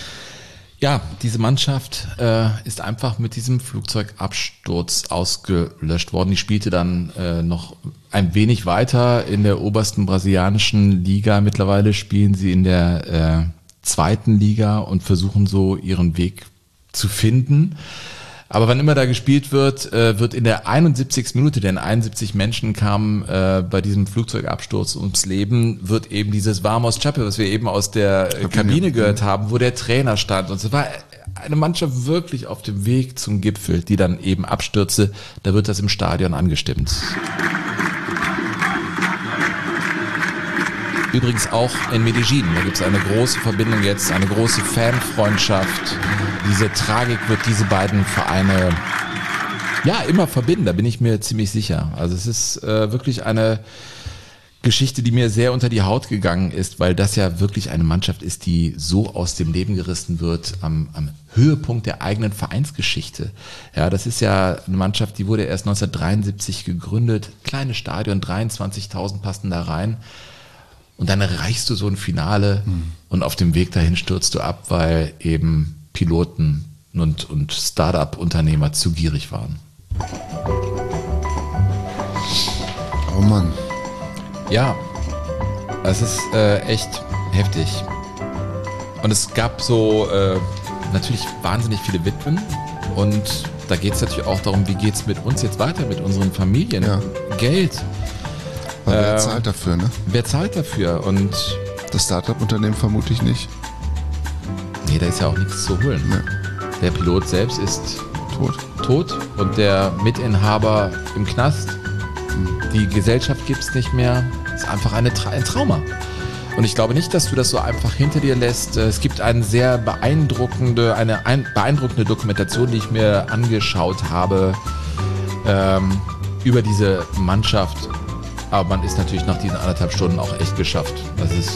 Ja, diese Mannschaft äh, ist einfach mit diesem Flugzeugabsturz ausgelöscht worden. Die spielte dann äh, noch ein wenig weiter in der obersten brasilianischen Liga. Mittlerweile spielen sie in der äh, zweiten Liga und versuchen so ihren Weg zu finden. Aber wann immer da gespielt wird, äh, wird in der einundsiebzigsten Minute, denn einundsiebzig Menschen kamen äh, bei diesem Flugzeugabsturz ums Leben, wird eben dieses Vamos Chape, was wir eben aus der Kabine, Kabine gehört haben, wo der Trainer stand. Und es war eine Mannschaft wirklich auf dem Weg zum Gipfel, die dann eben abstürzte. Da wird das im Stadion angestimmt. Übrigens auch in Medellin, da gibt es eine große Verbindung jetzt, eine große Fanfreundschaft. Diese Tragik wird diese beiden Vereine ja immer verbinden, da bin ich mir ziemlich sicher. Also es ist äh, wirklich eine Geschichte, die mir sehr unter die Haut gegangen ist, weil das ja wirklich eine Mannschaft ist, die so aus dem Leben gerissen wird am, am Höhepunkt der eigenen Vereinsgeschichte. Ja, das ist ja eine Mannschaft, die wurde erst neunzehnhundertdreiundsiebzig gegründet, kleines Stadion, dreiundzwanzigtausend passen da rein. Und dann erreichst du so ein Finale mhm. und auf dem Weg dahin stürzt du ab, weil eben Piloten und, und Start-up-Unternehmer zu gierig waren. Oh Mann. Ja, es ist äh, echt heftig. Und es gab so äh, natürlich wahnsinnig viele Witwen und da geht es natürlich auch darum, wie geht es mit uns jetzt weiter, mit unseren Familien. Ja. Geld. Aber wer Äh, zahlt dafür, ne? Wer zahlt dafür? Und das Startup-Unternehmen vermutlich nicht. Nee, da ist ja auch nichts zu holen. Nee. Der Pilot selbst ist tot. tot und der Mitinhaber im Knast. Die Gesellschaft gibt es nicht mehr. Ist einfach eine Tra- ein Trauma. Und ich glaube nicht, dass du das so einfach hinter dir lässt. Es gibt eine sehr beeindruckende, eine ein, beeindruckende Dokumentation, die ich mir angeschaut habe ähm, über diese Mannschaft. Aber man ist natürlich nach diesen anderthalb Stunden auch echt geschafft. Das ist,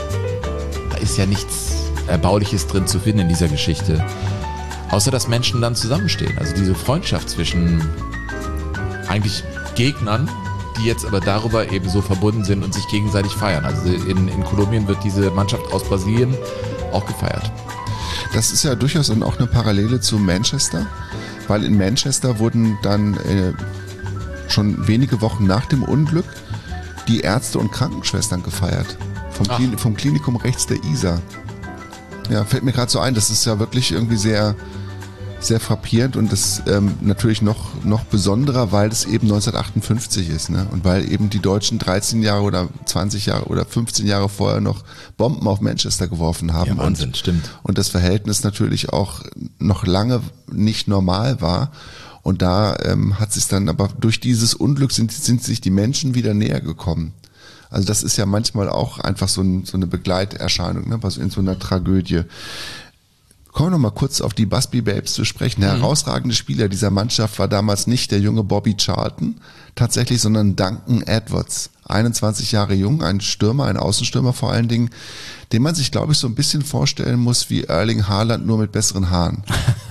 da ist ja nichts Erbauliches drin zu finden in dieser Geschichte. Außer, dass Menschen dann zusammenstehen. Also diese Freundschaft zwischen eigentlich Gegnern, die jetzt aber darüber eben so verbunden sind und sich gegenseitig feiern. Also in, in Kolumbien wird diese Mannschaft aus Brasilien auch gefeiert. Das ist ja durchaus dann auch eine Parallele zu Manchester, weil in Manchester wurden dann äh, schon wenige Wochen nach dem Unglück die Ärzte und Krankenschwestern gefeiert. Vom, Klin- vom Klinikum rechts der Isar. Ja, fällt mir gerade so ein, das ist ja wirklich irgendwie sehr, sehr frappierend und das ähm, natürlich noch, noch besonderer, weil es eben neunzehnhundertachtundfünfzig ist, ne? Und weil eben die Deutschen dreizehn Jahre oder zwanzig Jahre oder fünfzehn Jahre vorher noch Bomben auf Manchester geworfen haben. Ja, Wahnsinn, und, stimmt. Und das Verhältnis natürlich auch noch lange nicht normal war. Und da ähm, hat sich dann, aber durch dieses Unglück sind, sind sich die Menschen wieder näher gekommen. Also das ist ja manchmal auch einfach so, ein, so eine Begleiterscheinung, ne, was in so einer Tragödie. Kommen wir noch mal kurz auf die Busby Babes zu sprechen. Der Mhm. herausragende Spieler dieser Mannschaft war damals nicht der junge Bobby Charlton tatsächlich, sondern Duncan Edwards. einundzwanzig Jahre jung, ein Stürmer, ein Außenstürmer vor allen Dingen, den man sich, glaube ich, so ein bisschen vorstellen muss wie Erling Haaland, nur mit besseren Haaren.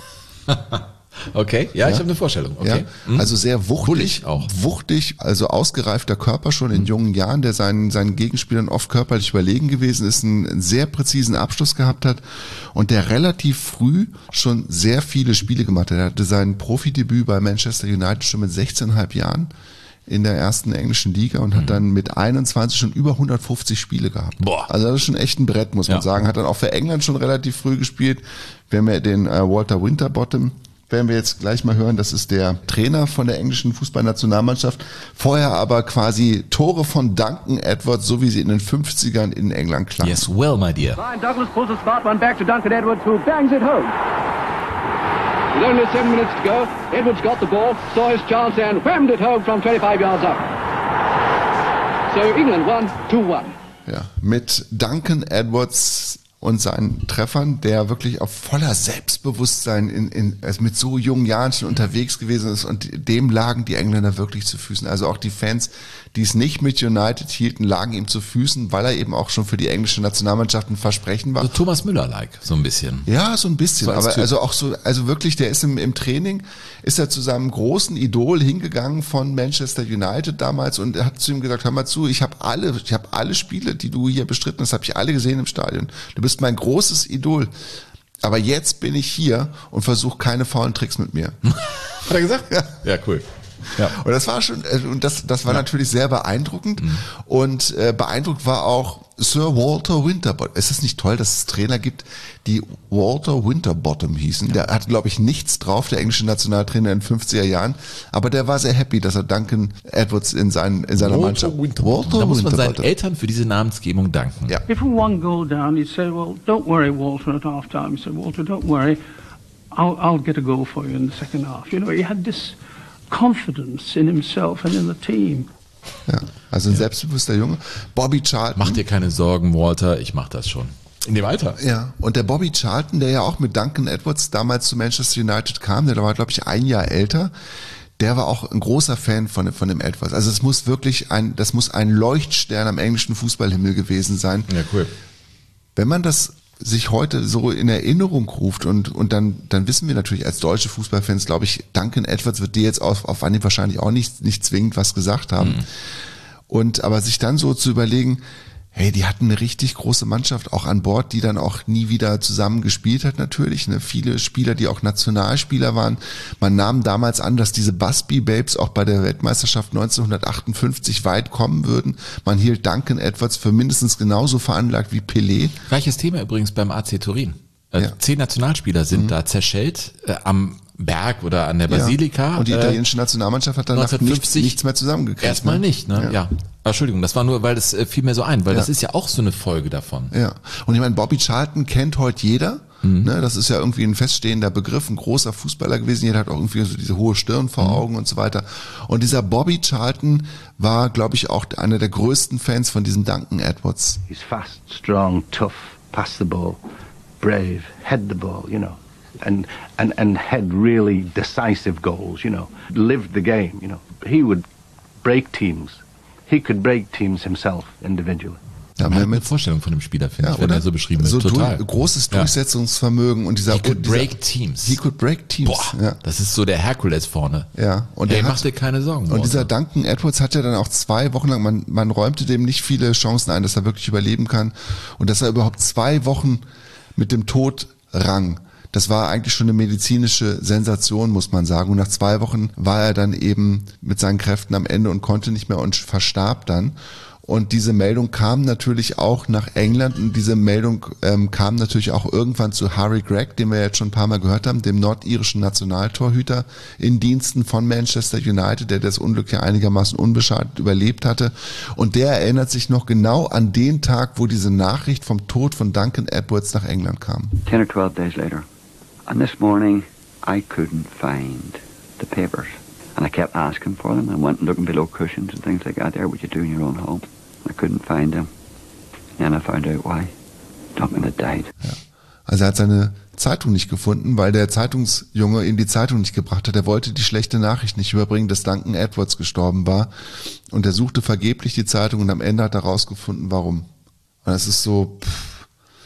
Okay, ja, ich habe eine Vorstellung. Okay. Ja, also sehr wuchtig, auch. wuchtig, also ausgereifter Körper schon in jungen Jahren, der seinen, seinen Gegenspielern oft körperlich überlegen gewesen ist, einen sehr präzisen Abschluss gehabt hat und der relativ früh schon sehr viele Spiele gemacht hat. Er hatte sein Profidebüt bei Manchester United schon mit sechzehn Komma fünf Jahren in der ersten englischen Liga und hat dann mit einundzwanzig schon über hundertfünfzig Spiele gehabt. Boah. Also das ist schon echt ein Brett, muss man Ja. sagen. Hat dann auch für England schon relativ früh gespielt. Wir haben ja den äh, Walter Winterbottom, werden wir jetzt gleich mal hören. Das ist der Trainer von der englischen Fußballnationalmannschaft. Vorher aber quasi Tore von Duncan Edwards, so wie sie in den fünfzigern in England klangen. Yes, well, my dear. Ryan Douglas pulls the smart one back to Duncan Edwards, who bangs it home. With only seven minutes to go, Edwards got the ball, saw his chance and whammed it home from twenty-five yards out. So England won two one. Ja, mit Duncan Edwards und seinen Treffern, der wirklich auf voller Selbstbewusstsein in, in, also mit so jungen Jahren schon unterwegs gewesen ist und dem lagen die Engländer wirklich zu Füßen. Also auch die Fans, die es nicht mit United hielten, lagen ihm zu Füßen, weil er eben auch schon für die englische Nationalmannschaft ein Versprechen war. So Thomas Müller-like, so ein bisschen. Ja, so ein bisschen, So als aber Typ. also auch so, also wirklich, der ist im, im Training, ist er zu seinem großen Idol hingegangen von Manchester United damals und er hat zu ihm gesagt, hör mal zu, ich habe alle, ich habe alle Spiele, die du hier bestritten hast, habe ich alle gesehen im Stadion. Du bist mein großes Idol. Aber jetzt bin ich hier und versuche keine faulen Tricks mit mir. Hat er gesagt? Ja. Ja, cool. Ja. Und das war schon, äh, und das, das war Ja. natürlich sehr beeindruckend. Mhm. Und äh, beeindruckt war auch Sir Walter Winterbottom. Es ist nicht toll, dass es Trainer gibt, die Walter Winterbottom hießen. Der hat, glaube ich, nichts drauf, der englische Nationaltrainer in den fünfziger Jahren. Aber der war sehr happy, dass er Duncan Edwards in, seinen, in seiner Walter Mannschaft. Winterbottom. Da muss man seinen Eltern für diese Namensgebung danken. Ja. If we one goal down, he'd say, well, don't worry, Walter, at half time. He said, Walter, don't worry, I'll, I'll get a goal for you in the second half. You know, he had this confidence in himself and in the team. Ja, also ein selbstbewusster Junge. Bobby Charlton. Mach dir keine Sorgen, Walter, ich mach das schon. In dem Alter. Ja, und der Bobby Charlton, der ja auch mit Duncan Edwards damals zu Manchester United kam, der war, glaube ich, ein Jahr älter, der war auch ein großer Fan von, von dem Edwards. Also es muss wirklich ein, das muss ein Leuchtstern am englischen Fußballhimmel gewesen sein. Ja, cool. Wenn man das sich heute so in Erinnerung ruft und, und dann, dann wissen wir natürlich als deutsche Fußballfans, glaube ich, Duncan Edwards wird dir jetzt auf, auf Anhieb wahrscheinlich auch nicht, nicht zwingend was gesagt haben. Mhm. Und aber sich dann so zu überlegen, Hey, die hatten eine richtig große Mannschaft auch an Bord, die dann auch nie wieder zusammen gespielt hat natürlich. Ne? Viele Spieler, die auch Nationalspieler waren. Man nahm damals an, dass diese Busby Babes auch bei der Weltmeisterschaft neunzehnhundertachtundfünfzig weit kommen würden. Man hielt Duncan Edwards für mindestens genauso veranlagt wie Pelé. Gleiches Thema übrigens beim A C Turin. Äh, Ja. Zehn Nationalspieler sind Mhm. da zerschellt äh, am Berg oder an der Basilika. Ja. Und die äh, italienische Nationalmannschaft hat danach nichts, neunzehnhundertfünfzig nichts mehr zusammengekriegt. Erstmal ne? nicht, ne? Ja. ja. Entschuldigung, das war nur, weil das äh, fiel mir so ein, weil Ja. das ist ja auch so eine Folge davon. Ja, und ich meine, Bobby Charlton kennt heute jeder. Mhm. Ne, das ist ja irgendwie ein feststehender Begriff, ein großer Fußballer gewesen. Jeder hat auch irgendwie so diese hohe Stirn vor Mhm. Augen und so weiter. Und dieser Bobby Charlton war, glaube ich, auch einer der größten Fans von diesem Duncan Edwards. He's fast, strong, tough, pass the ball, brave, head the ball, you know, and, and, and had really decisive goals, you know, lived the game, you know. He would break teams. He could break teams himself individually. Ja, Man hat eine Vorstellung von dem Spieler, finde Ja, ich, wenn oder? er so beschrieben wird. So Total. durch, großes Ja. Durchsetzungsvermögen und dieser He could und dieser, break teams. He could break teams. Boah, ja. das ist so der Herkules vorne. Ja, und Hey, der mach hat, dir keine Sorgen. Und Walter. dieser Duncan Edwards hat ja dann auch zwei Wochen lang, man, man räumte dem nicht viele Chancen ein, dass er wirklich überleben kann und dass er überhaupt zwei Wochen mit dem Tod rang. Das war eigentlich schon eine medizinische Sensation, muss man sagen. Und nach zwei Wochen war er dann eben mit seinen Kräften am Ende und konnte nicht mehr und verstarb dann. Und diese Meldung kam natürlich auch nach England und diese Meldung ähm, kam natürlich auch irgendwann zu Harry Gregg, den wir jetzt schon ein paar Mal gehört haben, dem nordirischen Nationaltorhüter in Diensten von Manchester United, der das Unglück ja einigermaßen unbeschadet überlebt hatte. Und der erinnert sich noch genau an den Tag, wo diese Nachricht vom Tod von Duncan Edwards nach England kam. Ten or twelve days later. And this morning, I couldn't find the papers. And I kept asking for them. I went and looking below cushions and things like that there, what you do in your own home. I couldn't find them. And I found out why. Duncan had died. Also er hat seine Zeitung nicht gefunden, weil der Zeitungsjunge ihm die Zeitung nicht gebracht hat. Er wollte die schlechte Nachricht nicht überbringen, dass Duncan Edwards gestorben war. Und er suchte vergeblich die Zeitung und am Ende hat er rausgefunden, warum. Und das ist so... Pff,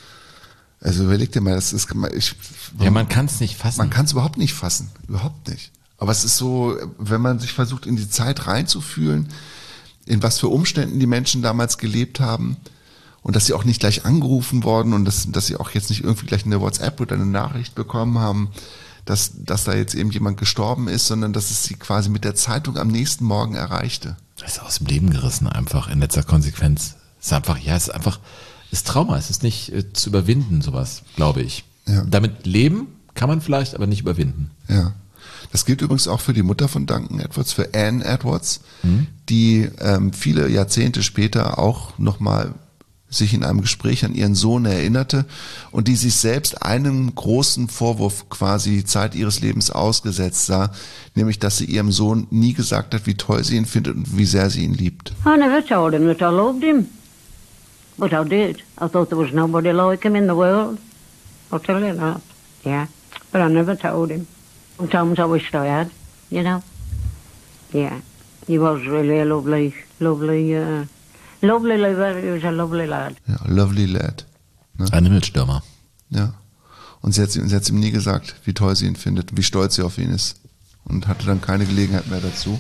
also überleg dir mal, das ist... Ich, Ja, man kann es nicht fassen. Man kann es überhaupt nicht fassen. Überhaupt nicht. Aber es ist so, wenn man sich versucht, in die Zeit reinzufühlen, in was für Umständen die Menschen damals gelebt haben und dass sie auch nicht gleich angerufen worden und dass, dass sie auch jetzt nicht irgendwie gleich eine WhatsApp oder eine Nachricht bekommen haben, dass, dass da jetzt eben jemand gestorben ist, sondern dass es sie quasi mit der Zeitung am nächsten Morgen erreichte. Das ist aus dem Leben gerissen einfach in letzter Konsequenz. Es ist einfach, ja, es ist einfach, es ist Trauma. Es ist nicht äh, zu überwinden, sowas, glaube ich. Ja. Damit leben kann man vielleicht, aber nicht überwinden. Ja. Das gilt übrigens auch für die Mutter von Duncan Edwards, für Anne Edwards, Mhm. die ähm, viele Jahrzehnte später auch nochmal sich in einem Gespräch an ihren Sohn erinnerte und die sich selbst einen großen Vorwurf quasi Zeit ihres Lebens ausgesetzt sah, nämlich dass sie ihrem Sohn nie gesagt hat, wie toll sie ihn findet und wie sehr sie ihn liebt. I never told him that I loved him. But I did. I thought there was nobody like him in the world. I'll tell you that. Yeah. But I never told him. Sometimes I wished I had, you know. Yeah. He was really a lovely, lovely, uh, lovely lad. He was a lovely lad. Ja, lovely lad. Ne? Ein Himmelstürmer. Ja. Und sie hat, sie hat ihm nie gesagt, wie toll sie ihn findet, wie stolz sie auf ihn ist. Und hatte dann keine Gelegenheit mehr dazu.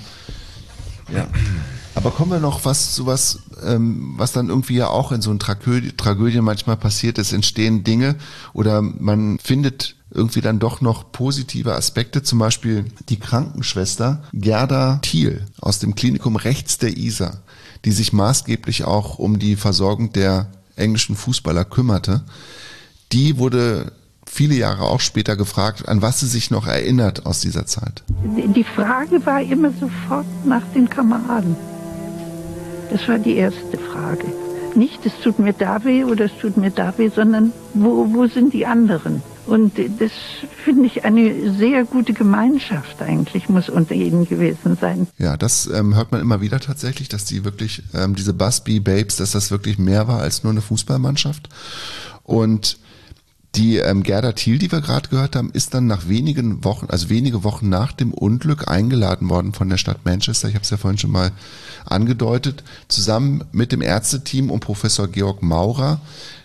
Ja. Aber kommen wir noch was zu was, ähm, was dann irgendwie ja auch in so einer Tragödie, Tragödie manchmal passiert. Es entstehen Dinge oder man findet irgendwie dann doch noch positive Aspekte. Zum Beispiel die Krankenschwester Gerda Thiel aus dem Klinikum rechts der Isar, die sich maßgeblich auch um die Versorgung der englischen Fußballer kümmerte. Die wurde viele Jahre auch später gefragt, an was sie sich noch erinnert aus dieser Zeit. Die Frage war immer sofort nach den Kameraden. Das war die erste Frage. Nicht, es tut mir da weh oder es tut mir da weh, sondern wo, wo sind die anderen? Und das finde ich eine sehr gute Gemeinschaft eigentlich, muss unter ihnen gewesen sein. Ja, das ähm, hört man immer wieder tatsächlich, dass die wirklich, ähm, diese Busby Babes, dass das wirklich mehr war als nur eine Fußballmannschaft. Und die ähm, Gerda Thiel, die wir gerade gehört haben, ist dann nach wenigen Wochen, also wenige Wochen nach dem Unglück eingeladen worden von der Stadt Manchester. Ich habe es ja vorhin schon mal angedeutet, zusammen mit dem Ärzteteam und Professor Georg Maurer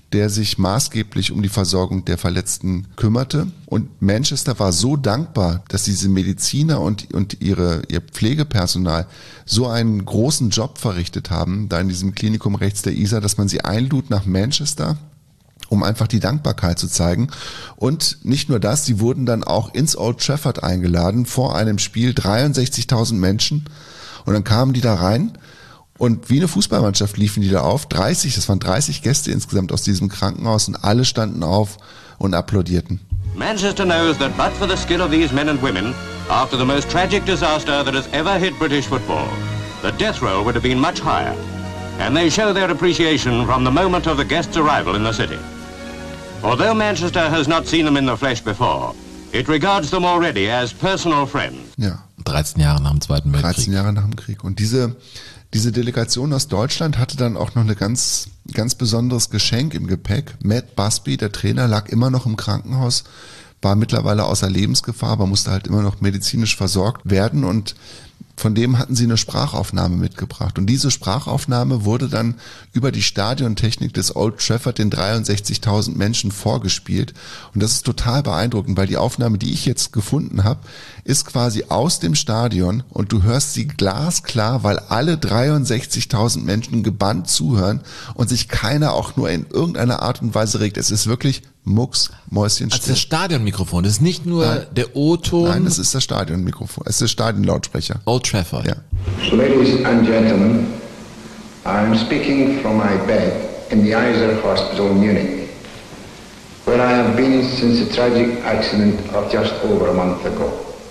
der sich maßgeblich um die Versorgung der Verletzten kümmerte. Und Manchester war so dankbar, dass diese Mediziner und, und ihre, ihr Pflegepersonal so einen großen Job verrichtet haben, da in diesem Klinikum rechts der Isar, dass man sie einlud nach Manchester, um einfach die Dankbarkeit zu zeigen. Und nicht nur das, sie wurden dann auch ins Old Trafford eingeladen, vor einem Spiel, dreiundsechzigtausend Menschen. Und dann kamen die da rein und wie eine Fußballmannschaft liefen die da auf. dreißig, das waren dreißig Gäste insgesamt aus diesem Krankenhaus und alle standen auf und applaudierten. Manchester knows that but for the skill of these men and women, after the most tragic disaster that has ever hit British football, the death roll would have been much higher. And they show their appreciation from the moment of the guests' arrival in the city. Although Manchester has not seen them in the flesh before, it regards them already as personal friends. Ja. dreizehn Jahre nach dem Zweiten Weltkrieg. dreizehn Jahre nach dem Krieg. Und diese, diese Delegation aus Deutschland hatte dann auch noch ein ganz, ganz besonderes Geschenk im Gepäck. Matt Busby, der Trainer, lag immer noch im Krankenhaus, war mittlerweile außer Lebensgefahr, aber musste halt immer noch medizinisch versorgt werden und von dem hatten sie eine Sprachaufnahme mitgebracht. Und diese Sprachaufnahme wurde dann über die Stadiontechnik des Old Trafford den dreiundsechzigtausend Menschen vorgespielt. Und das ist total beeindruckend, weil die Aufnahme, die ich jetzt gefunden habe, ist quasi aus dem Stadion und du hörst sie glasklar, weil alle dreiundsechzigtausend Menschen gebannt zuhören und sich keiner auch nur in irgendeiner Art und Weise regt. Es ist wirklich mucksmäuschenstill. Also das Stadionmikrofon, das ist nicht nur Nein. der O-Ton. Nein, das ist das Stadionmikrofon. Es ist der Stadionlautsprecher. Old Trafford. Ja. Ladies and gentlemen, I'm speaking from my bed in the Isar Hospital, Munich, where I have been since the tragic accident of just over a month ago.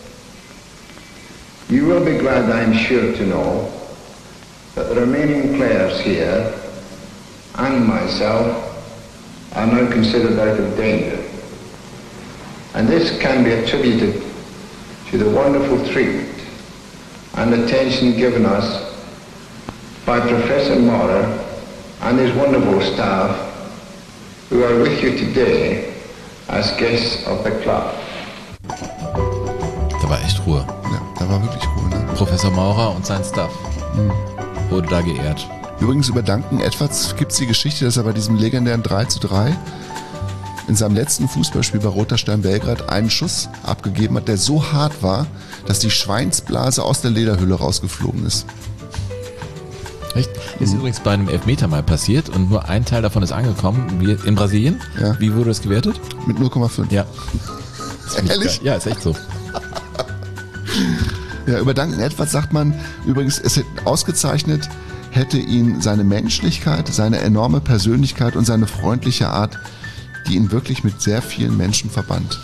You will be glad, I'm sure, to know that the remaining players here and myself are now considered out of danger. And this can be attributed to the wonderful treatment and attention given us by Professor Maurer and his wonderful staff who are with you today as guests of the club. Da war echt Ruhe. Ja, da war wirklich Ruhe. Ne? Professor Maurer und sein Staff mhm. wurde da geehrt. Übrigens über Duncan Edwards gibt es die Geschichte, dass er bei diesem legendären drei zu drei in seinem letzten Fußballspiel bei Roter Stern Belgrad einen Schuss abgegeben hat, der so hart war, dass die Schweinsblase aus der Lederhülle rausgeflogen ist. Echt? Ist mhm. übrigens bei einem Elfmeter mal passiert und nur ein Teil davon ist angekommen. Wie in Brasilien? Ja. Wie wurde das gewertet? Mit null Komma fünf. Ja. Ehrlich? Ja, ist echt so. Ja, über Duncan Edwards sagt man übrigens, es ist ausgezeichnet, hätte ihn seine Menschlichkeit, seine enorme Persönlichkeit und seine freundliche Art, die ihn wirklich mit sehr vielen Menschen verband.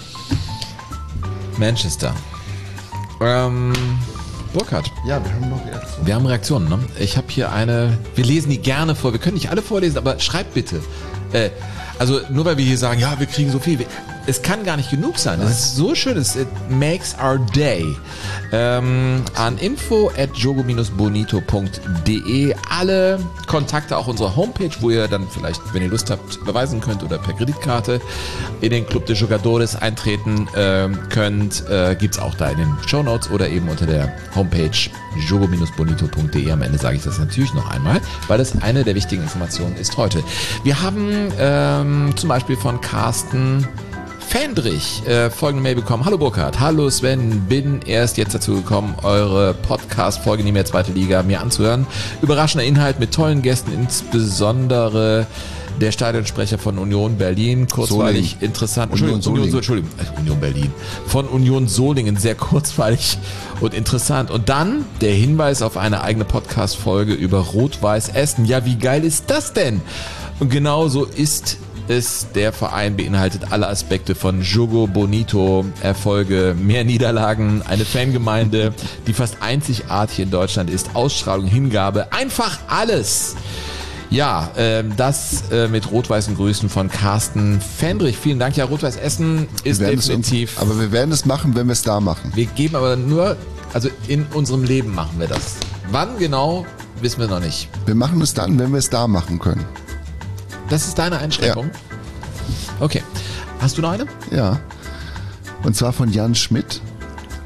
Manchester. Ähm, Burkhard. Ja, wir haben noch Reaktionen. Wir haben Reaktionen, ne? Ich habe hier eine, wir lesen die gerne vor, wir können nicht alle vorlesen, aber schreibt bitte. Äh, also nur weil wir hier sagen, ja, wir kriegen so viel. Es kann gar nicht genug sein. Das ist so schön. Es makes our day. Ähm, an info at jogo bonito punkt de alle Kontakte, auch unsere Homepage, wo ihr dann vielleicht, wenn ihr Lust habt, überweisen könnt oder per Kreditkarte in den Club de Jogadores eintreten äh, könnt, äh, gibt es auch da in den Shownotes oder eben unter der Homepage jogo bonito punkt de. Am Ende sage ich das natürlich noch einmal, weil das eine der wichtigen Informationen ist heute. Wir haben ähm, zum Beispiel von Carsten Fendrich äh, folgende Mail bekommen. Hallo Burkhard, hallo Sven, bin erst jetzt dazu gekommen, eure Podcast-Folge Nie mehr zweite Liga mir anzuhören. Überraschender Inhalt mit tollen Gästen, insbesondere der Stadionsprecher von Union Berlin, kurzweilig, Solingen. interessant. Union Entschuldigung, Union, Solingen. Entschuldigung, äh, Union Berlin. Von Union Solingen, sehr kurzweilig und interessant. Und dann der Hinweis auf eine eigene Podcast-Folge über Rot-Weiß Essen. Ja, wie geil ist das denn? Und genau so ist es, der Verein beinhaltet alle Aspekte von Jogo Bonito, Erfolge, mehr Niederlagen, eine Fangemeinde, die fast einzigartig in Deutschland ist, Ausstrahlung, Hingabe, einfach alles. Ja, äh, das äh, mit rot-weißen Grüßen von Carsten Fendrich. Vielen Dank. Ja, Rot-Weiß Essen ist definitiv. Uns, aber wir werden es machen, wenn wir es da machen. Wir geben aber nur, also in unserem Leben machen wir das. Wann genau, wissen wir noch nicht. Wir machen es dann, wenn wir es da machen können. Das ist deine Einschränkung? Ja. Okay. Hast du noch eine? Ja. Und zwar von Jan Schmidt.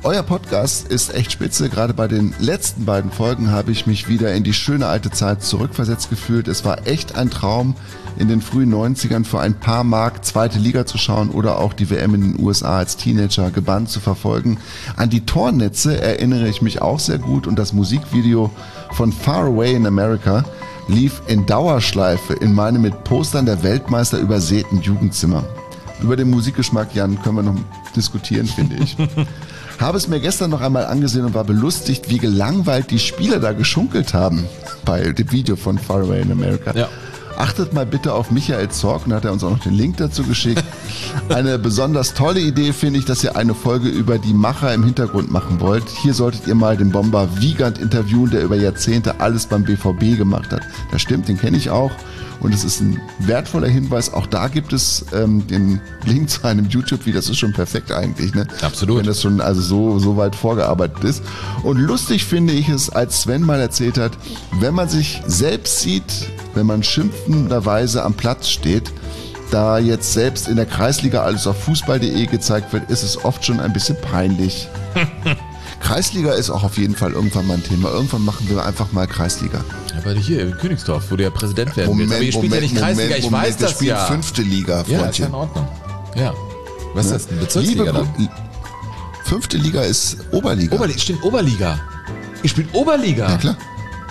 euer Podcast ist echt spitze. Gerade bei den letzten beiden Folgen habe ich mich wieder in die schöne alte Zeit zurückversetzt gefühlt. Es war echt ein Traum, in den frühen neunzigern für ein paar Mark zweite Liga zu schauen oder auch die W M in den U S A als Teenager gebannt zu verfolgen. An die Tornetze erinnere ich mich auch sehr gut und das Musikvideo von Far Away in America lief in Dauerschleife in meinem mit Postern der Weltmeister übersäten Jugendzimmer. Über den Musikgeschmack, Jan, können wir noch diskutieren, finde ich. Habe es mir gestern noch einmal angesehen und war belustigt, wie gelangweilt die Spieler da geschunkelt haben bei dem Video von Far Away in America. Ja. Achtet mal bitte auf Michael Zorc, und hat er uns auch noch den Link dazu geschickt. Eine besonders tolle Idee finde ich, dass ihr eine Folge über die Macher im Hintergrund machen wollt. Hier solltet ihr mal den Bomber Wiegand interviewen, der über Jahrzehnte alles beim B V B gemacht hat. Das stimmt, den kenne ich auch. Und es ist ein wertvoller Hinweis. Auch da gibt es ähm, den Link zu einem YouTube-Video. Das ist schon perfekt eigentlich, ne? Absolut. Wenn das schon also so, so weit vorgearbeitet ist. Und lustig finde ich es, als Sven mal erzählt hat, wenn man sich selbst sieht, wenn man schimpfenderweise am Platz steht, da jetzt selbst in der Kreisliga alles auf fußball punkt de gezeigt wird, ist es oft schon ein bisschen peinlich. Kreisliga ist auch auf jeden Fall irgendwann mal ein Thema. Irgendwann machen wir einfach mal Kreisliga. Aber hier in Königsdorf, wo du ja Präsident werden Moment, willst. Aber ihr spielt Moment, ja nicht Kreisliga, Moment, ich Moment, weiß wir das spielen ja. fünfte Liga, Freundchen. Ja, ist ja in Ordnung. Ja. Was ist das denn? Bezirksliga Liebe, dann? Fünfte Liga ist Oberliga. Oberliga, stimmt, Oberliga. Ihr spielt Oberliga. Ja, klar.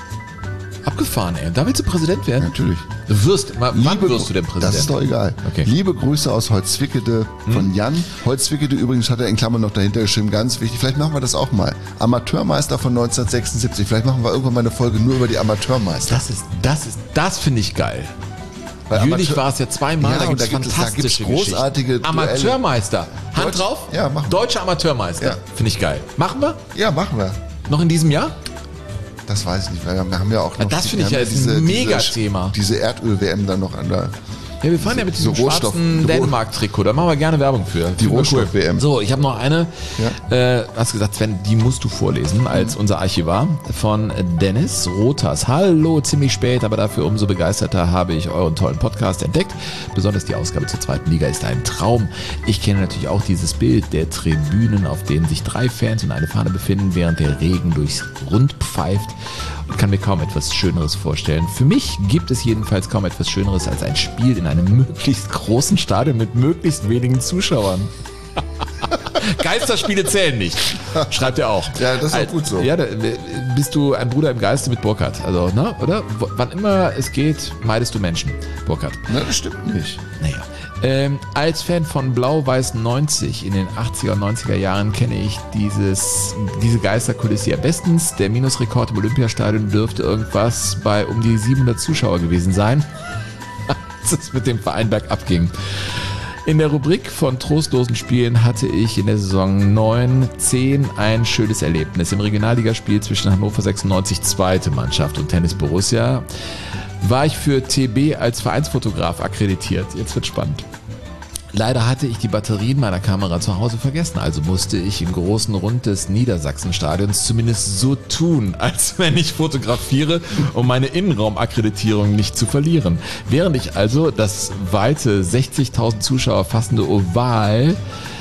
Abgefahren, ey. Da willst du Präsident werden? Natürlich. Du wirst, wann Liebe, wirst du denn Präsident? Das ist doch egal. Okay. Liebe Grüße aus Holzwickede von Jan. Holzwickede übrigens hat er in Klammern noch dahinter geschrieben, ganz wichtig. Vielleicht machen wir das auch mal. Amateurmeister von neunzehnhundertsechsundsiebzig. Vielleicht machen wir irgendwann mal eine Folge nur über die Amateurmeister. Das ist, das ist, das finde ich geil. Bei Jülich Amateur- war es ja zweimal, Ja, da und gibt es da gibt es- da fantastische gibt's großartige Geschichten. Amateurmeister. Hand Deutsch- drauf? Ja, machen wir. Deutscher Amateurmeister. Ja. Finde ich geil. Machen wir? Ja, machen wir. Noch in diesem Jahr? Das weiß ich nicht, weil wir haben ja auch noch... Das die- finde ich wir ja haben ist ein diese- Mega-Thema. Diese, diese Erdöl-W M dann noch an der... Ja, wir fahren ja mit diesem diese Rohstoff- schwarzen die Roh- Dänemark-Trikot. Da machen wir gerne Werbung für. Die Finde ich Rohstoff-W M. So, ich habe noch eine. Äh, hast gesagt, Sven, die musst du vorlesen als unser Archivar von Dennis Rothers. Hallo, ziemlich spät, aber dafür umso begeisterter habe ich euren tollen Podcast entdeckt. Besonders die Ausgabe zur zweiten Liga ist ein Traum. Ich kenne natürlich auch dieses Bild der Tribünen, auf denen sich drei Fans und eine Fahne befinden, während der Regen durchs Rund pfeift. Und kann mir kaum etwas Schöneres vorstellen. Für mich gibt es jedenfalls kaum etwas Schöneres als ein Spiel in einem möglichst großen Stadion mit möglichst wenigen Zuschauern. Geisterspiele zählen nicht, schreibt er auch. Ja, das ist auch Al- gut so. Ja, da bist du ein Bruder im Geiste mit Burkhardt. Also, ne, oder? W- Wann immer es geht, meidest du Menschen, Burkhardt. Na, das stimmt nicht. Naja. Ähm, als Fan von Blau-Weiß neunzig in den achtziger und neunziger Jahren kenne ich dieses, diese Geisterkulisse ja bestens. Der Minusrekord im Olympiastadion dürfte irgendwas bei um die siebenhundert Zuschauer gewesen sein, als es mit dem Verein bergab ging. In der Rubrik von trostlosen Spielen hatte ich in der Saison neun zehn ein schönes Erlebnis. Im Regionalligaspiel zwischen Hannover sechsundneunzig, zweite Mannschaft, und Tennis Borussia war ich für T B als Vereinsfotograf akkreditiert. Jetzt wird spannend. Leider hatte ich die Batterien meiner Kamera zu Hause vergessen, also musste ich im großen Rund des Niedersachsenstadions zumindest so tun, als wenn ich fotografiere, um meine Innenraumakkreditierung nicht zu verlieren. Während ich also das weite sechzigtausend Zuschauer fassende Oval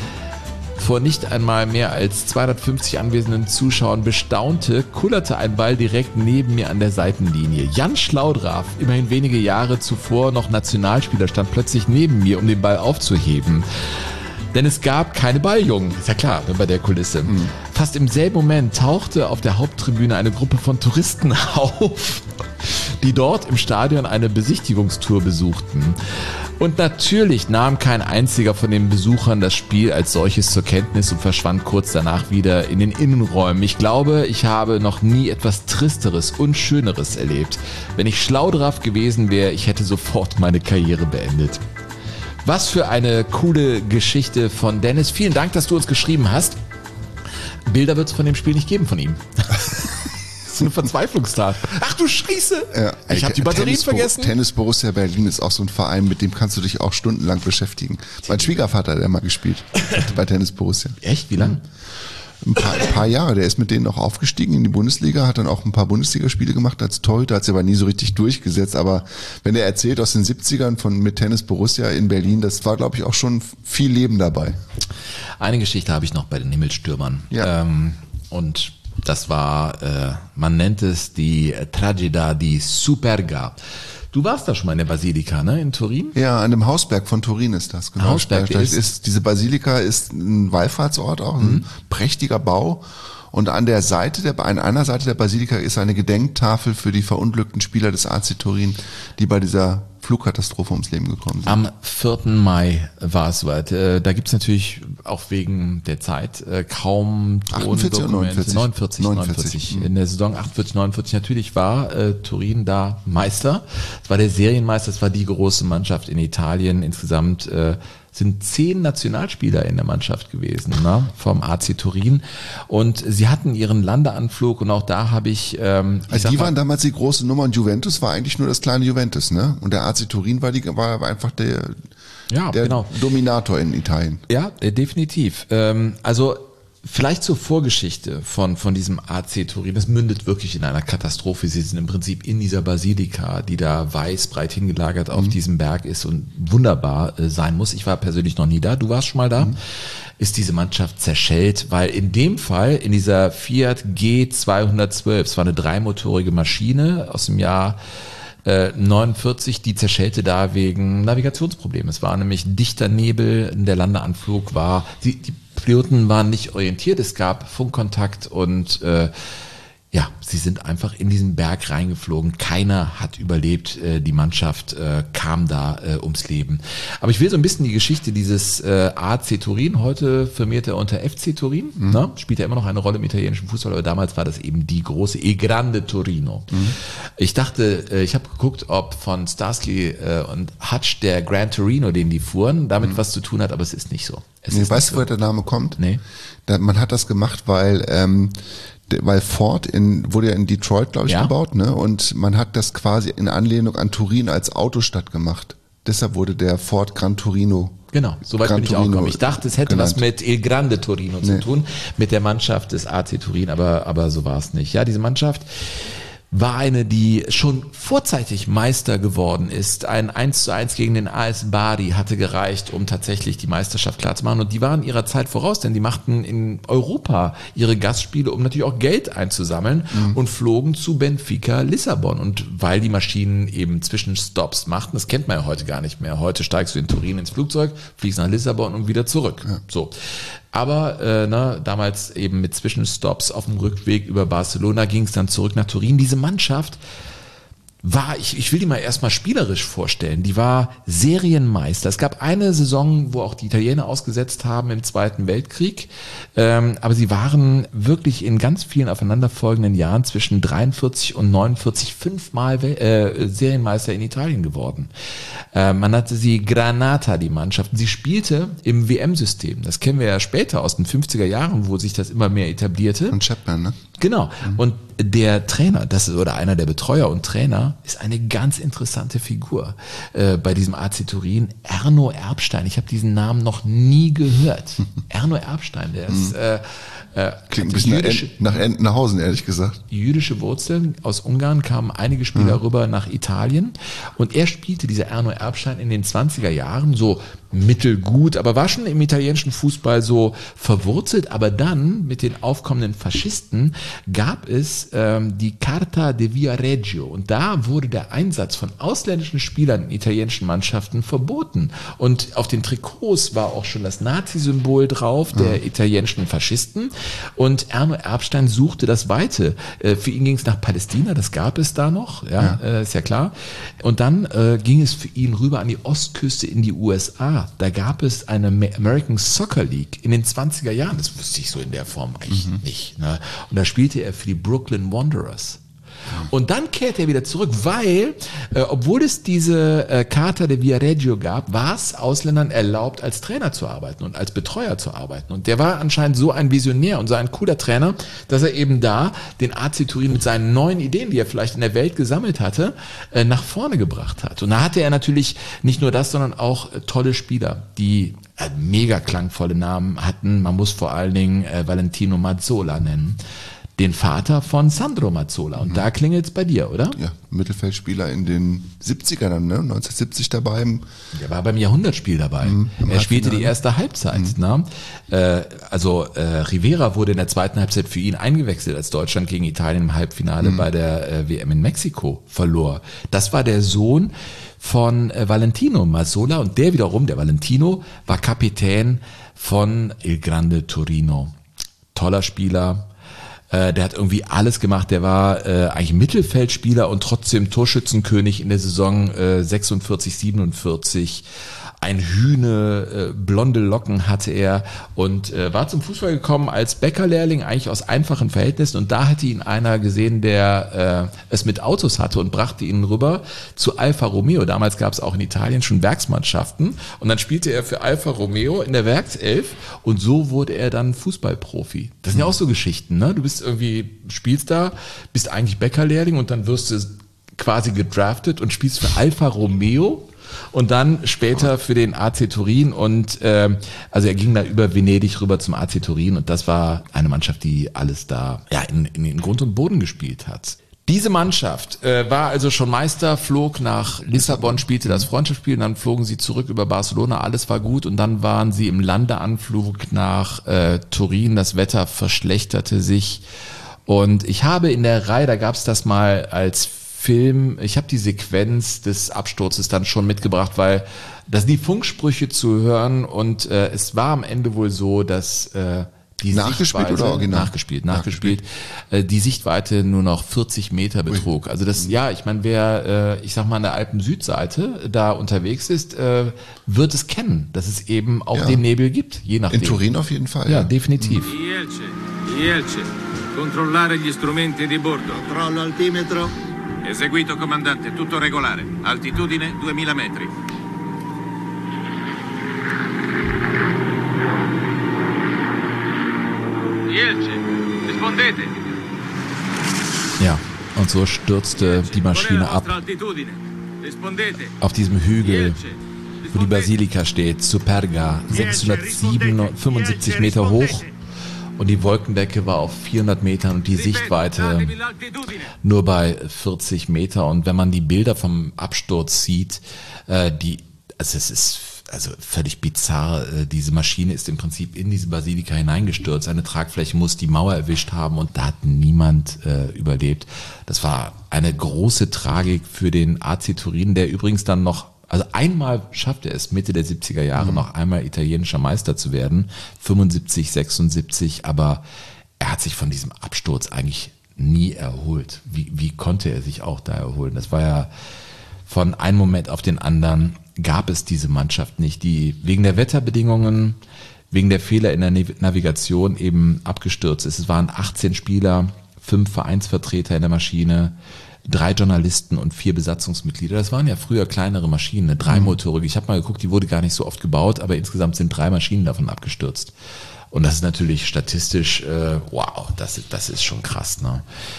vor nicht einmal mehr als zweihundertfünfzig anwesenden Zuschauern bestaunte, kullerte ein Ball direkt neben mir an der Seitenlinie. Jan Schlaudraff, immerhin wenige Jahre zuvor noch Nationalspieler, stand plötzlich neben mir, um den Ball aufzuheben. Denn es gab keine Balljungen. Ist ja klar, bei der Kulisse. Mhm. Fast im selben Moment tauchte auf der Haupttribüne eine Gruppe von Touristen auf, die dort im Stadion eine Besichtigungstour besuchten. Und natürlich nahm kein einziger von den Besuchern das Spiel als solches zur Kenntnis und verschwand kurz danach wieder in den Innenräumen. Ich glaube, ich habe noch nie etwas Tristeres und Schöneres erlebt. Wenn ich Schlaudraff gewesen wäre, ich hätte sofort meine Karriere beendet. Was für eine coole Geschichte von Dennis. Vielen Dank, dass du uns geschrieben hast. Bilder wird es von dem Spiel nicht geben von ihm. Das ist eine Verzweiflungstat. Ach du Scheiße! Ja, ich habe die Batterien Tennis, vergessen. Tennis Borussia Berlin ist auch so ein Verein, mit dem kannst du dich auch stundenlang beschäftigen. Mein Schwiegervater hat ja mal gespielt bei Tennis Borussia. Echt? Wie lange? Ein paar, ein paar Jahre. Der ist mit denen auch aufgestiegen in die Bundesliga, hat dann auch ein paar Bundesligaspiele gemacht als Torhüter, hat sich aber nie so richtig durchgesetzt. Aber wenn er erzählt aus den siebzigern von mit Tennis Borussia in Berlin, das war, glaube ich, auch schon viel Leben dabei. Eine Geschichte habe ich noch bei den Himmelstürmern. Ja. Ähm, und das war, äh, man nennt es die Trageda di Superga. Du warst da schon mal in der Basilika, ne, in Turin? Ja, an dem Hausberg von Turin ist das. Genau. Hausberg da, da ist- ist, diese Basilika ist ein Wallfahrtsort auch, ein Mhm. prächtiger Bau. Und an der Seite der, an einer Seite der Basilika ist eine Gedenktafel für die verunglückten Spieler des A C Turin, die bei dieser Flugkatastrophe ums Leben gekommen sind. Am vierten Mai war es soweit. Äh, Da gibt's natürlich auch wegen der Zeit äh, kaum achtundvierzig und Tondokumente. neunundvierzig. neunundvierzig, neunundvierzig. In der Saison achtundvierzig, neunundvierzig natürlich war äh, Turin da Meister. Es war der Serienmeister, es war die große Mannschaft in Italien. Insgesamt äh, sind zehn Nationalspieler in der Mannschaft gewesen, ne, vom A C Turin. Und sie hatten ihren Landeanflug und auch da habe ich... Ähm, ich Also sag die mal, waren damals die große Nummer und Juventus war eigentlich nur das kleine Juventus, ne? Und der A C Turin war, die, war einfach der, Ja, der genau. Dominator in Italien. Ja, äh, definitiv. Ähm, also vielleicht zur Vorgeschichte von, von diesem A C Turin. Das mündet wirklich in einer Katastrophe. Sie sind im Prinzip in dieser Basilika, die da weiß breit hingelagert auf Mhm. diesem diesem Berg ist und wunderbar äh, sein muss. Ich war persönlich noch nie da. Du warst schon mal da. Mhm. Ist diese Mannschaft zerschellt, weil in dem Fall in dieser Fiat G zweihundertzwölf, es war eine dreimotorige Maschine aus dem Jahr äh, neunundvierzig, die zerschellte da wegen Navigationsproblemen. Es war nämlich dichter Nebel, der Landeanflug war, die, die Piloten waren nicht orientiert, es gab Funkkontakt und äh, ja, sie sind einfach in diesen Berg reingeflogen. Keiner hat überlebt. Äh, die Mannschaft äh, kam da äh, ums Leben. Aber ich will so ein bisschen die Geschichte dieses äh, A C Turin, heute firmiert er unter F C Turin, Mhm. ne? Spielt ja immer noch eine Rolle im italienischen Fußball, aber damals war das eben die große Il Grande Torino. Mhm. Ich dachte, äh, ich habe geguckt, ob von Starsky äh, und Hutch der Gran Torino, den die fuhren, damit was zu tun hat, aber es ist nicht so. Es Nee, ist weißt nicht du, woher der Name kommt? Nee. Da, man hat das gemacht, weil, ähm, de- weil Ford in, wurde ja in Detroit, glaube ich, Ja. gebaut, ne? Und man hat das quasi in Anlehnung an Turin als Autostadt gemacht. Deshalb wurde der Ford Gran Torino. Genau, soweit Gran bin ich auch Torino gekommen. Ich dachte, es hätte was genannt. mit Il Grande Torino zu Nee. tun, mit der Mannschaft des A C Turin, aber, aber so war es nicht. Ja, diese Mannschaft war eine, die schon vorzeitig Meister geworden ist. Ein eins zu eins gegen den A S Bari hatte gereicht, um tatsächlich die Meisterschaft klarzumachen. Und die waren ihrer Zeit voraus, denn die machten in Europa ihre Gastspiele, um natürlich auch Geld einzusammeln Mhm. und flogen zu Benfica Lissabon. Und weil die Maschinen eben Zwischenstopps machten, das kennt man ja heute gar nicht mehr. Heute steigst du in Turin ins Flugzeug, fliegst nach Lissabon und wieder zurück. So. Aber äh, ne, damals eben mit Zwischenstopps auf dem Rückweg über Barcelona ging es dann zurück nach Turin. Diese Mannschaft war, ich, ich will die mal erstmal spielerisch vorstellen, die war Serienmeister. Es gab eine Saison, wo auch die Italiener ausgesetzt haben im Zweiten Weltkrieg, ähm, aber sie waren wirklich in ganz vielen aufeinanderfolgenden Jahren zwischen dreiundvierzig und neunundvierzig fünfmal Wel- äh, Serienmeister in Italien geworden. Äh, man nannte sie Granata, die Mannschaft. Sie spielte im W M-System. Das kennen wir ja später aus den fünfziger Jahren, wo sich das immer mehr etablierte. Und Chapman, ne? Genau. Und der Trainer, das ist oder einer der Betreuer und Trainer, ist eine ganz interessante Figur äh, bei diesem A C Turin. Erno Erbstein. Ich habe diesen Namen noch nie gehört. Erno Erbstein, der ist äh, äh, Klingt ein hat bisschen nach, jüdische, Ent, nach Entenhausen, ehrlich gesagt. jüdische Wurzeln. Aus Ungarn kamen einige Spieler rüber nach Italien und er spielte, dieser Erno Erbstein, in den zwanziger Jahren so mittelgut, aber war schon im italienischen Fußball so verwurzelt. Aber dann mit den aufkommenden Faschisten gab es ähm, die Carta de Viareggio und da wurde der Einsatz von ausländischen Spielern in italienischen Mannschaften verboten. Und auf den Trikots war auch schon das Nazi-Symbol drauf, der italienischen Faschisten. Und Erno Erbstein suchte das Weite. Äh, für ihn ging es nach Palästina, das gab es da noch, ja, Ja. Äh, ist ja klar. Und dann äh, ging es für ihn rüber an die Ostküste in die U S A. Da gab es eine American Soccer League in den zwanziger Jahren. Das wusste ich so in der Form eigentlich nicht. Ne? Und da spielte er für die Brooklyn Wanderers. Und dann kehrte er wieder zurück, weil, äh, obwohl es diese äh, Carta de Viareggio gab, war es Ausländern erlaubt, als Trainer zu arbeiten und als Betreuer zu arbeiten. Und der war anscheinend so ein Visionär und so ein cooler Trainer, dass er eben da den A C Turin mit seinen neuen Ideen, die er vielleicht in der Welt gesammelt hatte, äh, nach vorne gebracht hat. Und da hatte er natürlich nicht nur das, sondern auch äh, tolle Spieler, die äh, mega klangvolle Namen hatten. Man muss vor allen Dingen äh, Valentino Mazzola nennen. den Vater von Sandro Mazzola. Und mhm. da klingelt es bei dir, oder? Ja, Mittelfeldspieler in den siebzigern, ne? neunzehnhundertsiebzig dabei. Im Der war beim Jahrhundertspiel dabei. Mhm, er spielte die erste Halbzeit. Mhm. Ne? Äh, also äh, Rivera wurde in der zweiten Halbzeit für ihn eingewechselt, als Deutschland gegen Italien im Halbfinale mhm. bei der äh, W M in Mexiko verlor. Das war der Sohn von äh, Valentino Mazzola und der wiederum, der Valentino, war Kapitän von Il Grande Torino. Toller Spieler. Der hat irgendwie alles gemacht. Der war äh, eigentlich Mittelfeldspieler und trotzdem Torschützenkönig in der Saison äh, sechsundvierzig, siebenundvierzig. Ein Hühne, äh, blonde Locken hatte er und äh, war zum Fußball gekommen als Bäckerlehrling, eigentlich aus einfachen Verhältnissen. Und da hatte ihn einer gesehen, der äh, es mit Autos hatte und brachte ihn rüber zu Alfa Romeo. Damals gab es auch in Italien schon Werksmannschaften. Und dann spielte er für Alfa Romeo in der Werkself und so wurde er dann Fußballprofi. Das sind ja auch so Geschichten, ne? Du bist irgendwie, spielst da, bist eigentlich Bäckerlehrling und dann wirst du quasi gedraftet und spielst für Alfa Romeo. Und dann später für den A C Turin und äh, also er ging da über Venedig rüber zum A C Turin und das war eine Mannschaft, die alles da ja in, in, in Grund und Boden gespielt hat. Diese Mannschaft äh, war also schon Meister, flog nach Lissabon, spielte das Freundschaftsspiel und dann flogen sie zurück über Barcelona, alles war gut und dann waren sie im Landeanflug nach äh, Turin, das Wetter verschlechterte sich und ich habe in der Reihe, da gab es das mal als Film, ich habe die Sequenz des Absturzes dann schon mitgebracht, weil das sind die Funksprüche zu hören und äh, es war am Ende wohl so, dass äh, die nachgespielt Sichtweite, oder original? Nachgespielt, nachgespielt, nachgespielt. Äh, die Sichtweite nur noch vierzig Meter betrug. Also das, ja, ich meine, wer, äh, ich sag mal, an der Alpen-Südseite da unterwegs ist, äh, wird es kennen, dass es eben auch Ja. den Nebel gibt, je nachdem. In Turin auf jeden Fall. Ja, definitiv. Ielce, Ielce, controllare gli strumenti di bordo. Controllo altimetro. Eseguito, comandante, tutto regolare. Altitudine duemila metri. Ielce, rispondete. Ja, und so stürzte die Maschine ab auf diesem Hügel, wo die Basilika steht, Superga, sechshundertfünfundsiebzig Meter hoch. Und die Wolkendecke war auf vierhundert Metern und die Sichtweite nur bei vierzig Meter. Und wenn man die Bilder vom Absturz sieht, äh, die, also es ist also völlig bizarr. Äh, diese Maschine ist im Prinzip in diese Basilika hineingestürzt. Eine Tragfläche muss die Mauer erwischt haben und da hat niemand äh, überlebt. Das war eine große Tragik für den A C Turin, der übrigens dann noch Also einmal schafft er es, Mitte der siebziger Jahre mhm. noch einmal italienischer Meister zu werden, fünfundsiebzig, sechsundsiebzig, aber er hat sich von diesem Absturz eigentlich nie erholt. Wie, wie konnte er sich auch da erholen? Das war ja von einem Moment auf den anderen gab es diese Mannschaft nicht, die wegen der Wetterbedingungen, wegen der Fehler in der Navigation eben abgestürzt ist. Es waren achtzehn Spieler, fünf Vereinsvertreter in der Maschine, drei Journalisten und vier Besatzungsmitglieder. Das waren ja früher kleinere Maschinen, eine dreimotorige. Ich habe mal geguckt, die wurde gar nicht so oft gebaut, aber insgesamt sind drei Maschinen davon abgestürzt. Und das ist natürlich statistisch, äh, wow, das, das ist schon krass. Ne?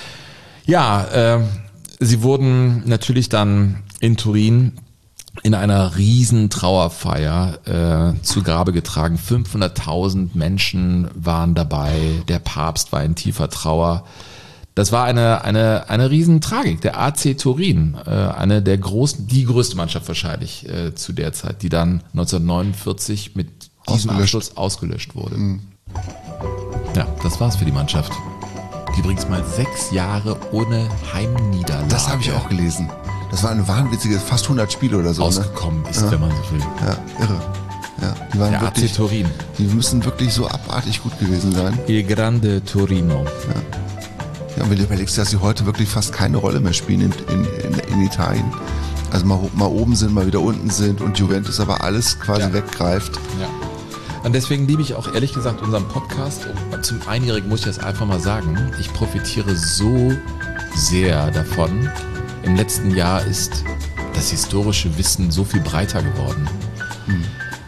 Ja, äh, sie wurden natürlich dann in Turin in einer riesen Trauerfeier äh, zu Grabe getragen. fünfhunderttausend Menschen waren dabei, der Papst war in tiefer Trauer. Das war eine, eine, eine Riesentragik. Der A C Turin, äh, eine der großen, die größte Mannschaft wahrscheinlich äh, zu der Zeit, die dann neunzehnhundertneunundvierzig mit diesem Ausgelöscht. Abschluss ausgelöscht wurde. Mhm. Ja, das war's für die Mannschaft. Die übrigens mal sechs Jahre ohne Heimniederlage. Das habe ich auch gelesen. Das war ein wahnwitziges, fast hundert Spiele oder so. Ausgekommen ne? ist, ja. wenn man so will. Ja, irre. Ja, die waren Der wirklich, A C Turin. Die müssen wirklich so abartig gut gewesen sein. Il Grande Torino. Ja. Ja, und wenn du überlegst, dass sie heute wirklich fast keine Rolle mehr spielen in, in, in, in Italien. Also mal, mal oben sind, mal wieder unten sind und Juventus aber alles quasi Ja. weggreift. Ja. Und deswegen liebe ich auch ehrlich gesagt unseren Podcast. Und zum Einjährigen muss ich das einfach mal sagen. Ich profitiere so sehr davon. Im letzten Jahr ist das historische Wissen so viel breiter geworden. Hm.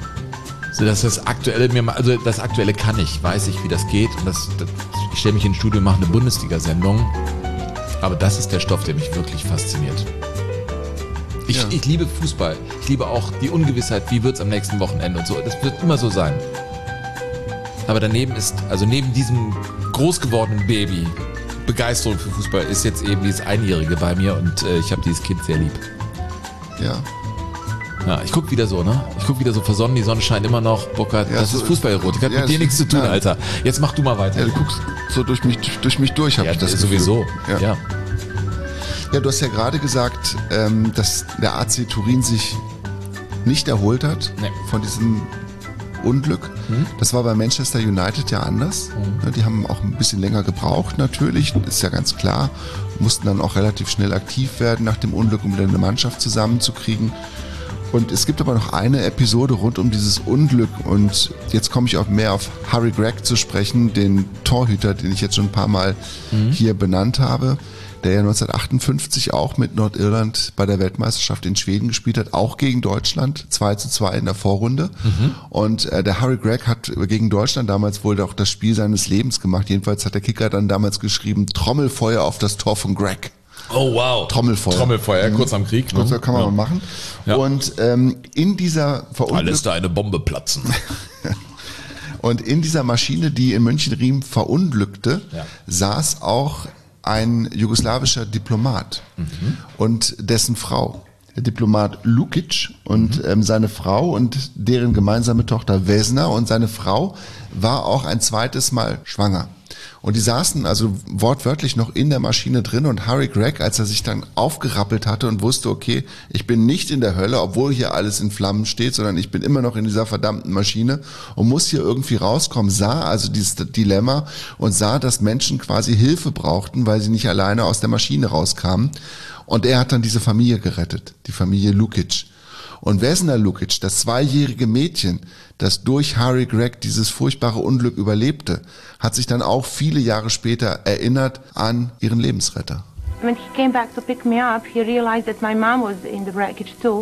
So dass das Aktuelle mir mal, also das Aktuelle kann ich, weiß ich, wie das geht. Und das, das ich stelle mich ins Studio und mache eine Bundesliga-Sendung. Aber das ist der Stoff, der mich wirklich fasziniert. Ich, Ja. ich liebe Fußball. Ich liebe auch die Ungewissheit, wie wird es am nächsten Wochenende und so. Das wird immer so sein. Aber daneben ist, also neben diesem groß gewordenen Baby, Begeisterung für Fußball ist jetzt eben dieses Einjährige bei mir und äh, ich habe dieses Kind sehr lieb. Ja. Ja, ich guck wieder so, ne? Ich guck wieder so versonnen, die Sonne scheint immer noch. Burkhard, Ja, das so ist Fußballerotik, hat ja, mit dir es- nichts zu tun, nein. Alter. Jetzt mach du mal weiter. Ja, du guckst so durch mich, durch mich durch, habe Ja, ich das das Gefühl. sowieso. Ja. Ja. Ja, du hast ja gerade gesagt, ähm, dass der A C Turin sich nicht erholt hat Nee. von diesem Unglück. Mhm. Das war bei Manchester United ja anders. Ja, die haben auch ein bisschen länger gebraucht natürlich, ist ja ganz klar. Mussten dann auch relativ schnell aktiv werden nach dem Unglück, um wieder eine Mannschaft zusammenzukriegen. Und es gibt aber noch eine Episode rund um dieses Unglück und jetzt komme ich auch mehr auf Harry Gregg zu sprechen, den Torhüter, den ich jetzt schon ein paar Mal Mhm. hier benannt habe, der ja neunzehnhundertachtundfünfzig auch mit Nordirland bei der Weltmeisterschaft in Schweden gespielt hat, auch gegen Deutschland, zwei zu zwei in der Vorrunde. Mhm. Und äh, der Harry Gregg hat gegen Deutschland damals wohl auch das Spiel seines Lebens gemacht. Jedenfalls hat der Kicker dann damals geschrieben, Trommelfeuer auf das Tor von Gregg. Oh wow. Trommelfeuer. Trommelfeuer, kurz am Krieg. Kurz, ne? kann man ja. mal machen. Ja. Und ähm, in dieser Da lässt Verunglück da eine Bombe platzen. und in dieser Maschine, die in München-Riem verunglückte, Ja. saß auch ein jugoslawischer Diplomat Mhm. und dessen Frau. Der Diplomat Lukic und ähm, seine Frau und deren gemeinsame Tochter Vesna und seine Frau war auch ein zweites Mal schwanger. Und die saßen also wortwörtlich noch in der Maschine drin und Harry Gregg, als er sich dann aufgerappelt hatte und wusste, okay, ich bin nicht in der Hölle, obwohl hier alles in Flammen steht, sondern ich bin immer noch in dieser verdammten Maschine und muss hier irgendwie rauskommen, sah also dieses Dilemma und sah, dass Menschen quasi Hilfe brauchten, weil sie nicht alleine aus der Maschine rauskamen. Und er hat dann diese Familie gerettet, die Familie Lukic. Und Vesna Lukic, das zweijährige Mädchen, das durch Harry Gregg dieses furchtbare Unglück überlebte, hat sich dann auch viele Jahre später erinnert an ihren Lebensretter. When he came back to pick me up, he realized that my mom was in the wreckage too.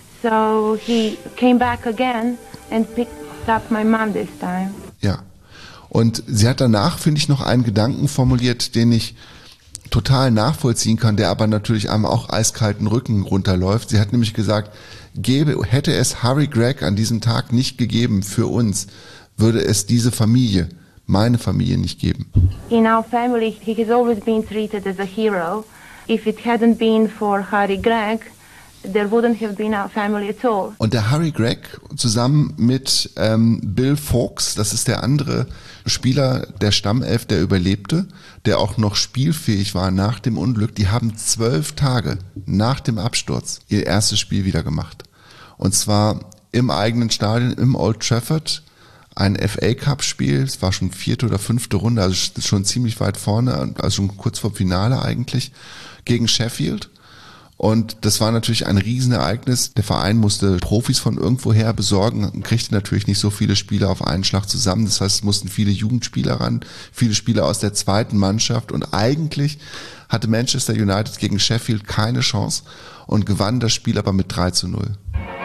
So he came back again and picked up my mom this time. Ja. Und sie hat danach, finde ich, noch einen Gedanken formuliert, den ich total nachvollziehen kann, der aber natürlich einem auch eiskalten Rücken runterläuft. Sie hat nämlich gesagt, gäbe, hätte es Harry Gregg an diesem Tag nicht gegeben für uns, würde es diese Familie, meine Familie, nicht geben. In our family, he has always been treated as a hero. If it hadn't been for Harry Gregg, there wouldn't have been our family at all. Und der Harry Gregg zusammen mit ähm, Bill Fawkes, das ist der andere Spieler der Stammelf, der überlebte, der auch noch spielfähig war nach dem Unglück, die haben zwölf Tage nach dem Absturz ihr erstes Spiel wieder gemacht. Und zwar im eigenen Stadion, im Old Trafford, ein F A Cup Spiel, es war schon vierte oder fünfte Runde, also schon ziemlich weit vorne, also schon kurz vor Finale eigentlich, gegen Sheffield. Und das war natürlich ein Riesenereignis. Der Verein musste Profis von irgendwoher besorgen und kriegte natürlich nicht so viele Spieler auf einen Schlag zusammen. Das heißt, es mussten viele Jugendspieler ran, viele Spieler aus der zweiten Mannschaft. Und eigentlich hatte Manchester United gegen Sheffield keine Chance und gewann das Spiel aber mit drei zu null.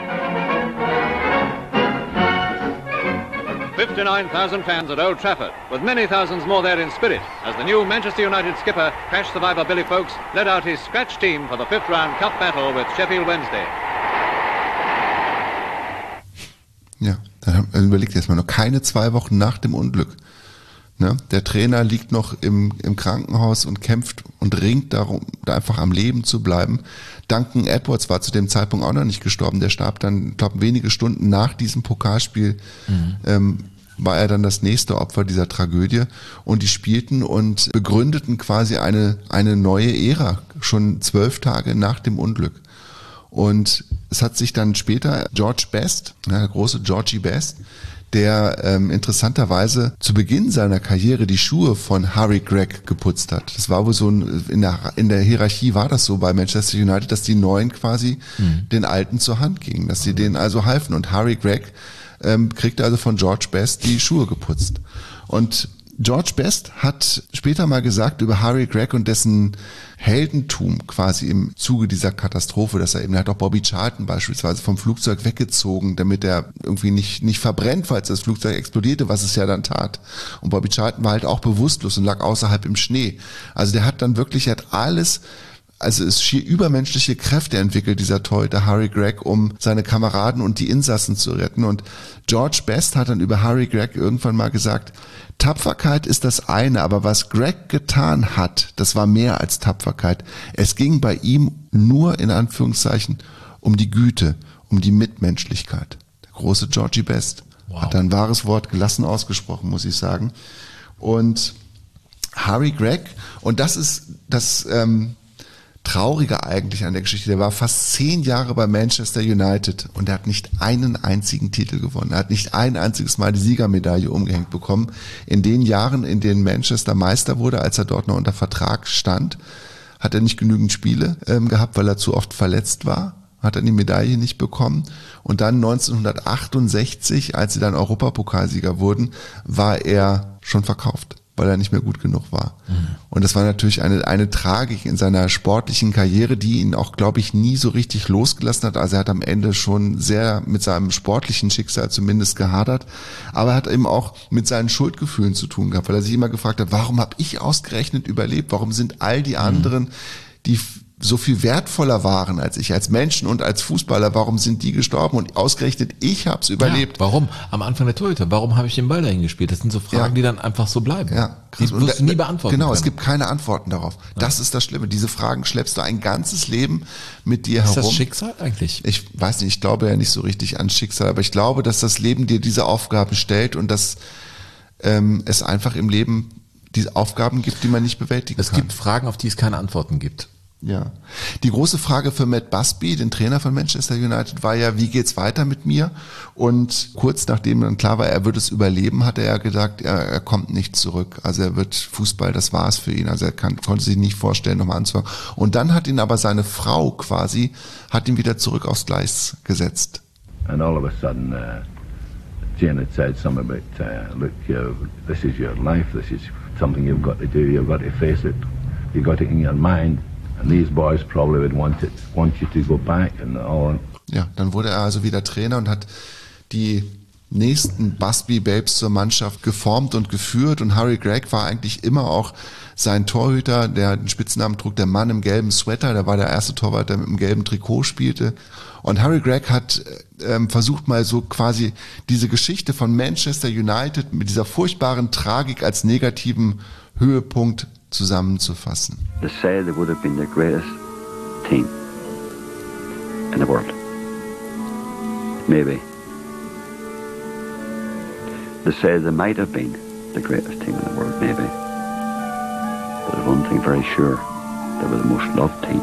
fifty-nine thousand fans at Old Trafford, with many thousands more there in spirit, as the new Manchester United skipper, crash survivor Billy Fawkes, led out his scratch team for the fifth round cup battle with Sheffield Wednesday. Ja, dann überlegt jetzt mal noch keine zwei Wochen nach dem Unglück. Ne? Der Trainer liegt noch im, im Krankenhaus und kämpft und ringt darum, da einfach am Leben zu bleiben. Duncan Edwards war zu dem Zeitpunkt auch noch nicht gestorben. Der starb dann, ich glaube, wenige Stunden nach diesem Pokalspiel mhm. ähm, war er dann das nächste Opfer dieser Tragödie. Und die spielten und begründeten quasi eine, eine neue Ära, schon zwölf Tage nach dem Unglück. Und es hat sich dann später George Best, ja, der große Georgie Best, der ähm, interessanterweise zu Beginn seiner Karriere die Schuhe von Harry Gregg geputzt hat. Das war wohl so ein, in der in der Hierarchie war das so bei Manchester United, dass die Neuen quasi mhm. den Alten zur Hand gingen, dass sie denen also halfen. Und Harry Gregg ähm, kriegte also von George Best die Schuhe geputzt. Und George Best hat später mal gesagt über Harry Gregg und dessen Heldentum quasi im Zuge dieser Katastrophe, dass er eben, er hat auch Bobby Charlton beispielsweise vom Flugzeug weggezogen, damit er irgendwie nicht, nicht verbrennt, falls das Flugzeug explodierte, was es ja dann tat. Und Bobby Charlton war halt auch bewusstlos und lag außerhalb im Schnee. Also der hat dann wirklich, er hat alles also es schier übermenschliche Kräfte entwickelt, dieser Torhüter Harry Gregg, um seine Kameraden und die Insassen zu retten. Und George Best hat dann über Harry Gregg irgendwann mal gesagt, Tapferkeit ist das eine, aber was Gregg getan hat, das war mehr als Tapferkeit. Es ging bei ihm nur in Anführungszeichen um die Güte, um die Mitmenschlichkeit. Der große Georgie Best wow. hat ein wahres Wort gelassen ausgesprochen, muss ich sagen. Und Harry Gregg, und das ist das ähm, Traurige eigentlich an der Geschichte, der war fast zehn Jahre bei Manchester United und er hat nicht einen einzigen Titel gewonnen. Er hat nicht ein einziges Mal die Siegermedaille umgehängt bekommen. In den Jahren, in denen Manchester Meister wurde, als er dort noch unter Vertrag stand, hat er nicht genügend Spiele ähm, gehabt, weil er zu oft verletzt war. Hat er die Medaille nicht bekommen. Und dann neunzehnhundertachtundsechzig, als sie dann Europapokalsieger wurden, war er schon verkauft, weil er nicht mehr gut genug war. Mhm. Und das war natürlich eine, eine Tragik in seiner sportlichen Karriere, die ihn auch, glaube ich, nie so richtig losgelassen hat. Also er hat am Ende schon sehr mit seinem sportlichen Schicksal zumindest gehadert. Aber er hat eben auch mit seinen Schuldgefühlen zu tun gehabt, weil er sich immer gefragt hat, warum habe ich ausgerechnet überlebt? Warum sind all die anderen, mhm. die so viel wertvoller waren als ich, als Menschen und als Fußballer, warum sind die gestorben und ausgerechnet ich habe es überlebt. Ja, warum? Am Anfang der Torhüter, warum habe ich den Ball dahin gespielt? Das sind so Fragen, ja. die dann einfach so bleiben. Ja, die wirst du nie beantworten Genau, können. Es gibt keine Antworten darauf. Ja. Das ist das Schlimme. Diese Fragen schleppst du ein ganzes Leben mit dir ist herum. Ist das Schicksal eigentlich? Ich weiß nicht, ich glaube ja nicht so richtig an Schicksal, aber ich glaube, dass das Leben dir diese Aufgaben stellt und dass ähm, es einfach im Leben diese Aufgaben gibt, die man nicht bewältigen es kann. Es gibt Fragen, auf die es keine Antworten gibt. Ja. Die große Frage für Matt Busby, den Trainer von Manchester United, war ja, wie geht's weiter mit mir? Und kurz nachdem dann klar war, er wird es überleben, hat er ja gesagt, er, er kommt nicht zurück. Also er wird Fußball, das war es für ihn. Also er kann, konnte sich nicht vorstellen, nochmal anzufangen. Und dann hat ihn aber seine Frau quasi, hat ihn wieder zurück aufs Gleis gesetzt. And all of a sudden, uh, Jen had said something about, uh, look, uh, this is your life, this is something you've got to do, you've got to face it, you've got it in your mind. And these boys probably would want it, want you to go back and all. Ja, dann wurde er also wieder Trainer und hat die nächsten Busby Babes zur Mannschaft geformt und geführt. Und Harry Gregg war eigentlich immer auch sein Torhüter, der den Spitznamen trug, der Mann im gelben Sweater. Der war der erste Torwart, der mit dem gelben Trikot spielte. Und Harry Gregg hat ähm, versucht mal so quasi diese Geschichte von Manchester United mit dieser furchtbaren Tragik als negativen Höhepunkt zusammenzufassen. They say they would have been the greatest team in the world. Maybe. They say they might have been the greatest team in the world, maybe. But there's one thing very sure, they were the most loved team.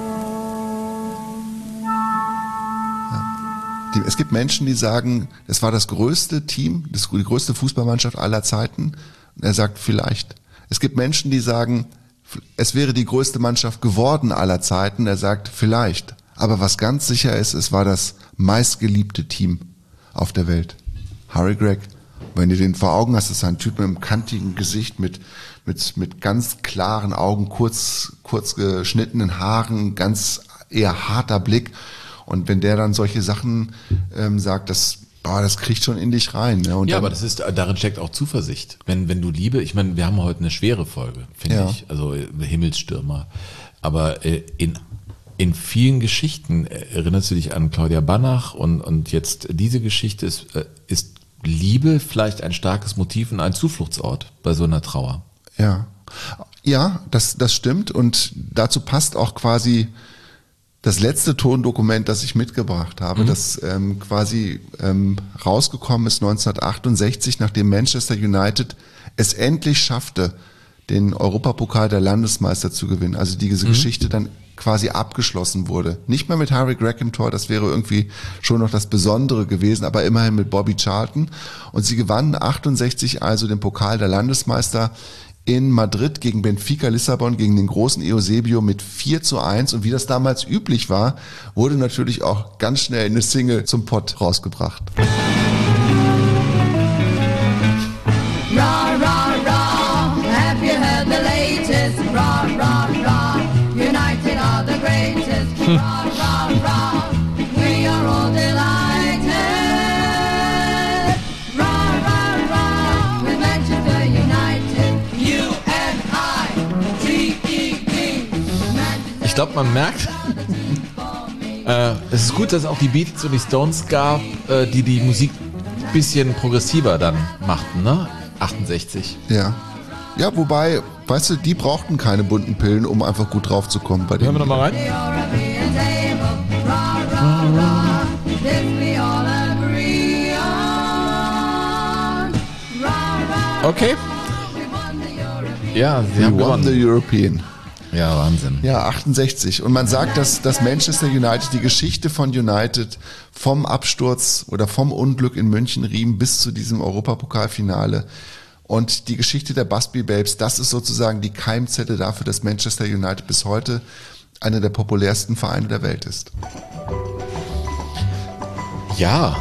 Ja. Die, es gibt Menschen, die sagen, es war das größte Team, das, die größte Fußballmannschaft aller Zeiten. Und er sagt, vielleicht. Es gibt Menschen, die sagen, es wäre die größte Mannschaft geworden aller Zeiten. Er sagt, vielleicht. Aber was ganz sicher ist, es war das meistgeliebte Team auf der Welt. Harry Gregg. Wenn du den vor Augen hast, ist ein Typ mit einem kantigen Gesicht, mit, mit, mit ganz klaren Augen, kurz, kurz geschnittenen Haaren, ganz eher harter Blick. Und wenn der dann solche Sachen ähm, sagt, das Boah, das kriegt schon in dich rein. Ne? Und ja, dann, aber das ist, darin steckt auch Zuversicht. Wenn, wenn du Liebe, ich meine, wir haben heute eine schwere Folge, finde ja. ich, also Himmelsstürmer. Aber äh, in, in vielen Geschichten erinnerst du dich an Claudia Banach und, und jetzt diese Geschichte ist, äh, ist Liebe vielleicht ein starkes Motiv und ein Zufluchtsort bei so einer Trauer. Ja, ja, das, das stimmt und dazu passt auch quasi das letzte Tondokument, das ich mitgebracht habe, mhm. das ähm, quasi ähm, rausgekommen ist neunzehnhundertachtundsechzig, nachdem Manchester United es endlich schaffte, den Europapokal der Landesmeister zu gewinnen. Also diese mhm. Geschichte dann quasi abgeschlossen wurde. Nicht mehr mit Harry Gregg im Tor, das wäre irgendwie schon noch das Besondere gewesen, aber immerhin mit Bobby Charlton. Und sie gewannen achtundsechzig also den Pokal der Landesmeister in Madrid gegen Benfica Lissabon, gegen den großen Eusebio mit vier zu eins. Und wie das damals üblich war, wurde natürlich auch ganz schnell eine Single zum Pott rausgebracht. Rah, rah, rah, have you heard the latest? Rah, rah, rah, United are the greatest. Rah, rah, rah, we are all delighted. Rah, rah, rah, with Manchester United. Ich glaube, man merkt, äh, es ist gut, dass es auch die Beatles und die Stones gab, äh, die die Musik ein bisschen progressiver dann machten, ne? achtundsechzig. Ja. Ja, wobei, weißt du, die brauchten keine bunten Pillen, um einfach gut drauf zu kommen. Bei Hören wir nochmal rein. Okay. Ja, sie We haben won gewonnen. the European. Ja, Wahnsinn. Ja, achtundsechzig. Und man sagt, dass, dass Manchester United, die Geschichte von United vom Absturz oder vom Unglück in München-Riem bis zu diesem Europapokalfinale und die Geschichte der Busby Babes, das ist sozusagen die Keimzelle dafür, dass Manchester United bis heute einer der populärsten Vereine der Welt ist. Ja.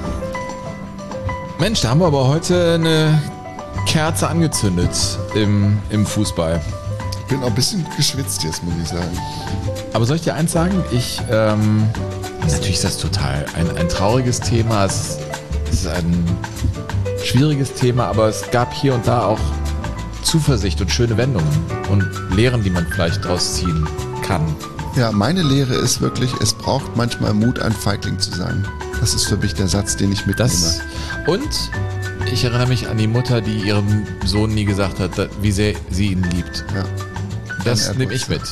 Mensch, da haben wir aber heute eine Kerze angezündet im, im Fußball. Ich bin auch ein bisschen geschwitzt jetzt, muss ich sagen. Aber soll ich dir eins sagen? Ich, ähm, natürlich ist das total ein, ein trauriges Thema. Es, es ist ein schwieriges Thema, aber es gab hier und da auch Zuversicht und schöne Wendungen und Lehren, die man vielleicht daraus ziehen kann. Ja, meine Lehre ist wirklich, es braucht manchmal Mut, ein Feigling zu sein. Das ist für mich der Satz, den ich mitnehme. Das, und ich erinnere mich an die Mutter, die ihrem Sohn nie gesagt hat, wie sehr sie ihn liebt. Ja. Das nehme ich mit.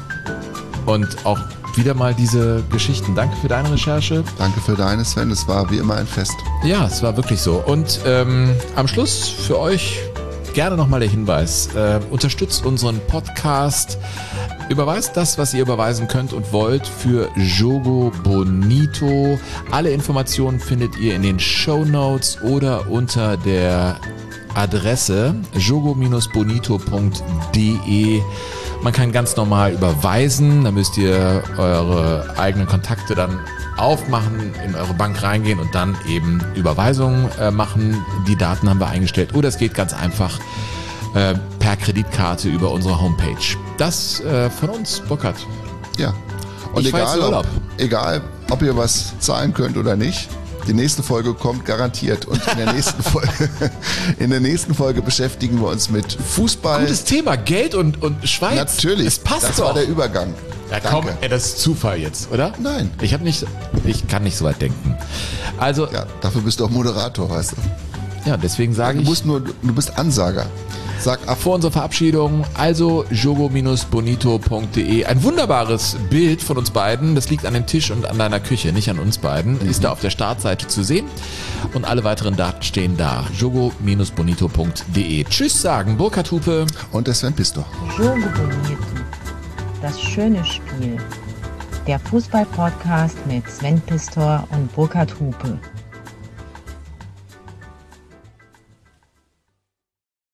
Und auch wieder mal diese Geschichten. Danke für deine Recherche. Danke für deine, Sven. Es war wie immer ein Fest. Ja, es war wirklich so. Und ähm, am Schluss für euch gerne nochmal der Hinweis. Äh, unterstützt unseren Podcast. Überweist das, was ihr überweisen könnt und wollt für Jogo Bonito. Alle Informationen findet ihr in den Shownotes oder unter der Adresse jogo bonito punkt de. Man kann ganz normal überweisen, da müsst ihr eure eigenen Kontakte dann aufmachen, in eure Bank reingehen und dann eben Überweisungen äh, machen. Die Daten haben wir eingestellt. Oder es geht ganz einfach äh, per Kreditkarte über unsere Homepage. Das äh, von uns, Burkhard. Ja. Und Ich fahr jetzt egal in ob, Urlaub. egal, ob ihr was zahlen könnt oder nicht, die nächste Folge kommt garantiert. Und in der nächsten Folge, in der nächsten Folge beschäftigen wir uns mit Fußball. Gutes Thema, Geld und, und Schweiz. Natürlich. Es passt das doch. war der Übergang. Ja, Danke. komm, ey, das ist Zufall jetzt, oder? Nein. Ich habe nicht, ich kann nicht so weit denken. Also, Ja, dafür bist du auch Moderator, weißt du. ja, deswegen sage Du ich musst nur, du bist Ansager. Sag ab. vor unserer Verabschiedung, also jogo bonito punkt de. Ein wunderbares Bild von uns beiden. Das liegt an dem Tisch und an deiner Küche, nicht an uns beiden. Ist da auf der Startseite zu sehen. Und alle weiteren Daten stehen da. jogo bonito punkt de. Tschüss sagen, Burkhard Hupe. Und der Sven Pistor. Jogo Bonito. Das schöne Spiel. Der Fußball-Podcast mit Sven Pistor und Burkhard Hupe.